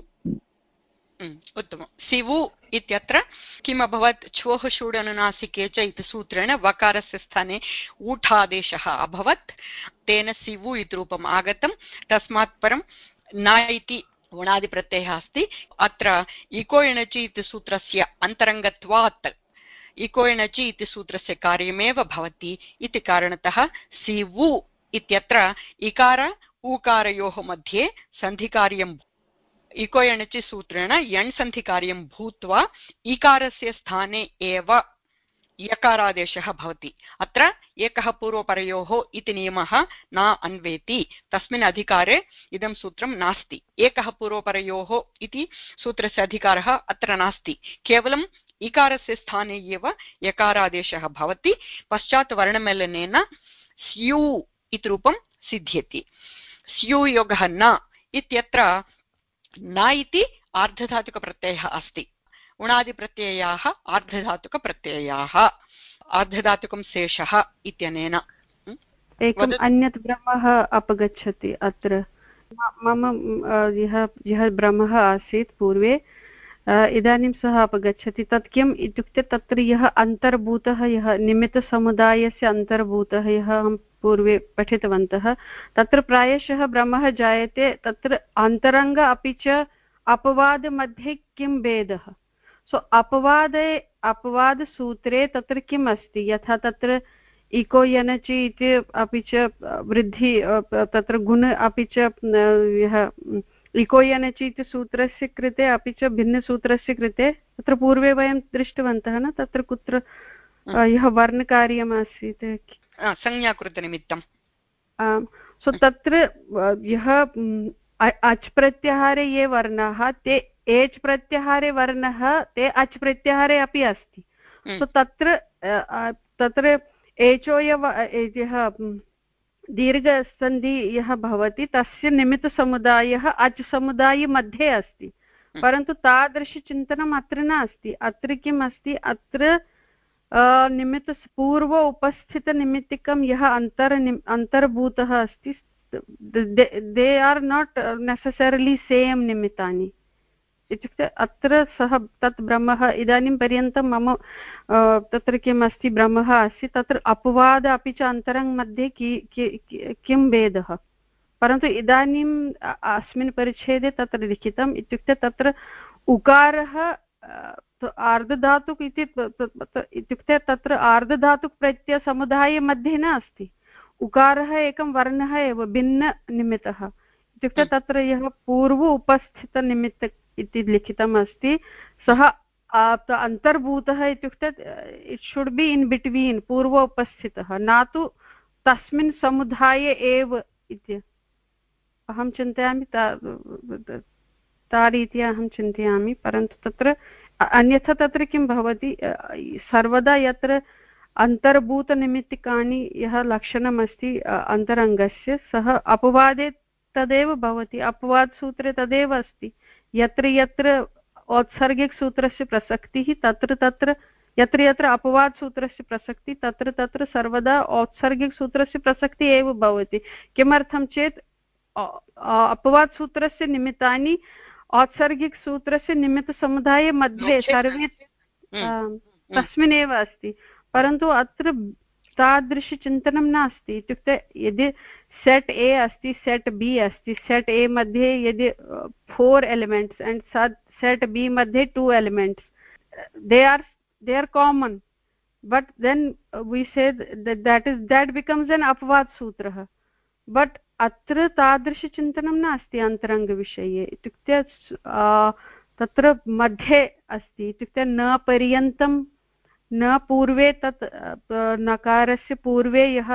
उत्तमं। सिवु इत्यत्र किम् अभवत्? छ्वोः षूडनुनासिके च इति सूत्रेण वकारस्य स्थाने ऊठादेशः अभवत्, तेन सिवु इति रूपम् आगतं। तस्मात् परं न इति वणादिप्रत्ययः अस्ति। अत्र इको यणचि इति सूत्रस्य अन्तरङ्गत्वात् इको यणचि इति सूत्रस्य कार्यमेव भवति इति कारणतः सिवु इत्यत्र इकार ऊकारयोः मध्ये सन्धिकार्यं इको यणचि सूत्रेण यण् सन्धिकार्यं भूत्वा इकारस्य स्थाने एव यकारादेशः भवति। अत्र एकः पूर्वपरयोः इति नियमः न अन्वेति, तस्मिन् अधिकारे इदं सूत्रं नास्ति। एकः पूर्वपरयोः इति सूत्रस्य अधिकारः अत्र नास्ति, केवलं इकारस्य स्थाने एव यकारादेशः भवति। पश्चात् वर्णमेलनेन स्यु इति रूपं सिद्ध्यति। स्यु योगः न इत्यत्र न इति आर्धधातुकप्रत्ययः अस्ति। उणादिप्रत्ययाः आर्धधातुकप्रत्ययाः, आर्धधातुकं शेषः इत्यनेन। एकम् अन्यत् भ्रमः अपगच्छति अत्र। मम यः यः भ्रमः आसीत् पूर्वे, इदानीं सः अपगच्छति। तत् किम् इत्युक्ते तत्र यः अन्तर्भूतः, यः निमित्तसमुदायस्य अन्तर्भूतः, यः अहं पूर्वे पठितवन्तः तत्र प्रायशः ब्रह्मः जायते तत्र अन्तरङ्ग अपि च अपवादमध्ये किं भेदः सो अपवादे अपवादसूत्रे तत्र किम् अस्ति यथा तत्र इको यनचि इति अपि च वृद्धि तत्र गुण अपि च यः इको यनचि इति सूत्रस्य कृते अपि च भिन्नसूत्रस्य कृते तत्र पूर्वे वयं दृष्टवन्तः न तत्र कुत्र यः वर्णकार्यमासीत् संज्ञाकृतनिमित्तं सो तत्र यः अच् प्रत्याहारे ये वर्णाः ते एच् प्रत्याहारे वर्णः ते अच् प्रत्याहारे अपि अस्ति सो तत्र तत्र एचोयव यः दीर्घसन्धि यः भवति तस्य निमित्तसमुदायः अच् समुदायमध्ये अस्ति परन्तु तादृशचिन्तनम् अत्र नास्ति अत्र किम् अस्ति अत्र निमित्त पूर्व उपस्थितनिमित्तिकं यः अन्तर अन्तर्भूतः अस्ति दे आर् नाट् नेसेसरिलि सेम् निमित्तानि इत्युक्ते अत्र सः तत् ब्रह्मः इदानीं पर्यन्तं मम तत्र किम् अस्ति ब्रह्मः अस्ति तत्र अपवाद अपि च अन्तरङ्ग मध्ये किं भेदः परन्तु इदानीम् अस्मिन् परिच्छेदे तत्र लिखितम् इत्युक्ते तत्र उकारः आर्धधातुक इति इत्युक्ते तत्र आर्धधातुक प्रत्ययसमुदाये मध्ये न अस्ति उकारः एकं वर्णः एव भिन्ननिमित्तः इत्युक्ते तत्र यः पूर्व उपस्थितनिमित्त इति लिखितम् अस्ति सः अन्तर्भूतः इत्युक्ते it should be in between पूर्व उपस्थितः न तु तस्मिन् समुदाये एव इति अहं चिन्तयामि तारीत्या अहं चिन्तयामि परन्तु तत्र अन्यथा तत्र किं भवति सर्वदा यत्र अन्तर्भूतनिमित्तिकानि यः लक्षणमस्ति अन्तरङ्गस्य सः अपवादे तदेव भवति अपवादसूत्रे तदेव अस्ति यत्र यत्र औत्सर्गिकसूत्रस्य प्रसक्तिः तत्र तत्र यत्र यत्र अपवादसूत्रस्य प्रसक्तिः तत्र तत्र सर्वदा औत्सर्गिकसूत्रस्य प्रसक्तिः एव भवति किमर्थं चेत् अपवादसूत्रस्य निमित्तानि औत्सर्गिकसूत्रस्य निमित्तसमुदाये मध्ये सर्वे तस्मिन्नेव अस्ति परन्तु अत्र तादृशचिन्तनं नास्ति इत्युक्ते यदि सेट् ए अस्ति सेट् बी अस्ति सेट् ए मध्ये यदि four elements and set B मध्ये two elements they are they are common but then we say that is that becomes an अपवाद सूत्रः बट् अत्र तादृशचिन्तनं नास्ति अन्तरङ्गविषये इत्युक्ते तत्र मध्ये अस्ति इत्युक्ते न पर्यन्तं न पूर्वे तत् नकारस्य पूर्वे यः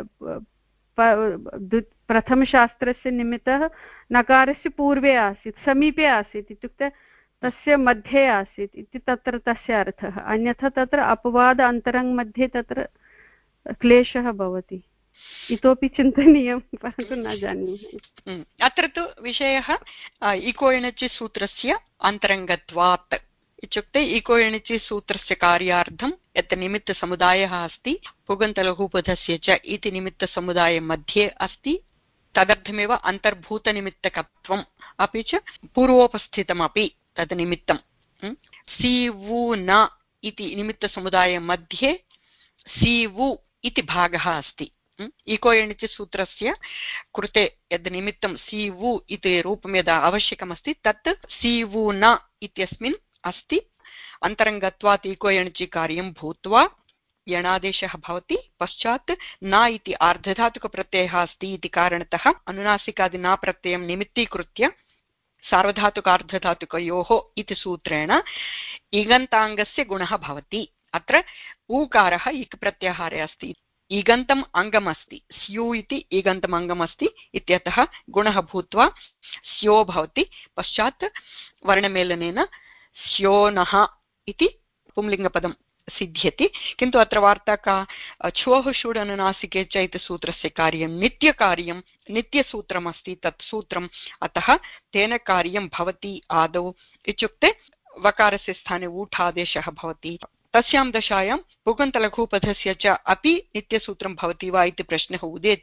प्रथमशास्त्रस्य निमित्तः नकारस्य पूर्वे आसीत् समीपे आसीत् इत्युक्ते तस्य मध्ये आसीत् इति तत्र तस्य अर्थः अन्यथा तत्र अपवाद अन्तरङ्ग मध्ये तत्र क्लेशः भवति इतोपि चिन्तनीयं परन्तु न जानीमः अत्र तु विषयः इको एणचि सूत्रस्य अन्तरङ्गत्वात् इत्युक्ते इको एणचि सूत्रस्य कार्यार्थं यत् निमित्तसमुदायः अस्ति पुगन्तलघुपदस्य च इति निमित्तसमुदाये मध्ये अस्ति तदर्थमेव अन्तर्भूतनिमित्तकत्वम् अपि च पूर्वोपस्थितमपि तद् निमित्तं सीवु न इति निमित्तसमुदाये मध्ये सीवु इति भागः अस्ति इको एणचि सूत्रस्य कृते यद् निमित्तं सीवु इति रूपं यदा आवश्यकमस्ति तत् सीवु न इत्यस्मिन् अस्ति अन्तरङ्गत्वात् इको एणचि कार्यं भूत्वा यणादेशः भवति पश्चात् न इति आर्धधातुकप्रत्ययः अस्ति इति कारणतः अनुनासिकादिना प्रत्ययं निमित्तीकृत्य सार्वधातुकार्धधातुकयोः इति सूत्रेण इगन्ताङ्गस्य गुणः भवति अत्र ऊकारः इक् प्रत्याहारे अस्ति इगन्तम् अङ्गमस्ति स्यु इति इगन्तम् अङ्गमस्ति इत्यतः गुणः भूत्वा स्यो भवति पश्चात् वर्णमेलनेन स्योनः इति पुंलिङ्गपदं सिद्ध्यति किन्तु अत्र वार्ता का छुवः षुड् अनुनासिके च इति सूत्रस्य कार्यं नित्यकार्यं नित्यसूत्रमस्ति तत् सूत्रम् अतः तेन कार्यं भवति आदौ इत्युक्ते वकारस्य स्थाने ऊठादेशः भवति तस्यां दशायां पुगन्तलघुपदस्य च अपि नित्यसूत्रं भवति वा इति प्रश्नः उदेति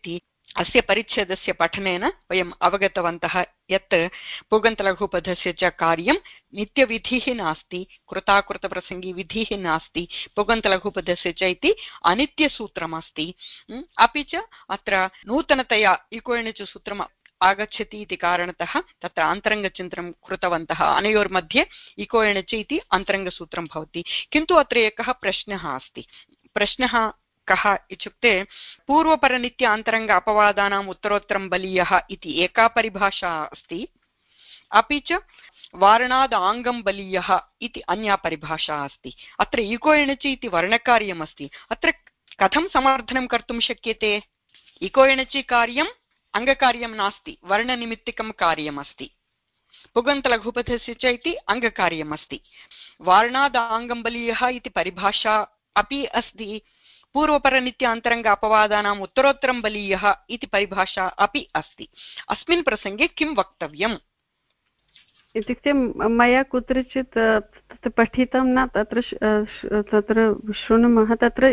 अस्य परिच्छेदस्य पठनेन वयम् अवगतवन्तः यत् पुगन्तलघुपदस्य च कार्यं नित्यविधिः नास्ति, कृताकृतप्रसङ्गी विधिः नास्ति, पुगन्तलघुपदस्य च इति अनित्यसूत्रमस्ति। अपि च अत्र नूतनतया इको सूत्रम् आगच्छति इति कारणतः तत्र अन्तरङ्गचिन्तनं कृतवन्तः। अनयोर्मध्ये इको एणचि इति अन्तरङ्गसूत्रं भवति। किन्तु अत्र एकः प्रश्नः अस्ति। प्रश्नः कः इत्युक्ते पूर्वपरनित्य अन्तरङ्ग अपवादानाम् उत्तरोत्तरं बलीयः इति एका परिभाषा अस्ति, अपि च वारणाद् आङ्गं बलीयः इति अन्या परिभाषा अस्ति। अत्र इको एणचि इति वर्णकार्यमस्ति। अत्र कथं समर्थनं कर्तुं शक्यते? इको एणचि कार्यम् अङ्गकार्यं नास्ति, वर्णनिमित्तिकं कार्यमस्ति। पुगन्तलघुपदस्य च इति अङ्गकार्यमस्ति। वारणाद् आङ्गं बलीयः इति परिभाषा अपि अस्ति। पूर्वपरनित्य अन्तरङ्ग अपवादानाम् उत्तरोत्तरं बलीयः इति परिभाषा अपि अस्ति। अस्मिन् प्रसङ्गे किं वक्तव्यम् इत्युक्ते मया कुत्रचित् पठितं न, तत्र तत्र शृणुमः, तत्र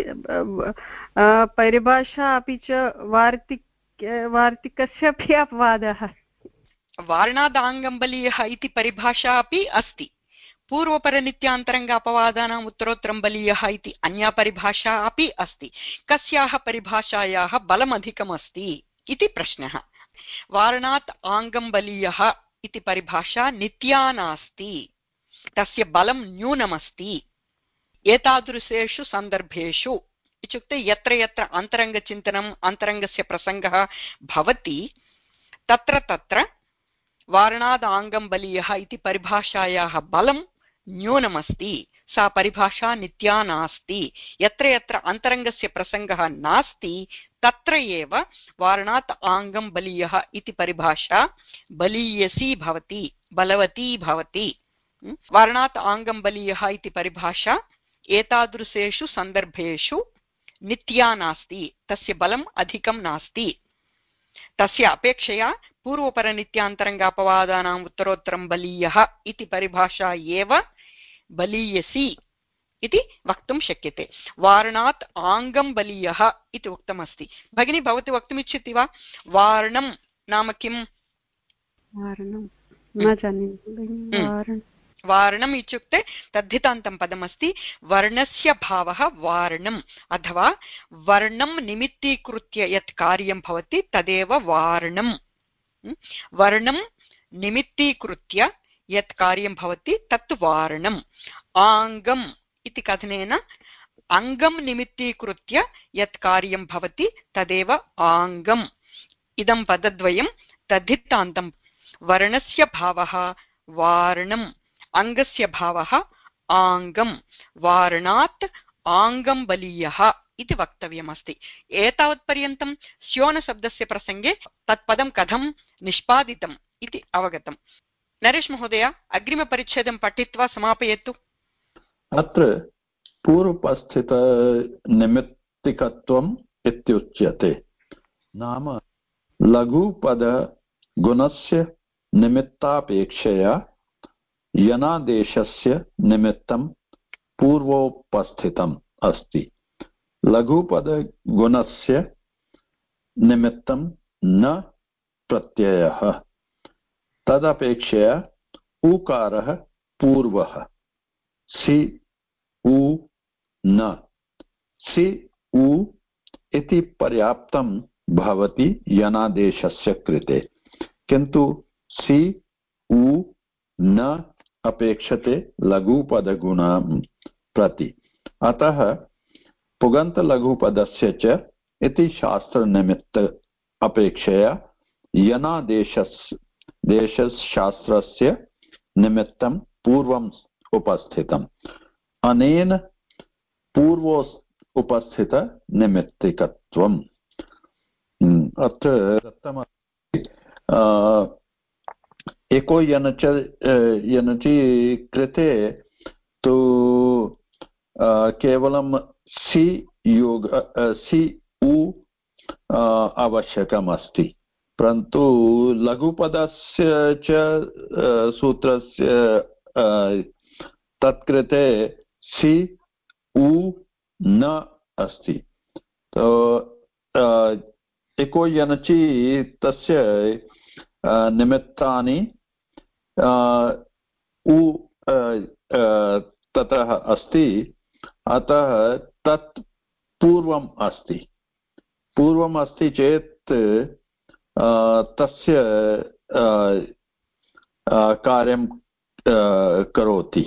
परिभाषा अपि च वार्तिक वार्तिकस्य अपि अपवादः। वारणाद् आङ्गं बलीयः इति परिभाषा अपि अस्ति। पूर्वपरनित्यान्तरङ्ग अपवादानाम् उत्तरोत्तरं बलीयः इति अन्या परिभाषा अपि अस्ति। कस्याः परिभाषायाः बलम् अधिकमस्ति इति प्रश्नः। वारणात् आङ्गं बलीयः इति परिभाषा नित्या नास्ति, तस्य बलं न्यूनमस्ति। एतादृशेषु सन्दर्भेषु इत्युक्ते यत्र यत्र अन्तरङ्गचिन्तनम् अन्तरङ्गस्य प्रसङ्गः भवति तत्र तत्र वारणाद् आङ्गं बलीयः इति परिभाषायाः बलं न्यूनमस्ति, सा परिभाषा नित्या नास्ति। यत्र यत्र अन्तरङ्गस्य प्रसङ्गः नास्ति तत्र एव वारणात् आङ्गं बलीयः इति परिभाषा बलीयसी भवति, बलवती भवति। वारणात् आङ्गं बलीयः इति परिभाषा एतादृशेषु सन्दर्भेषु नित्या नास्ति, तस्य बलम् अधिकं नास्ति। तस्य अपेक्षया पूर्वपरनित्यान्तरङ्गापवादानाम् उत्तरोत्तरं बलीयः इति परिभाषा एव बलीयसी इति वक्तुं शक्यते। वारणात् आङ्गं बलीयः इति उक्तमस्ति। भगिनी, भवती वक्तुमिच्छति वा? वारणं नाम किम्? वारणं न जानामि। वारणम् इत्युक्ते तद्धितान्तं पदमस्ति। वर्णस्य भावः वारणम्, अथवा वर्णं निमित्तीकृत्य यत् कार्यं भवति तदेव वारणम्। वर्णं निमित्तीकृत्य यत् कार्यं भवति तत् वारणम्। आङ्गम् इति कथनेन अङ्गं निमित्तीकृत्य यत् कार्यं भवति तदेव आङ्गम्। इदं पदद्वयं तद्धितान्तं। वर्णस्य भावः वारणम्, अङ्गस्य भावः आङ्गं। वारणात् आङ्गं बलीयः इति वक्तव्यमस्ति। एतावत्पर्यन्तं स्योनशब्दस्य प्रसङ्गे तत्पदं कथं निष्पादितम् इति अवगतम्। नरेश महोदय, अग्रिमपरिच्छेदं पठित्वा समापयतु। अत्र पूर्वोपस्थित निमित्तिकत्वम् इत्युच्यते। नाम लघुपद गुणस्य निमित्तापेक्षया यनादेशस्य निमित्तं पूर्वोपस्थितम् अस्ति। लघुपद गुणस्य निमित्तं न प्रत्ययः, तदपेक्षया उकारः पूर्वः। सि उ न, सि उ इति पर्याप्तं भवति यनादेशस्य कृते, किन्तु सि उ न अपेक्षते लघुपदगुणं प्रति। अतः पुगन्त लघुपदस्य च इति शास्त्रनिमित्त अपेक्षया यनादेशस्य देशशास्त्रस्य निमित्तं पूर्वम् उपस्थितम्। अनेन पूर्वो उपस्थित निमित्तिकत्वम्। अत्र दत्तमस्ति एको यनच यनचि कृते तु केवलं सि योग सि उ आवश्यकम् अस्ति, परन्तु लघुपदस्य च सूत्रस्य तत्कृते सि उ न अस्ति। तो इको यनचि तस्य निमित्तानि उ ततः अस्ति, अतः तत् पूर्वम् अस्ति। पूर्वम् अस्ति चेत् तस्य कार्यं करोति।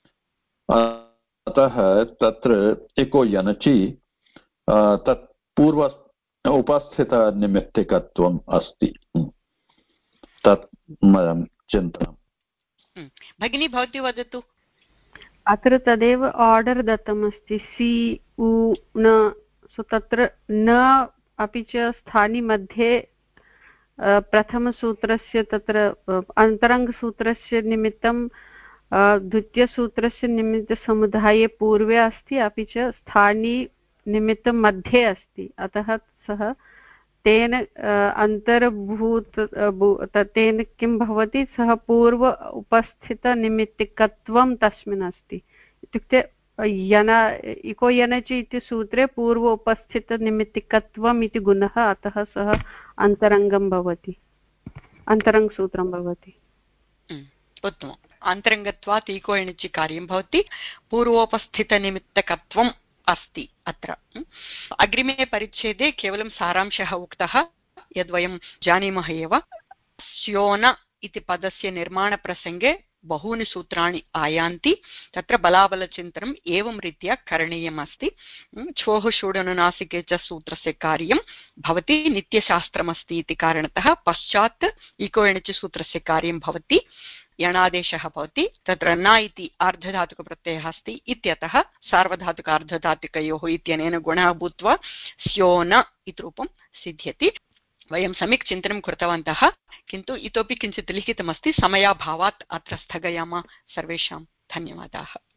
अतः तत्र इको यनचि तत् पूर्व उपस्थितनिमित्तिकत्वम् अस्ति। तत् मम चिन्तनम्। भगिनी भवती वदतु। अत्र तदेव आर्डर् दत्तमस्ति सि उ न, सो तत्र न अपि च स्थानि मध्ये प्रथमसूत्रस्य तत्र अन्तरङ्गसूत्रस्य निमित्तं द्वितीयसूत्रस्य निमित्तसमुदाये पूर्वे अस्ति, अपि च स्थानि निमित्तं मध्ये अस्ति। अतः सः तेन अन्तर्भूत तेन किं भवति, सः पूर्व उपस्थितनिमित्तिकत्वं तस्मिन् अस्ति। इत्युक्ते यन इको यनचि इति सूत्रे पूर्व उपस्थितनिमित्तिकत्वम् इति गुणः, अतः सः अन्तरङ्गं भवति, अन्तरङ्गसूत्रं भवति। उत्तमम्। अन्तरङ्गत्वात् इको यणचि कार्यं भवति, पूर्वोपस्थितनिमित्तकत्वम् अस्ति अत्र। अग्रिमे परिच्छेदे केवलं सारांशः उक्तः, यद्वयं जानीमः एव। स्योन इति पदस्य निर्माणप्रसङ्गे बहूनि सूत्राणि आयान्ति। तत्र बलाबलचिन्तनम् एवं रीत्या करणीयम् अस्ति। छोः शूडनुनासिके च सूत्रस्य कार्यं भवति, नित्यशास्त्रमस्ति इति कारणतः पश्चात् इको यणचि सूत्रस्य कार्यं भवति, यणादेशः भवति। तत्र न इति आर्धधातुकप्रत्ययः अस्ति इत्यतः सार्वधातुक अर्धधातुकयोः इत्यनेन गुणः भूत्वा स्योन इति रूपं सिद्ध्यति। वयं सम्यक् चिन्तनं कृतवन्तः, किन्तु इतोपि किञ्चित् लिखितमस्ति। समयाभावात् अत्र स्थगयामः। सर्वेषां धन्यवादाः।